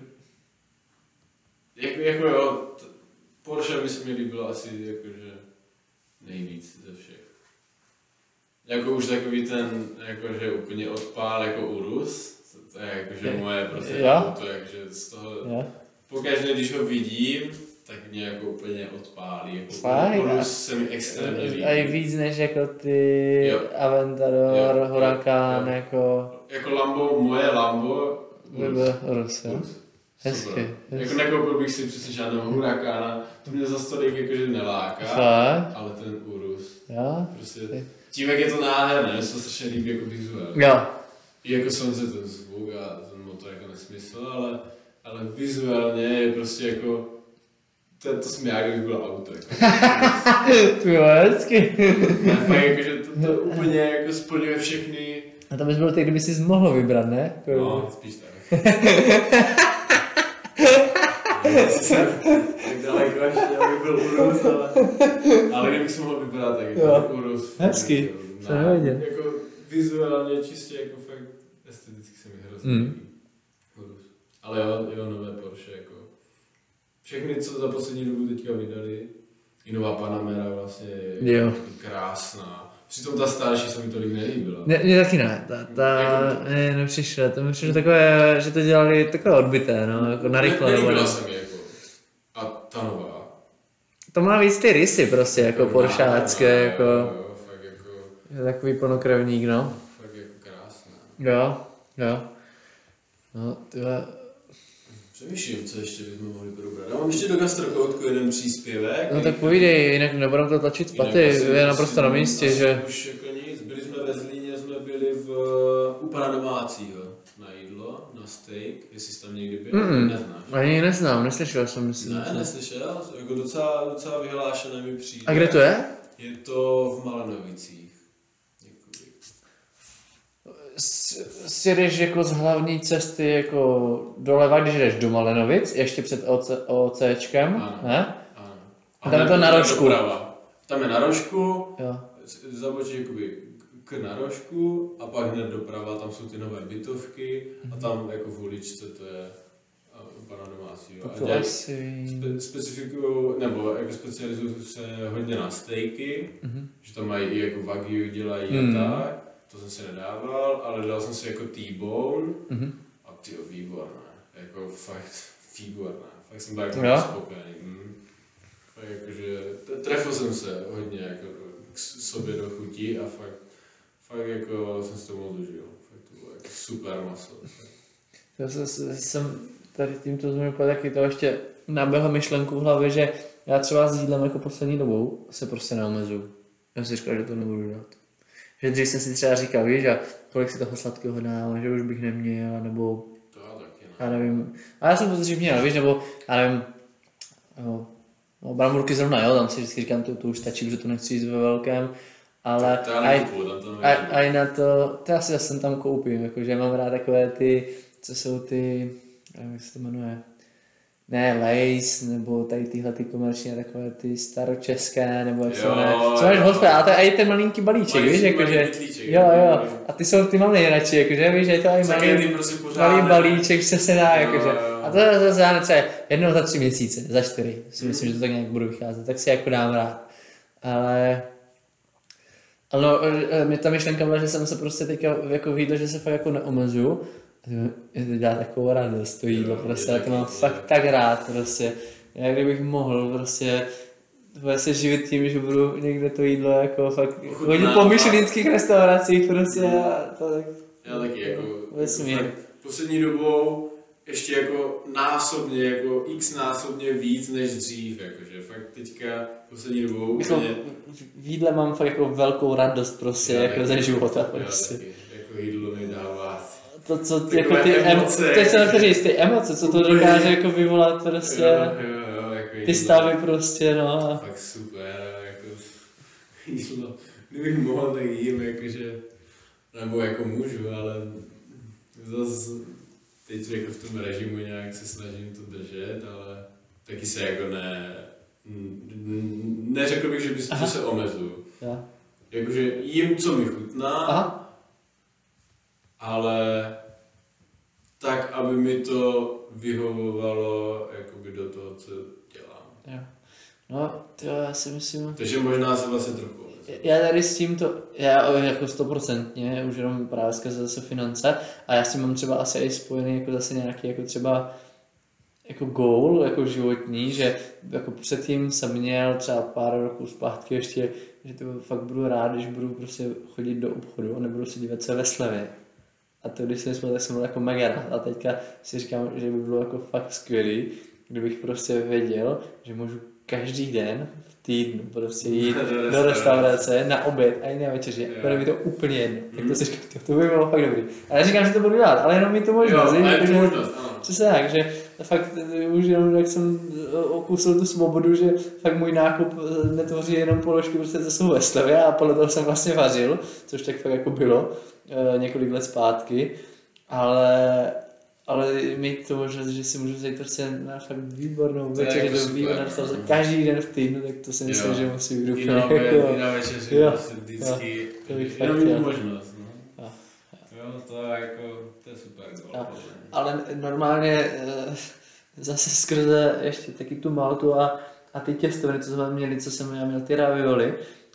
Speaker 2: Jako jo, Porsche by se mi líbilo asi jakože nejvíc ze všech. Jako už takový ten, jakože úplně odpál jako Urus, to je jakože moje prostě auto, jakože z toho, pokaždé když ho vidím, tak mě jako úplně odpálí, jako Urus se mi extrémně líbí.
Speaker 3: A i víc než jako ty Aventador, Huracan, jako...
Speaker 2: Jako Lambo, moje Lambo,
Speaker 3: Urus, jo? Hezky.
Speaker 2: Jako nekoupil bych si přesně žádného Huracana, to mě za tolik jakože neláká, ale ten Urus, prostě tím, jak je to nádherné, mě se to strašně líbí jako vizuál.
Speaker 3: Jo.
Speaker 2: I jako samozřejmě ten zvuk a ten motor jako nesmysl, ale vizuálně je prostě jako, to jsem já, kdybych byl auto. Jako.
Speaker 3: To jo, hezky.
Speaker 2: Ne, jakože to úplně jako splňuje všechny.
Speaker 3: A to bys byl ty, kdyby jsi mohl vybrat, ne?
Speaker 2: No, spíš tak. Tak daleko ještě, abych byl Urus, ale kdybych si mohl vybrat, tak jako Urus.
Speaker 3: Hezky, jsem nevěděl.
Speaker 2: Jako vizuálně čistě jako fakt esteticky se mi hrozně líbí. Urus. Ale jo, nové Porsche jako všechny, co za poslední dobu teďka vydali, i nová Panamera vlastně je krásná. Přitom ta starší se mi tolik nelíbila.
Speaker 3: Mně taky ne, nepřišlo, to mi přišlo takové, že to dělali takové odbité, no, jako narychle.
Speaker 2: Nelíbila se mi jako. A ta nová.
Speaker 3: To má víc ty rysy prostě, jako poršácké, jako,
Speaker 2: Fakt jako,
Speaker 3: je takový plnokrevník, no.
Speaker 2: fakt jako krásná.
Speaker 3: Jo. No, tyhle,
Speaker 2: Přemýšlím, co ještě bychom mohli probrat. Já mám ještě do gastrokoutku jeden příspěvek.
Speaker 3: no tak povídej, jinak nebudeme to tlačit spaty, je naprosto na místě, že...
Speaker 2: Už jako nic, byli jsme ve Zlíně, jsme byli u pana domácího na jídlo, na steak, jestli jsi tam někdy byl, neznáš.
Speaker 3: Ani neznám, neslyšel jsem, myslím.
Speaker 2: Ne, neslyšel, jako docela vyhlášené mi přijde.
Speaker 3: A kde to je?
Speaker 2: Je to v Malenovicích. Děkuji.
Speaker 3: Sjedeš jako z hlavní cesty jako doleva, když jdeš do Malenovic, ještě před OCčkem,
Speaker 2: Ano.
Speaker 3: ne?
Speaker 2: Ano.
Speaker 3: A tam je to na rožku.
Speaker 2: Doprava. Tam je na rožku,
Speaker 3: Jo.
Speaker 2: zabočí jakoby k narožku a pak hned doprava, tam jsou ty nové bytovky a tam jako v uličce to je u pana domácího.
Speaker 3: Tak
Speaker 2: A
Speaker 3: to
Speaker 2: dělají
Speaker 3: asi...
Speaker 2: specifikují, nebo jako specializují se hodně na stejky, že tam mají i jako wagyu dělají a tak, to jsem si nedával, ale dal jsem si jako T-bone a tyjo, výborné, jako fakt výborné, fakt jsem byl jako spokojený. Fakt jakože, trefil jsem se hodně jako k sobě do chutí a fakt jako jsem si to moc užil. Fakt to bylo jako super maso.
Speaker 3: Já jsem tady tímto zmíním taky to ještě naběhl myšlenku v hlavě, že já třeba s jídlem jako poslední dobou se prostě neomezuju. Já si říkal, že to nebudu dělat. Že dřív jsem si třeba říkal, víš, a kolik si toho sladkého dám, že už bych neměl, nebo
Speaker 2: To já taky ne.
Speaker 3: já nevím. A já jsem to dřív měl, víš, nebo já nevím, no, bramburky zrovna, jo, tam si vždycky říkám, to už stačí, protože to nechci jíst ve velkém, ale
Speaker 2: To já nekupuju, tam to nevím.
Speaker 3: a i na to já si zase tam koupím, jakože mám rád takové ty, co jsou ty, nevím, jak se to jmenuje, ne Lays, nebo tady tyhle ty komerční, takové ty staročeské, nebo jak se jmenuje, co máš v hospodě, a to je i ten malinký balíček, víš, jakože, jo, a ty jsou, ty mám nejradši, jakože, víš, že je to i malý balíček, co se dá, jakože, a to zase já třeba jednou za 3 měsíce, za 4, si myslím, že to tak nějak budu vycházet, tak si jako dám rád, ale no, mě ta myšlenka byla, že jsem se prostě teďka jako viděl, že se fakt jako neomezuju. Je to dělá takovou radost, to jídlo, prostě, já to mám fakt tak rád, prostě. Já kdybych mohl, prostě, se živit tím, že budu někde to jídlo jako fakt chodit po myšelinských restauracích, prostě, a to tak...
Speaker 2: Já taky, jako
Speaker 3: vesmír.
Speaker 2: Poslední dobou ještě jako násobně, jako x násobně víc než dřív, jakože fakt teďka poslední dobou úplně...
Speaker 3: V jídle mám fakt jako velkou radost, prostě, jako ze života, prostě.
Speaker 2: Já taky, jako jídlo mi dává...
Speaker 3: To, co jako ty emoce, teď se na to říct, ty emoce, co to dokáže jako vyvolat, prostě,
Speaker 2: jo, jako
Speaker 3: ty stavy prostě, no.
Speaker 2: Fakt super, jako jídlo, kdybych mohl, tak jím, jakože, nebo jako můžu, ale zase teď jako v tom režimu nějak se snažím to držet, ale taky se jako neřekl bych, že se omezuju.
Speaker 3: Ja.
Speaker 2: Jakože jím, co mi chutná, ale tak, aby mi to vyhovovalo jakoby do toho, co dělám.
Speaker 3: Jo. No, já si myslím...
Speaker 2: Takže možná se vlastně trochu omezuju.
Speaker 3: Já tady s tímto, já jako 100%, už jenom právě skrze zase finance, a já s tím mám třeba asi i spojený jako zase nějaký jako třeba jako goal, jako životní, že jako předtím jsem měl třeba pár roků zpátky ještě, že to fakt budu rád, když budu prostě chodit do obchodu a nebudu se dívat, co je ve slevě. A to, když jsem spolu, tak jsem byl jako mega rád. A teďka si říkám, že by bylo jako fakt skvělý, kdybych prostě věděl, že můžu každý den v týdnu prostě jít do restaurace na oběd a i na večeři. Bude mi to úplně jedno. Tak to si říkám, to by bylo fakt dobrý. Ale říkám, že to budu dělat, ale jenom mi to možnost.
Speaker 2: Jo, je to možnost, ano.
Speaker 3: Přesně tak, že fakt už jenom jak jsem okusil tu svobodu, že fakt můj nákup netvoří jenom položky, prostě to jsou ve slevě a podle toho jsem vlastně vařil, což tak fakt jako bylo několik let zpátky, ale mít to možnost, že si můžu zajít prostě na fakt výbornou večeři
Speaker 2: jako
Speaker 3: do výborné restaurace každý den v týdnu, tak to si myslím, že musí být úplně
Speaker 2: jako...
Speaker 3: I
Speaker 2: na večeři,
Speaker 3: jo,
Speaker 2: prostě vždycky,
Speaker 3: to bych
Speaker 2: jenom
Speaker 3: fakt
Speaker 2: mít
Speaker 3: chtěl.
Speaker 2: možnost, no. Jo, to je jako, to je super.
Speaker 3: Ale normálně zase skrze ještě taky tu maltu a ty těstoviny, co jsme měli, co jsem já měl ty ravioli,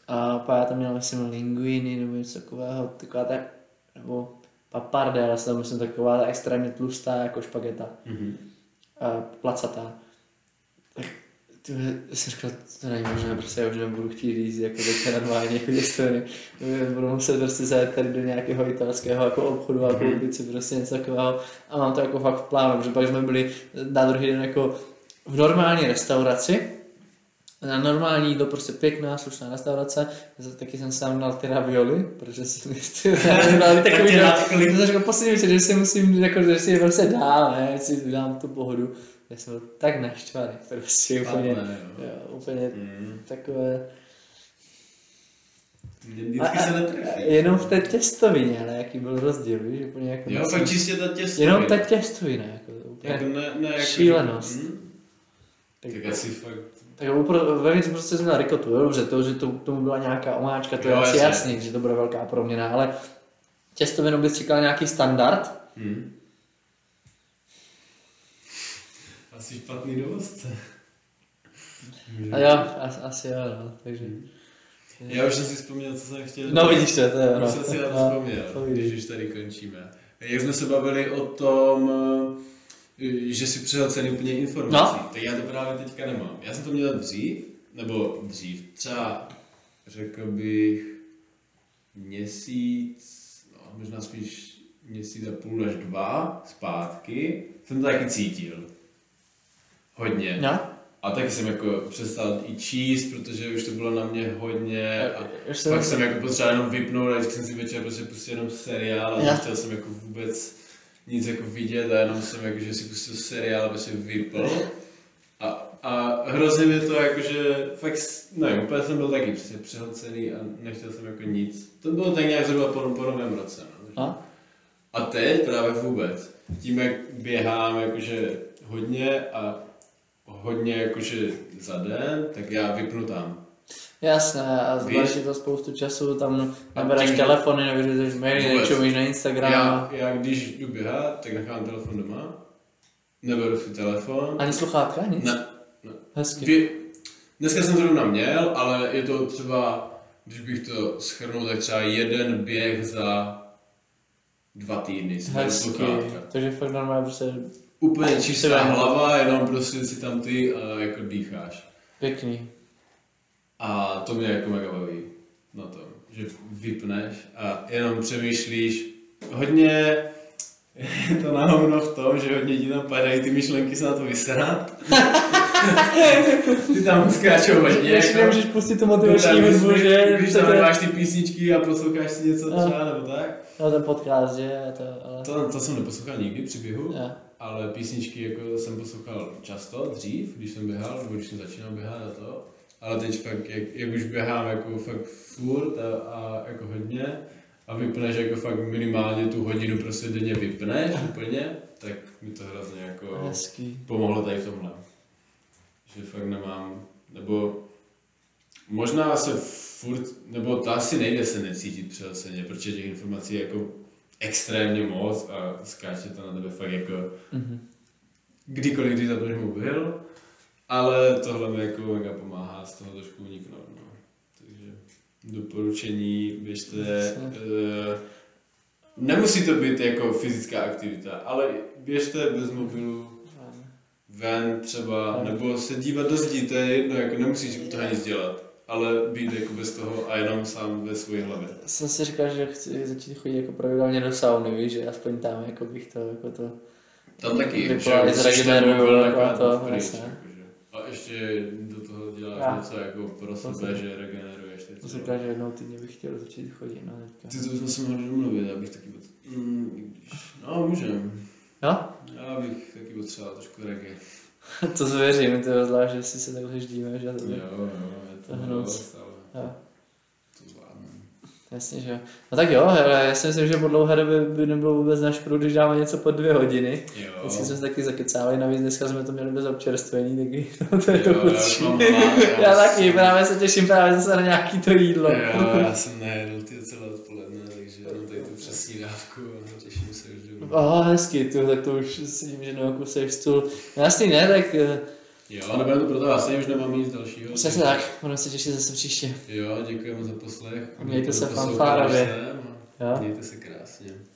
Speaker 3: A Pája tam měla myslím linguini nebo něco takového, taková ta, nebo paparde, ale tam myslím taková ta extrémně tlustá jako špageta. A placatá. Tak jsem říkal, to není možné, prostě já už nebudu chtít říct, jako teďka normálně jako děstveny. Budu muset prostě zajet tady do nějakého italského jako obchodu a koupit si prostě něco takového. A mám to jako fakt v plánu, protože pak jsme byli na druhý den jako v normální restauraci. Na normální jídlo, prostě pěkná, slušná restaurace. Taky jsem sám dal ty ravioli, protože jsem dal takový jsem řekl poslední večer, že si musím, jako, že si je prostě dám, ne, si dám tu pohodu. Já jsem byl tak naštvaný, prostě úplně, jo, úplně takové...
Speaker 2: Vždycky se netrefí.
Speaker 3: Jenom v té těstovině, ale jaký byl rozdíl, víš, úplně jako...
Speaker 2: Jo, fakt čistě ta těstovina.
Speaker 3: Jenom ta těstovina, jako úplně
Speaker 2: jako
Speaker 3: šílenost.
Speaker 2: Tak asi fakt...
Speaker 3: Tak vevnitř prostě jsem měl rikotu, jo, dobře, to, že tomu byla nějaká omáčka, to je asi jasný, že to bude velká proměna, ale těstovinu bys říkal nějaký standard.
Speaker 2: Asi špatný dovozce.
Speaker 3: A jo, asi jo, no, takže...
Speaker 2: Já už jsem si vzpomněl, co jsem chtěl.
Speaker 3: No vidíš to, jo.
Speaker 2: Už jsem si na to vzpomněl, když už tady končíme. Jak jsme se bavili o tom, že si přehlcený úplně informací, tak já to právě teďka nemám. Já jsem to měl dřív, třeba řekl bych měsíc, no, možná spíš měsíc a půl až 2 zpátky, jsem to taky cítil. Hodně.
Speaker 3: No?
Speaker 2: A taky jsem jako přestal i číst, protože už to bylo na mě hodně a
Speaker 3: Už
Speaker 2: pak jsem jako potřeboval jenom vypnout a vždycky jsem si večer prostě pustil jenom seriál a nechtěl jsem jako vůbec nic jako vidět a jenom jsem jako, že si pustil seriál a prostě vypl. A hrozně mě to jakože fakt, no úplně jsem byl taky přesně přehlcený a nechtěl jsem jako nic. To bylo tak nějak zhruba po novém roce. No. A teď právě vůbec. Tím jak běhám jakože hodně a hodně jakože za den, tak já vypnu tam.
Speaker 3: Jasné, a zvláště to spoustu času, tam nabereš telefony, nevyřizuješ maily, nečumíš na Instagram.
Speaker 2: Já když jdu běhat, tak nechám telefon doma, neberu si telefon.
Speaker 3: Ani sluchátka, nic?
Speaker 2: Ne.
Speaker 3: Hezky.
Speaker 2: Dneska jsem zrovna měl, ale je to třeba, když bych to shrnul, tak třeba jeden běh za 2 týdny.
Speaker 3: Hezky, takže fakt normálně prostě...
Speaker 2: Úplně čistá hlava, jenom prostě si tam ty a jako dýcháš.
Speaker 3: Pěkný.
Speaker 2: A to mě jako mega baví na tom, že vypneš a jenom přemýšlíš. Hodně je to na hovno v tom, že hodně ti tam padají ty myšlenky se na to vyserat. Ty tam skáčou hodně.
Speaker 3: Ještě nemůžeš pustit tu motivační hudbu, že?
Speaker 2: Když tam máš ty písničky a posloucháš si něco třeba nebo tak.
Speaker 3: No ten podcast, že?
Speaker 2: To jsem neposlouchal nikdy při běhu. Ale písničky jako jsem poslouchal často, dřív, když jsem běhal, nebo když jsem začínal běhat a to. Ale teď fakt, jak už běhám jako fakt furt a jako hodně a vypneš jako fakt minimálně tu hodinu prostě denně vypneš úplně, tak mi to hrozně jako pomohlo tady v tomhle. Že fakt nemám, nebo možná se furt, nebo to asi nejde se necítit přehlceně, protože těch informací je jako extrémně moc a skáče to na tebe fakt jako kdykoliv, když zapneš mobil, ale tohle mi jako mega pomáhá z toho trošku uniknout. No. Takže doporučení, běžte, nemusí to být jako fyzická aktivita, ale běžte bez mobilu ven třeba, nebo se dívat do zdí, to je jedno, jako nemusíš u toho nic dělat. Ale být jako bez toho a jenom sám ve své hlavě.
Speaker 3: Jsem si říkal, že chci začít chodit jako pravidelně do sauny, víš, že aspoň tam jako bych to
Speaker 2: tam taky,
Speaker 3: vyplavit, zregeneruju, jako to,
Speaker 2: jasně. A ještě do toho děláš něco jako pro sebe, že regeneruješ.
Speaker 3: To jsem říkal, že jednou týdně bych chtěl začít chodit, no teďka.
Speaker 2: Ty to jsme se mohli domluvit, abych taky no, můžem.
Speaker 3: Jo?
Speaker 2: Já bych taky potřeboval trošku reggae.
Speaker 3: To zvěřím, to zvlášť, že si se takhle ždíme, že?
Speaker 2: Jo, je to hrozné, ale to zvládnem.
Speaker 3: Jasně, že jo. No tak jo, hele, já si myslím, že po dlouhé době by nebylo vůbec na škodu, když dáme něco po 2 hodiny. Vždycky jsme se taky zakecávali, navíc dneska jsme to měli bez občerstvení, taky to je to chudší. Já taky, právě se těším právě zase na nějaký to jídlo.
Speaker 2: Jo, já jsem nejedl celé odpoledne, takže jenom tady tu přesní dávku a těším se už domů.
Speaker 3: Hezky, tak to už si tím, že neokusuješ stůl. No jasný, ne, tak
Speaker 2: Jo, nebudeme to proto, já stejně už nemám nic dalšího.
Speaker 3: Přesně tak, budeme se těšit zase příště.
Speaker 2: Jo, děkujeme za poslech.
Speaker 3: Mějte se
Speaker 2: Kdo to
Speaker 3: fanfárově.
Speaker 2: poslouchal,
Speaker 3: Jo.
Speaker 2: Mějte se krásně.